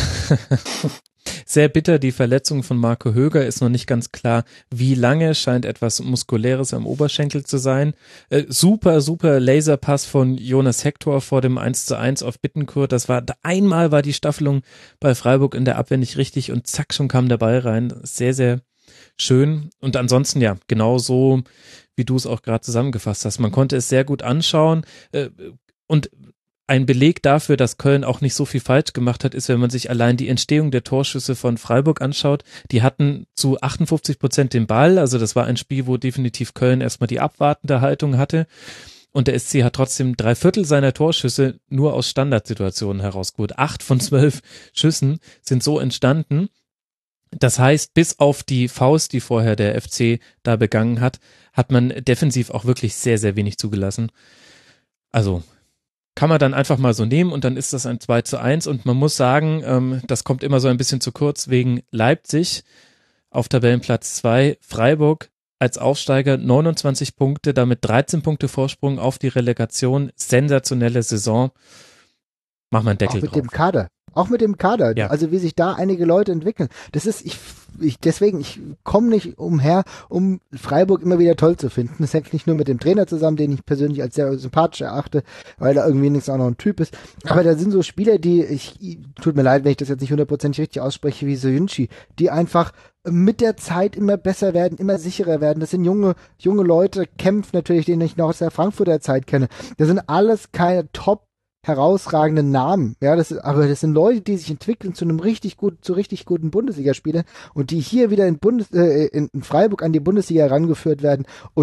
Sehr bitter, die Verletzung von Marco Höger, ist noch nicht ganz klar, wie lange, scheint etwas Muskuläres am Oberschenkel zu sein. Super Laserpass von Jonas Hector vor dem 1:1 auf Bittencourt. Einmal war die Staffelung bei Freiburg in der Abwehr nicht richtig und zack, schon kam der Ball rein. Sehr, sehr schön. Und ansonsten ja, genau so, wie du es auch gerade zusammengefasst hast. Man konnte es sehr gut anschauen und ein Beleg dafür, dass Köln auch nicht so viel falsch gemacht hat, ist, wenn man sich allein die Entstehung der Torschüsse von Freiburg anschaut. Die hatten zu 58% den Ball, also das war ein Spiel, wo definitiv Köln erstmal die abwartende Haltung hatte. Und der SC hat trotzdem 3/4 seiner Torschüsse nur aus Standardsituationen herausgeholt. 8 von 12 Schüssen sind so entstanden. Das heißt, bis auf die Faust, die vorher der FC da begangen hat, hat man defensiv auch wirklich sehr, sehr wenig zugelassen. Also kann man dann einfach mal so nehmen und dann ist das ein 2:1 und man muss sagen, das kommt immer so ein bisschen zu kurz wegen Leipzig auf Tabellenplatz 2, Freiburg als Aufsteiger 29 Punkte, damit 13 Punkte Vorsprung auf die Relegation, sensationelle Saison. Mach mal einen Deckel drauf. Auch mit dem Kader, ja. Also wie sich da einige Leute entwickeln. Das ist, ich komme nicht umher, um Freiburg immer wieder toll zu finden. Das hängt nicht nur mit dem Trainer zusammen, den ich persönlich als sehr sympathisch erachte, weil er irgendwie wenigstens auch noch ein Typ ist. Aber da sind so Spieler, tut mir leid, wenn ich das jetzt nicht 100% richtig ausspreche, wie Soyuncu, die einfach mit der Zeit immer besser werden, immer sicherer werden. Das sind junge Leute, Kempf natürlich, den ich noch aus der Frankfurter Zeit kenne. Das sind alles keine herausragenden Namen, ja, aber das sind Leute, die sich entwickeln zu richtig guten Bundesligaspielern und die hier wieder in Freiburg an die Bundesliga herangeführt werden und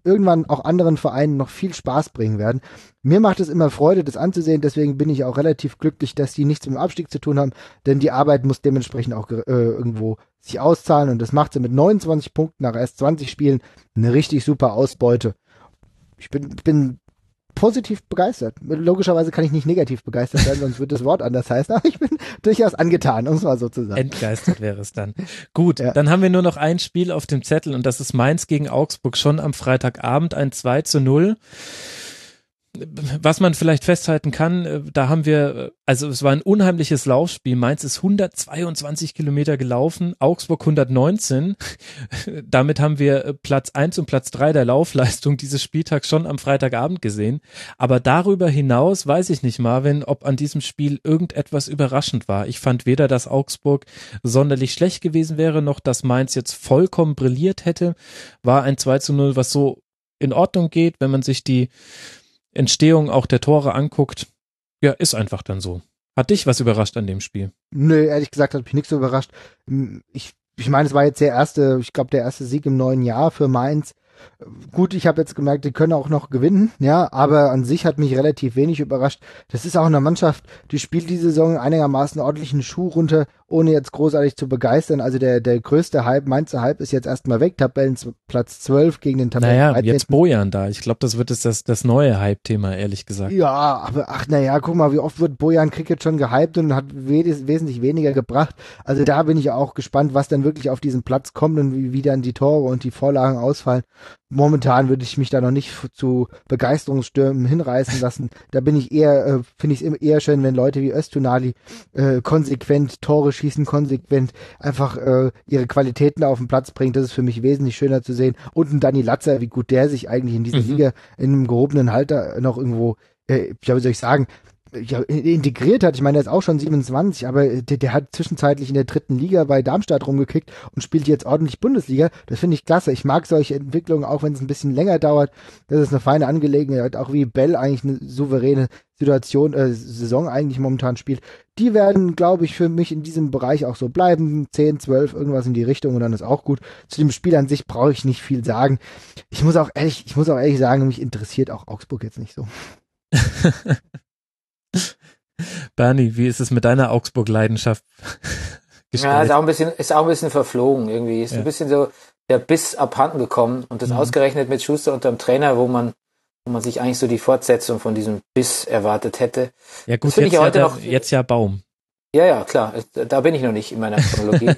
irgendwann auch anderen Vereinen noch viel Spaß bringen werden. Mir macht es immer Freude, das anzusehen, deswegen bin ich auch relativ glücklich, dass die nichts mit dem Abstieg zu tun haben, denn die Arbeit muss dementsprechend auch irgendwo sich auszahlen und das macht sie mit 29 Punkten nach erst 20 Spielen eine richtig super Ausbeute. Ich bin positiv begeistert. Logischerweise kann ich nicht negativ begeistert sein, sonst wird das Wort anders heißen, aber ich bin durchaus angetan, um es mal so zu sagen. Entgeistert wäre es dann. Gut, dann haben wir nur noch ein Spiel auf dem Zettel und das ist Mainz gegen Augsburg, schon am Freitagabend, ein 2:0. Was man vielleicht festhalten kann, da haben wir, also es war ein unheimliches Laufspiel. Mainz ist 122 Kilometer gelaufen, Augsburg 119. Damit haben wir Platz 1 und Platz 3 der Laufleistung dieses Spieltags schon am Freitagabend gesehen. Aber darüber hinaus weiß ich nicht, Marvin, ob an diesem Spiel irgendetwas überraschend war. Ich fand weder, dass Augsburg sonderlich schlecht gewesen wäre, noch dass Mainz jetzt vollkommen brilliert hätte. War ein 2:0, was so in Ordnung geht, wenn man sich die Entstehung auch der Tore anguckt, ja, ist einfach dann so. Hat dich was überrascht an dem Spiel? Nö, ehrlich gesagt hat mich nichts so überrascht. Ich meine, es war jetzt der erste Sieg im neuen Jahr für Mainz. Gut, ich habe jetzt gemerkt, die können auch noch gewinnen, ja, aber an sich hat mich relativ wenig überrascht. Das ist auch eine Mannschaft, die spielt die Saison einigermaßen ordentlichen Schuh runter, ohne jetzt großartig zu begeistern. Also der größte Hype, Mainzer Hype ist jetzt erstmal weg, Tabellenplatz 12 gegen den Tabellen. Naja, jetzt Bojan da. Ich glaube, das wird das neue Hype-Thema, ehrlich gesagt. Ja, aber guck mal, wie oft wird Bojan Krikic schon gehypt und hat wesentlich weniger gebracht. Also da bin ich auch gespannt, was dann wirklich auf diesen Platz kommt und wie dann die Tore und die Vorlagen ausfallen. Momentan würde ich mich da noch nicht zu Begeisterungsstürmen hinreißen lassen. Da bin ich finde ich es eher schön, wenn Leute wie Öztunali konsequent Tore schießen, konsequent einfach ihre Qualitäten auf den Platz bringen. Das ist für mich wesentlich schöner zu sehen. Und ein Dani Latzer, wie gut der sich eigentlich in dieser Liga in einem gehobenen Halter noch irgendwo, wie soll ich sagen, integriert hat. Ich meine, er ist auch schon 27, aber der hat zwischenzeitlich in der 3. Liga bei Darmstadt rumgekickt und spielt jetzt ordentlich Bundesliga. Das finde ich klasse. Ich mag solche Entwicklungen, auch wenn es ein bisschen länger dauert. Das ist eine feine Angelegenheit, auch wie Bell eigentlich eine souveräne Saison eigentlich momentan spielt. Die werden, glaube ich, für mich in diesem Bereich auch so bleiben. 10, 12, irgendwas in die Richtung und dann ist auch gut. Zu dem Spiel an sich brauche ich nicht viel sagen. Ich muss auch ehrlich sagen, mich interessiert auch Augsburg jetzt nicht so. Bernie, wie ist es mit deiner Augsburg-Leidenschaft gestellt? Ja, ist auch ein bisschen verflogen irgendwie. Ist ein bisschen so der Biss abhanden gekommen und das ausgerechnet mit Schuster unterm Trainer, wo man sich eigentlich so die Fortsetzung von diesem Biss erwartet hätte. Ja gut, jetzt ja Baum. Ja, klar. Da bin ich noch nicht in meiner Chronologie.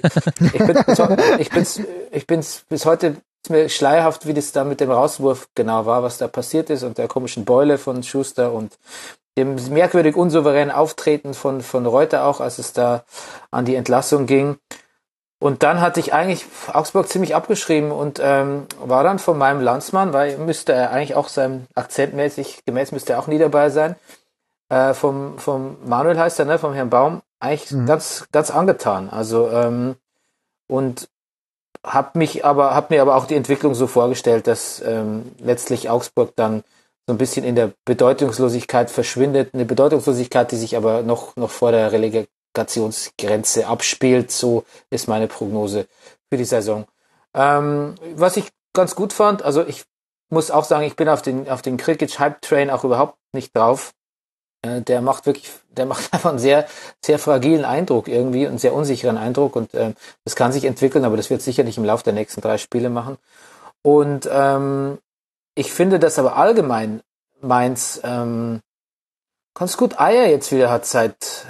Ich bin's bis heute ist mir schleierhaft, wie das da mit dem Rauswurf genau war, was da passiert ist und der komischen Beule von Schuster und dem merkwürdig unsouveränen Auftreten von Reuter auch, als es da an die Entlassung ging. Und dann hatte ich eigentlich Augsburg ziemlich abgeschrieben und war dann von meinem Landsmann, weil müsste er eigentlich auch seinem akzentmäßig gemäß müsste er auch nie dabei sein, vom Manuel heißt er, ne, vom Herrn Baum, eigentlich ganz, ganz angetan. Also und hab mir aber auch die Entwicklung so vorgestellt, dass letztlich Augsburg dann so ein bisschen in der Bedeutungslosigkeit verschwindet, eine Bedeutungslosigkeit, die sich aber noch vor der Relegationsgrenze abspielt, so ist meine Prognose für die Saison. Was ich ganz gut fand, also ich muss auch sagen, ich bin auf den Krikic-Hype-Train auch überhaupt nicht drauf. Der macht einfach einen sehr, sehr fragilen Eindruck irgendwie, einen sehr unsicheren Eindruck und das kann sich entwickeln, aber das wird sicherlich im Laufe der nächsten 3 Spiele machen. Und ich finde, dass aber allgemein Mainz ganz gut Eier jetzt wieder hat seit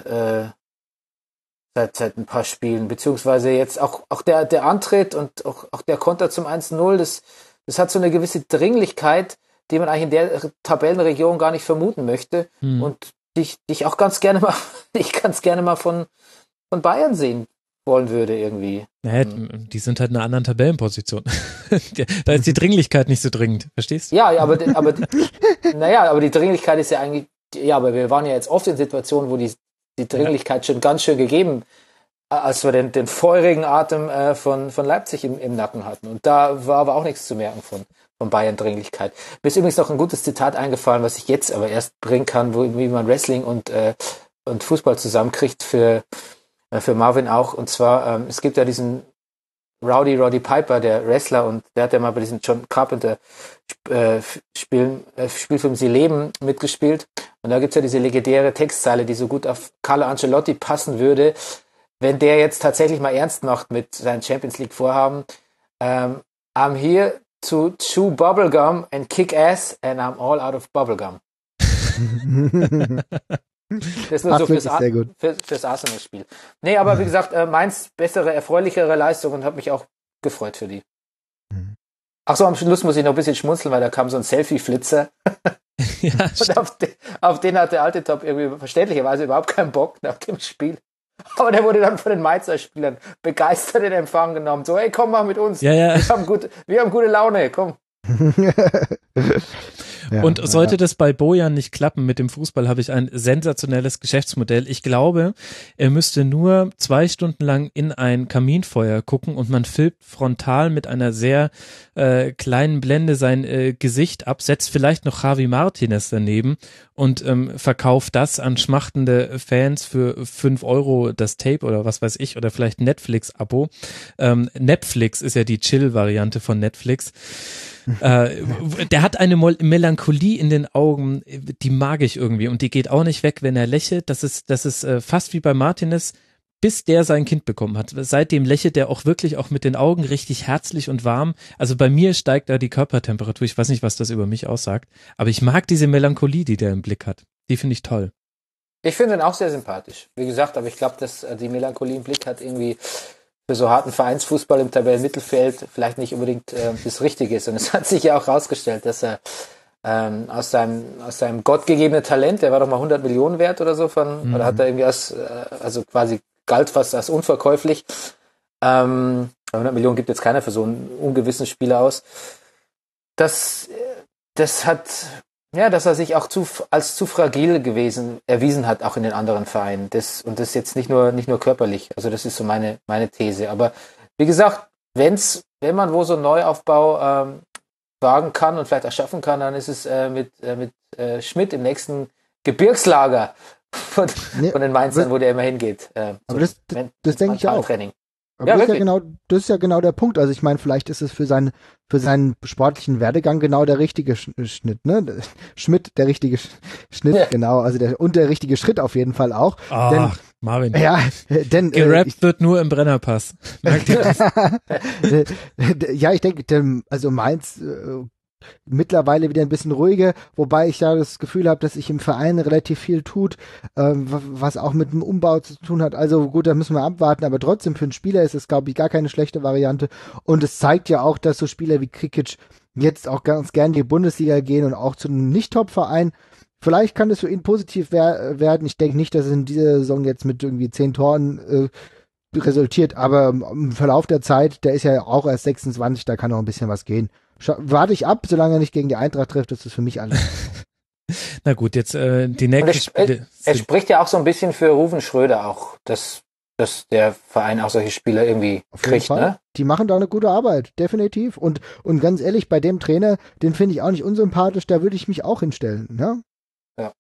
ein paar Spielen, beziehungsweise jetzt auch der Antritt und auch der Konter zum 1:0, das hat so eine gewisse Dringlichkeit, die man eigentlich in der Tabellenregion gar nicht vermuten möchte und ich auch ganz gerne mal von Bayern sehen wollen würde irgendwie. Naja, die sind halt in einer anderen Tabellenposition. Da ist die Dringlichkeit nicht so dringend, verstehst du? Ja, aber die Dringlichkeit ist ja eigentlich, ja, aber wir waren ja jetzt oft in Situationen, wo die Dringlichkeit schon ganz schön gegeben, als wir den feurigen Atem von Leipzig im Nacken hatten. Und da war aber auch nichts zu merken von Bayern-Dringlichkeit. Mir ist übrigens noch ein gutes Zitat eingefallen, was ich jetzt aber erst bringen kann, wie man Wrestling und Fußball zusammenkriegt für Marvin auch. Und zwar, es gibt ja diesen Roddy Piper, der Wrestler, und der hat ja mal bei diesem John Carpenter Spielfilm Sie leben mitgespielt. Und da gibt's ja diese legendäre Textzeile, die so gut auf Carlo Ancelotti passen würde, wenn der jetzt tatsächlich mal ernst macht mit seinen Champions League Vorhaben. I'm here to chew bubblegum and kick ass and I'm all out of bubblegum. Das ist nur so fürs Arsenal-Spiel. Nee, aber wie gesagt, Mainz bessere, erfreulichere Leistung und habe mich auch gefreut für die. Ach so, am Schluss muss ich noch ein bisschen schmunzeln, weil da kam so ein Selfie-Flitzer. Ja, und auf den hat der alte Top irgendwie verständlicherweise überhaupt keinen Bock nach dem Spiel. Aber der wurde dann von den Mainzer Spielern begeistert in Empfang genommen. So, hey, komm mal mit uns. Ja. Wir haben gute Laune, komm. Und sollte das bei Bojan nicht klappen mit dem Fußball, habe ich ein sensationelles Geschäftsmodell. Ich glaube, er müsste nur 2 Stunden lang in ein Kaminfeuer gucken und man filmt frontal mit einer sehr kleinen Blende sein Gesicht ab, setzt vielleicht noch Javi Martinez daneben und verkauft das an schmachtende Fans für 5 € das Tape oder was weiß ich, oder vielleicht Netflix-Abo. Netflix ist ja die Chill-Variante von Netflix. Der hat eine Melancholie in den Augen, die mag ich irgendwie, und die geht auch nicht weg, wenn er lächelt. Das ist fast wie bei Martinez, bis der sein Kind bekommen hat. Seitdem lächelt er auch wirklich auch mit den Augen richtig herzlich und warm. Also bei mir steigt da die Körpertemperatur. Ich weiß nicht, was das über mich aussagt, aber ich mag diese Melancholie, die der im Blick hat. Die finde ich toll. Ich finde ihn auch sehr sympathisch. Wie gesagt, aber ich glaube, dass die Melancholie im Blick hat irgendwie für so harten Vereinsfußball im Tabellenmittelfeld vielleicht nicht unbedingt das Richtige ist. Und es hat sich ja auch rausgestellt, dass er aus seinem gottgegebenen Talent, der war doch mal 100 Millionen wert oder so oder hat er irgendwie also quasi galt fast als unverkäuflich. 100 Millionen gibt jetzt keiner für so einen ungewissen Spieler aus. Dass er sich auch als zu fragil erwiesen hat, auch in den anderen Vereinen. Und das jetzt nicht nur körperlich. Also das ist so meine These. Aber wie gesagt, wenn man wo so einen Neuaufbau wagen kann und vielleicht erschaffen kann, dann ist es mit Schmidt im nächsten Gebirgslager von den Mainzern, wo der immer hingeht. Aber das denke ich auch. Aber das ist ja genau der Punkt. Also ich meine, vielleicht ist es für seinen sportlichen Werdegang genau der richtige Schnitt, ne? Schmidt, der richtige Schnitt, ja. Genau. Also der richtige Schritt auf jeden Fall auch. Ach, Marvin. Ja, denn gerappt wird nur im Brennerpass. Merkt ihr das? Ja, ich denke, also Mainz mittlerweile wieder ein bisschen ruhiger, wobei ich ja das Gefühl habe, dass sich im Verein relativ viel tut, was auch mit dem Umbau zu tun hat. Also gut, da müssen wir abwarten, aber trotzdem für einen Spieler ist es, glaube ich, gar keine schlechte Variante. Und es zeigt ja auch, dass so Spieler wie Krikic jetzt auch ganz gern in die Bundesliga gehen und auch zu einem Nicht-Top-Verein. Vielleicht kann das für ihn positiv werden. Ich denke nicht, dass es in dieser Saison jetzt mit irgendwie 10 Toren resultiert, aber im Verlauf der Zeit, der ist ja auch erst 26, da kann noch ein bisschen was gehen. Warte ich ab, solange er nicht gegen die Eintracht trifft, das ist für mich alles. Na gut, jetzt die nächsten Spiele. Er spricht ja auch so ein bisschen für Ruven Schröder auch, dass der Verein auch solche Spieler irgendwie kriegt, ne? Die machen da eine gute Arbeit, definitiv. Und ganz ehrlich, bei dem Trainer, den finde ich auch nicht unsympathisch, da würde ich mich auch hinstellen, ne? Ja.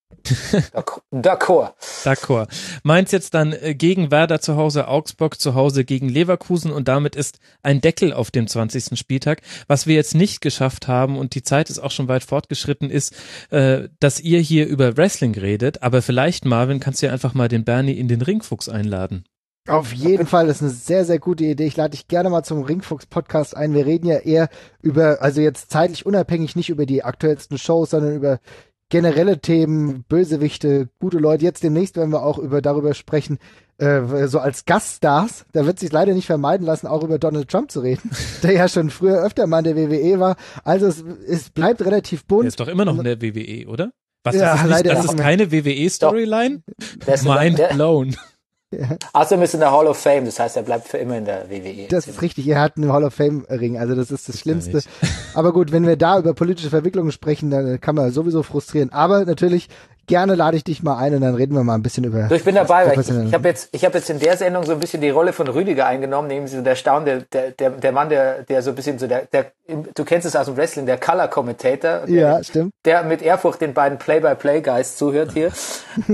D'accord. Mainz jetzt dann gegen Werder zu Hause, Augsburg zu Hause gegen Leverkusen, und damit ist ein Deckel auf dem 20. Spieltag. Was wir jetzt nicht geschafft haben, und die Zeit ist auch schon weit fortgeschritten, ist, dass ihr hier über Wrestling redet, aber vielleicht, Marvin, kannst du ja einfach mal den Bernie in den Ringfuchs einladen. Auf jeden Fall, das ist eine sehr, sehr gute Idee. Ich lade dich gerne mal zum Ringfuchs-Podcast ein. Wir reden ja eher über, also jetzt zeitlich unabhängig, nicht über die aktuellsten Shows, sondern über generelle Themen, Bösewichte, gute Leute. Jetzt demnächst werden wir auch darüber sprechen, so als Gaststars. Da wird sich leider nicht vermeiden lassen, auch über Donald Trump zu reden, der ja schon früher öfter mal in der WWE war. Also es bleibt relativ bunt. Der ist doch immer noch in der WWE, oder? Was, ja, das ist keine WWE-Storyline? Mind blown. Ja. Außerdem ist in der Hall of Fame, das heißt, er bleibt für immer in der WWE. Das ist richtig, er hat einen Hall of Fame-Ring, also das ist das Schlimmste. Aber gut, wenn wir da über politische Verwicklungen sprechen, dann kann man sowieso frustrieren. Aber natürlich, gerne lade ich dich mal ein und dann reden wir mal ein bisschen über... Ich bin dabei, weil ich habe jetzt in der Sendung so ein bisschen die Rolle von Rüdiger eingenommen, nämlich so der der Mann, der so ein bisschen so du kennst es aus dem Wrestling, der Color Commentator. Ja, stimmt. Der mit Ehrfurcht den beiden Play-by-Play-Guys zuhört hier,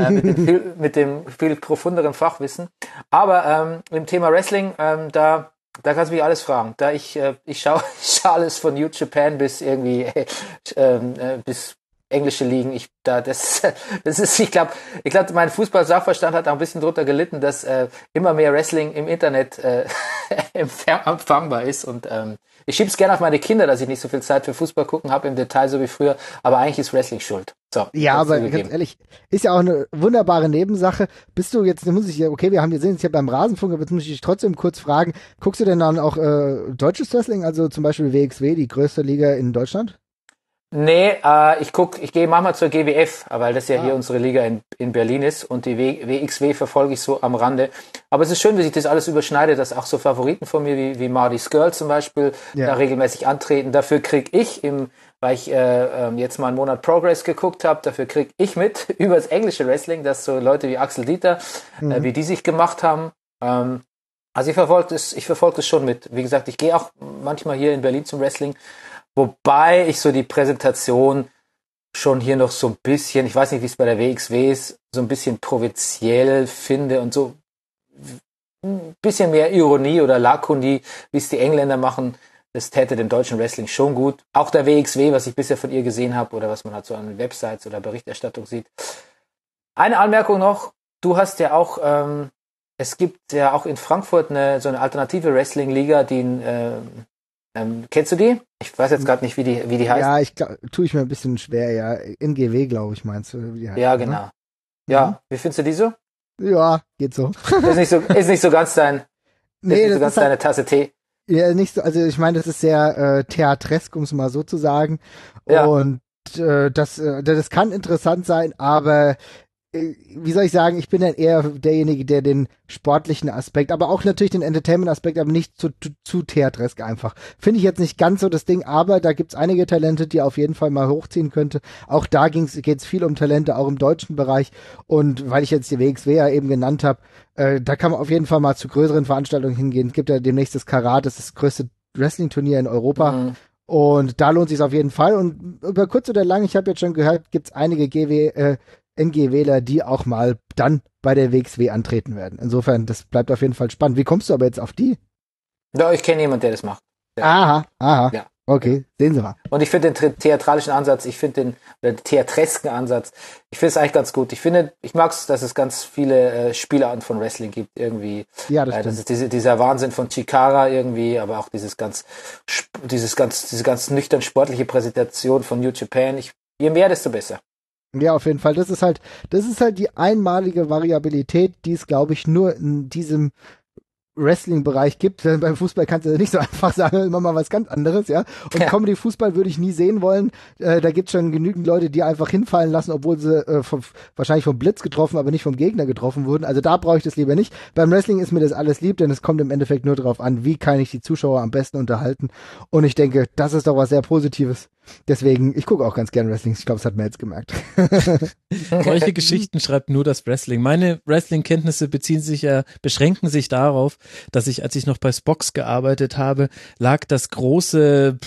mit dem viel profunderen Fachwissen. Aber im Thema Wrestling, da Da kannst du mich alles fragen. Da ich schaue alles von New Japan bis irgendwie bis englische Ligen. Ich glaube, mein Fußball-Sachverstand hat auch ein bisschen drunter gelitten, dass immer mehr Wrestling im Internet empfangbar ist. Und ich schieb's gerne auf meine Kinder, dass ich nicht so viel Zeit für Fußball gucken habe im Detail, so wie früher. Aber eigentlich ist Wrestling schuld. So, ja, aber ganz ehrlich, ist ja auch eine wunderbare Nebensache. Bist du jetzt, okay, wir haben gesehen, jetzt hier beim Rasenfunk, aber jetzt muss ich dich trotzdem kurz fragen, guckst du denn dann auch deutsches Wrestling, also zum Beispiel WXW, die größte Liga in Deutschland? Nee, ich gehe manchmal zur GWF, weil das ja hier unsere Liga in Berlin ist, und die WXW verfolge ich so am Rande. Aber es ist schön, wie sich das alles überschneidet, dass auch so Favoriten von mir wie Marty's Girl zum Beispiel da regelmäßig antreten. Dafür kriege ich, weil ich jetzt mal einen Monat Progress geguckt habe, dafür kriege ich mit über das englische Wrestling, dass so Leute wie Axel Dieter, wie die sich gemacht haben. Also ich verfolge das schon mit. Wie gesagt, ich gehe auch manchmal hier in Berlin zum Wrestling, wobei ich so die Präsentation schon hier noch so ein bisschen, ich weiß nicht, wie es bei der WXW ist, so ein bisschen provinziell finde und so ein bisschen mehr Ironie oder Lakonie, wie es die Engländer machen. Das täte dem deutschen Wrestling schon gut. Auch der WXW, was ich bisher von ihr gesehen habe oder was man halt so an Websites oder Berichterstattung sieht. Eine Anmerkung noch, du hast ja auch, es gibt ja auch in Frankfurt so eine alternative Wrestling-Liga, die kennst du die? Ich weiß jetzt gerade nicht, wie die heißt. Ja, tue ich mir ein bisschen schwer, ja. NGW, glaube ich, meinst du, wie die heißt. Ja, genau. Ne? Ja, wie findest du die so? Ja, geht so. Ist nicht so ganz deine Tasse Tee. Ja, nicht so, also ich meine, das ist sehr theatresk, um es mal so zu sagen. Ja. Und das kann interessant sein, aber wie soll ich sagen, ich bin dann eher derjenige, der den sportlichen Aspekt, aber auch natürlich den Entertainment-Aspekt, aber nicht zu theatresk einfach. Finde ich jetzt nicht ganz so das Ding, aber da gibt's einige Talente, die auf jeden Fall mal hochziehen könnte. Auch da geht's viel um Talente, auch im deutschen Bereich. Und weil ich jetzt die WXW ja eben genannt habe, da kann man auf jeden Fall mal zu größeren Veranstaltungen hingehen. Es gibt ja demnächst das Karat, das ist das größte Wrestling-Turnier in Europa. Mhm. Und da lohnt sich auf jeden Fall. Und über kurz oder lang, ich habe jetzt schon gehört, gibt's einige NGWler, die auch mal dann bei der WXW antreten werden. Insofern, das bleibt auf jeden Fall spannend. Wie kommst du aber jetzt auf die? Ja, ich kenne jemanden, der das macht. Ja. Aha. Ja. Okay, sehen Sie mal. Und ich finde den theatralischen Ansatz, den theatresken Ansatz, ich finde es eigentlich ganz gut. Ich mag es, dass es ganz viele Spielarten von Wrestling gibt irgendwie. Ja, das ist dieser Wahnsinn von Chikara irgendwie, aber auch diese ganz nüchtern sportliche Präsentation von New Japan. Je mehr, desto besser. Ja, auf jeden Fall. Das ist halt die einmalige Variabilität, die es, glaube ich, nur in diesem Wrestling-Bereich gibt. Beim Fußball kannst du nicht so einfach sagen, immer mal was ganz anderes, ja. Und Comedy-Fußball würde ich nie sehen wollen. Da gibt's schon genügend Leute, die einfach hinfallen lassen, obwohl sie wahrscheinlich vom Blitz getroffen, aber nicht vom Gegner getroffen wurden. Also da brauche ich das lieber nicht. Beim Wrestling ist mir das alles lieb, denn es kommt im Endeffekt nur darauf an, wie kann ich die Zuschauer am besten unterhalten. Und ich denke, das ist doch was sehr Positives. Deswegen, ich gucke auch ganz gern Wrestling. Ich glaube, das hat man jetzt gemerkt. Solche Geschichten schreibt nur das Wrestling. Meine Wrestling-Kenntnisse beschränken sich darauf, dass als ich noch bei Spox gearbeitet habe, lag das große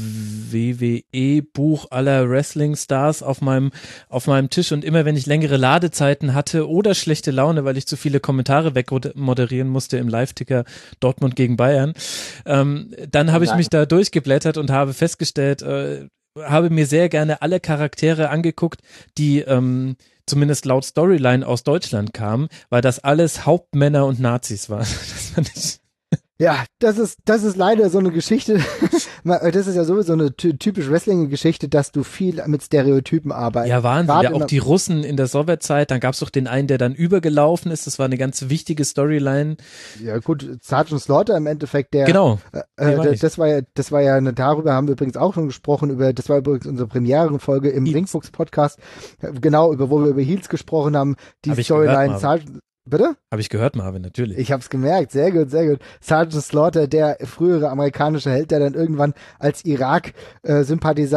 WWE-Buch aller Wrestling-Stars auf meinem Tisch, und immer wenn ich längere Ladezeiten hatte oder schlechte Laune, weil ich zu viele Kommentare wegmoderieren musste im Live-Ticker Dortmund gegen Bayern, dann habe ich mich da durchgeblättert und habe festgestellt, habe mir sehr gerne alle Charaktere angeguckt, die zumindest laut Storyline aus Deutschland kamen, weil das alles Hauptmänner und Nazis waren. Das fand ich. Ja, das ist leider so eine Geschichte. Das ist ja sowieso eine typisch Wrestling-Geschichte, dass du viel mit Stereotypen arbeitest. Ja, Wahnsinn. Ja, auch die Russen in der Sowjetzeit, dann gab's doch den einen, der dann übergelaufen ist. Das war eine ganz wichtige Storyline. Ja, gut, Sergeant Slaughter im Endeffekt, der. Genau. Das war ja darüber haben wir übrigens auch schon gesprochen, das war übrigens unsere Premierenfolge im Ringfuchs-Podcast. Genau, wo wir über Heels gesprochen haben. Die Storyline Sergeant. Bitte? Habe ich gehört, Marvin, natürlich. Ich hab's gemerkt, sehr gut, sehr gut. Sergeant Slaughter, der frühere amerikanische Held, der dann irgendwann als Irak-Sympathisant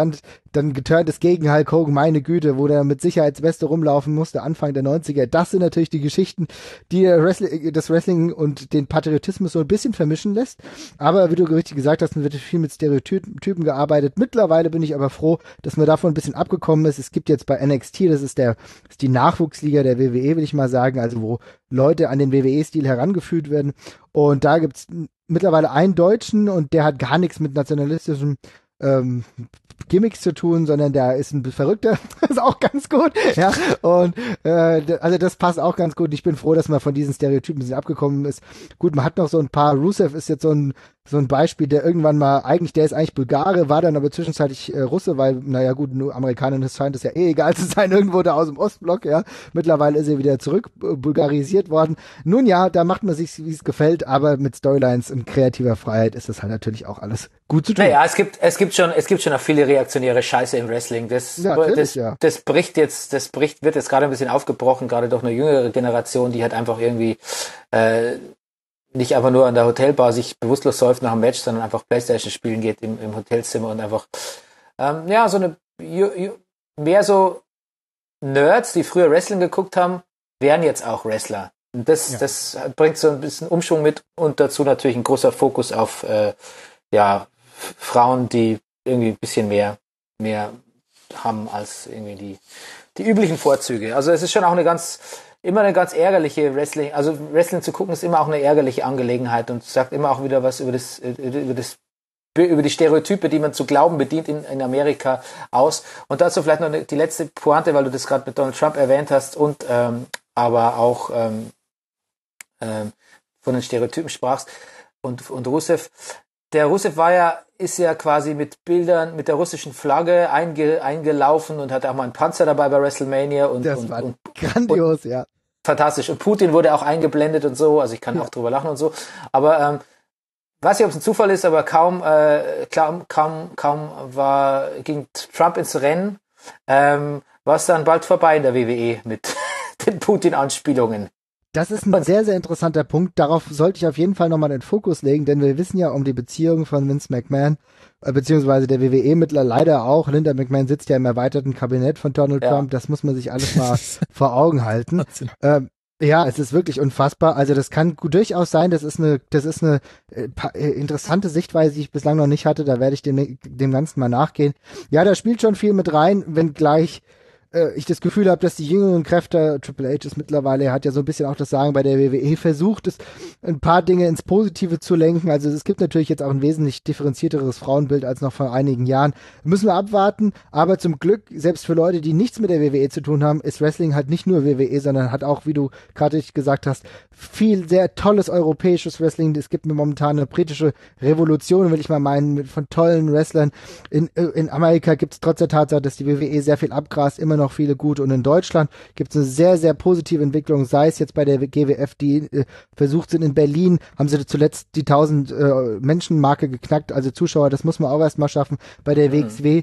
dann geturnt ist gegen Hulk Hogan, meine Güte, wo der mit Sicherheitsweste rumlaufen musste, Anfang der 90er. Das sind natürlich die Geschichten, die das Wrestling und den Patriotismus so ein bisschen vermischen lässt. Aber wie du richtig gesagt hast, wird viel mit Stereotypen gearbeitet. Mittlerweile bin ich aber froh, dass man davon ein bisschen abgekommen ist. Es gibt jetzt bei NXT, das ist die Nachwuchsliga der WWE, will ich mal sagen, also wo Leute an den WWE-Stil herangeführt werden. Und da gibt's mittlerweile einen Deutschen und der hat gar nichts mit nationalistischem Gimmicks zu tun, sondern der ist ein Verrückter. Das ist auch ganz gut. Ja, und also das passt auch ganz gut. Ich bin froh, dass man von diesen Stereotypen ein bisschen abgekommen ist. Gut, man hat noch so ein paar. Rusev ist jetzt so ein Beispiel, der irgendwann mal, der ist eigentlich Bulgare, war dann aber zwischenzeitlich Russe, weil, naja gut, nur Amerikanern scheint es ja egal zu sein, irgendwo da aus dem Ostblock, ja. Mittlerweile ist er wieder zurück bulgarisiert worden. Nun ja, da macht man sich, wie es gefällt, aber mit Storylines und kreativer Freiheit ist das halt natürlich auch alles gut zu tun. Naja, es gibt schon auch viele reaktionäre Scheiße im Wrestling. Das wird jetzt gerade ein bisschen aufgebrochen, gerade durch eine jüngere Generation, die halt einfach irgendwie, nicht einfach nur an der Hotelbar sich bewusstlos säuft nach dem Match, sondern einfach Playstation spielen geht im Hotelzimmer und einfach, so eine, mehr so Nerds, die früher Wrestling geguckt haben, wären jetzt auch Wrestler. Und das bringt so ein bisschen Umschwung mit und dazu natürlich ein großer Fokus auf, Frauen, die irgendwie ein bisschen mehr haben als irgendwie die üblichen Vorzüge. Also es ist schon auch immer eine ganz ärgerliche Wrestling, also Wrestling zu gucken ist immer auch eine ärgerliche Angelegenheit und sagt immer auch wieder was über die Stereotype, die man zu glauben bedient in Amerika aus. Und dazu vielleicht noch die letzte Pointe, weil du das gerade mit Donald Trump erwähnt hast und aber auch von den Stereotypen sprachst und Rusev. Der Rusev ist ja quasi mit Bildern, mit der russischen Flagge eingelaufen und hatte auch mal einen Panzer dabei bei WrestleMania und grandios, ja. Fantastisch. Und Putin wurde auch eingeblendet und so, also ich kann auch drüber lachen und so. Aber weiß nicht, ob es ein Zufall ist, aber kaum ging Trump ins Rennen, war es dann bald vorbei in der WWE mit den Putin-Anspielungen. Das ist ein sehr, sehr interessanter Punkt. Darauf sollte ich auf jeden Fall nochmal den Fokus legen, denn wir wissen ja um die Beziehung von Vince McMahon, beziehungsweise der WWE-Mittler leider auch. Linda McMahon sitzt ja im erweiterten Kabinett von Donald Trump. Das muss man sich alles mal vor Augen halten. Ja, es ist wirklich unfassbar. Also das kann durchaus sein. Das ist eine interessante Sichtweise, die ich bislang noch nicht hatte. Da werde ich dem Ganzen mal nachgehen. Ja, da spielt schon viel mit rein, wenngleich ich das Gefühl habe, dass die jüngeren Kräfte, Triple H ist mittlerweile, er hat ja so ein bisschen auch das Sagen bei der WWE, versucht es ein paar Dinge ins Positive zu lenken. Also es gibt natürlich jetzt auch ein wesentlich differenzierteres Frauenbild als noch vor einigen Jahren. Müssen wir abwarten, aber zum Glück, selbst für Leute, die nichts mit der WWE zu tun haben, ist Wrestling halt nicht nur WWE, sondern hat auch, wie du gerade gesagt hast, viel sehr tolles europäisches Wrestling. Es gibt mir momentan eine britische Revolution, will ich mal meinen, von tollen Wrestlern. In Amerika gibt es trotz der Tatsache, dass die WWE sehr viel abgrast, immer noch viele gute und in Deutschland gibt es eine sehr, sehr positive Entwicklung, sei es jetzt bei der GWF, die versucht sind in Berlin, haben sie zuletzt die 1000 Menschen-Marke geknackt, also Zuschauer, das muss man auch erstmal schaffen. Bei der WXW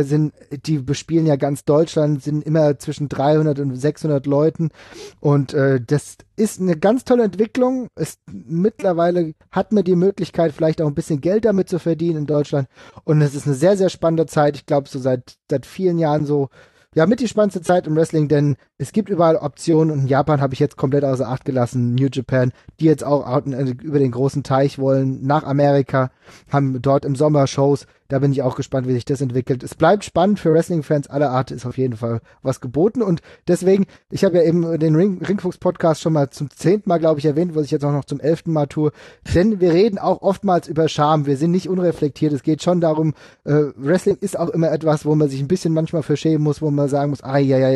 die bespielen ja ganz Deutschland, sind immer zwischen 300 und 600 Leuten und das ist eine ganz tolle Entwicklung. Mittlerweile hat man die Möglichkeit, vielleicht auch ein bisschen Geld damit zu verdienen in Deutschland und es ist eine sehr, sehr spannende Zeit, ich glaube so seit vielen Jahren so, ja, mit die spannendste Zeit im Wrestling, denn es gibt überall Optionen und in Japan habe ich jetzt komplett außer Acht gelassen, New Japan, die jetzt auch über den großen Teich wollen, nach Amerika, haben dort im Sommer Shows, da bin ich auch gespannt, wie sich das entwickelt. Es bleibt spannend für Wrestling-Fans aller Art, ist auf jeden Fall was geboten und deswegen, ich habe ja eben den Ringfuchs-Podcast schon mal zum 10. Mal, glaube ich, erwähnt, was ich jetzt auch noch zum 11. Mal tue, denn wir reden auch oftmals über Scham, wir sind nicht unreflektiert, es geht schon darum, Wrestling ist auch immer etwas, wo man sich ein bisschen manchmal für schämen muss, wo man sagen muss,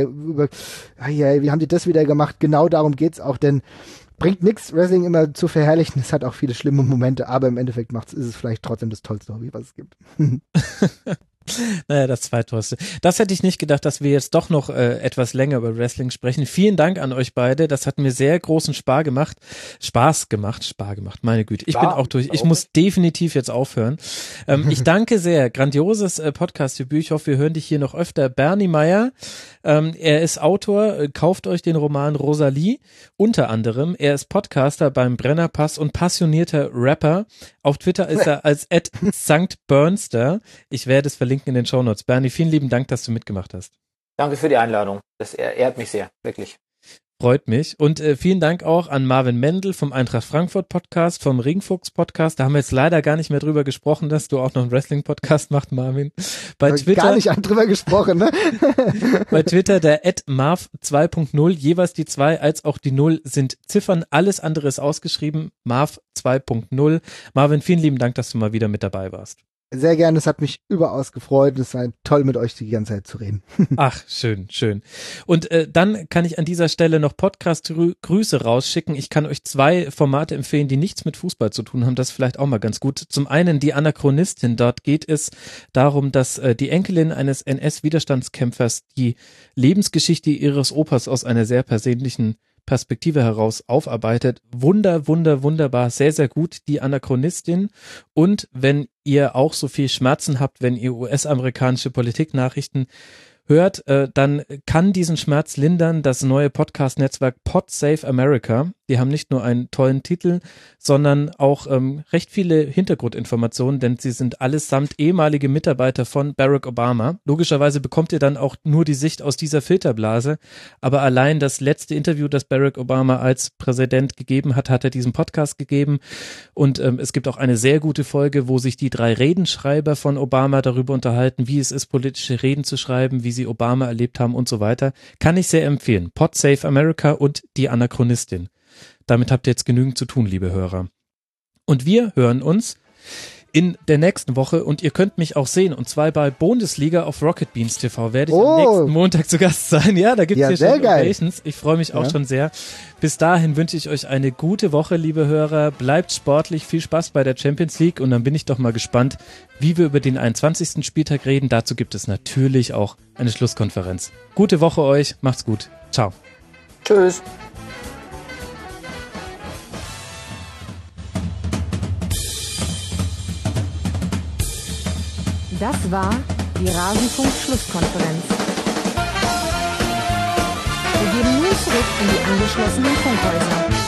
wie haben die das wieder gemacht? Genau darum geht's auch, denn bringt nichts, Wrestling immer zu verherrlichen. Es hat auch viele schlimme Momente, aber im Endeffekt ist es vielleicht trotzdem das tollste Hobby, was es gibt. Naja, das Zweittollste. Das hätte ich nicht gedacht, dass wir jetzt doch noch etwas länger über Wrestling sprechen. Vielen Dank an euch beide. Das hat mir sehr großen Spaß gemacht, meine Güte. Ich bin auch durch. Ich muss definitiv jetzt aufhören. Ich danke sehr. Grandioses Podcast-Debüt. Ich hoffe, wir hören dich hier noch öfter. Bernie Meyer, er ist Autor. Kauft euch den Roman Rosalie. Unter anderem. Er ist Podcaster beim Brennerpass und passionierter Rapper. Auf Twitter ist er als @St. Ich werde es verlinken in den Shownotes. Bernie, vielen lieben Dank, dass du mitgemacht hast. Danke für die Einladung. Das ehrt mich sehr, wirklich. Freut mich. Und vielen Dank auch an Marvin Mendel vom Eintracht Frankfurt Podcast, vom Ringfuchs Podcast. Da haben wir jetzt leider gar nicht mehr drüber gesprochen, dass du auch noch einen Wrestling-Podcast machst, Marvin. Bei Twitter gar nicht drüber gesprochen, ne? Bei Twitter der @Marv 2.0, jeweils die 2 als auch die 0 sind Ziffern, alles andere ist ausgeschrieben, Marv 2.0. Marvin, vielen lieben Dank, dass du mal wieder mit dabei warst. Sehr gerne, es hat mich überaus gefreut. Es war toll, mit euch die ganze Zeit zu reden. Ach, schön, schön. Und dann kann ich an dieser Stelle noch Podcast-Grüße rausschicken. Ich kann euch 2 Formate empfehlen, die nichts mit Fußball zu tun haben. Das ist vielleicht auch mal ganz gut. Zum einen die Anachronistin. Dort geht es darum, dass die Enkelin eines NS-Widerstandskämpfers die Lebensgeschichte ihres Opas aus einer sehr persönlichen Perspektive heraus aufarbeitet. Wunderbar, sehr, sehr gut, die Anachronistin. Und wenn ihr auch so viel Schmerzen habt, wenn ihr US-amerikanische Politiknachrichten hört, dann kann diesen Schmerz lindern das neue Podcast-Netzwerk Pod Save America. Die haben nicht nur einen tollen Titel, sondern auch recht viele Hintergrundinformationen, denn sie sind allesamt ehemalige Mitarbeiter von Barack Obama. Logischerweise bekommt ihr dann auch nur die Sicht aus dieser Filterblase, aber allein das letzte Interview, das Barack Obama als Präsident gegeben hat, hat er diesen Podcast gegeben und es gibt auch eine sehr gute Folge, wo sich die 3 Redenschreiber von Obama darüber unterhalten, wie es ist, politische Reden zu schreiben, wie sie Obama erlebt haben und so weiter. Kann ich sehr empfehlen. Pod Save America und die Anachronistin. Damit habt ihr jetzt genügend zu tun, liebe Hörer. Und wir hören uns in der nächsten Woche und ihr könnt mich auch sehen und zwar bei Bundesliga auf Rocket Beans TV werde ich am nächsten Montag zu Gast sein. Ja, da gibt's hier schon Locations. Ich freue mich auch schon sehr. Bis dahin wünsche ich euch eine gute Woche, liebe Hörer. Bleibt sportlich, viel Spaß bei der Champions League und dann bin ich doch mal gespannt, wie wir über den 21. Spieltag reden. Dazu gibt es natürlich auch eine Schlusskonferenz. Gute Woche euch, macht's gut. Ciao. Tschüss. Das war die Rasenfunk-Schlusskonferenz. Wir gehen nun zurück in die angeschlossenen Funkhäuser.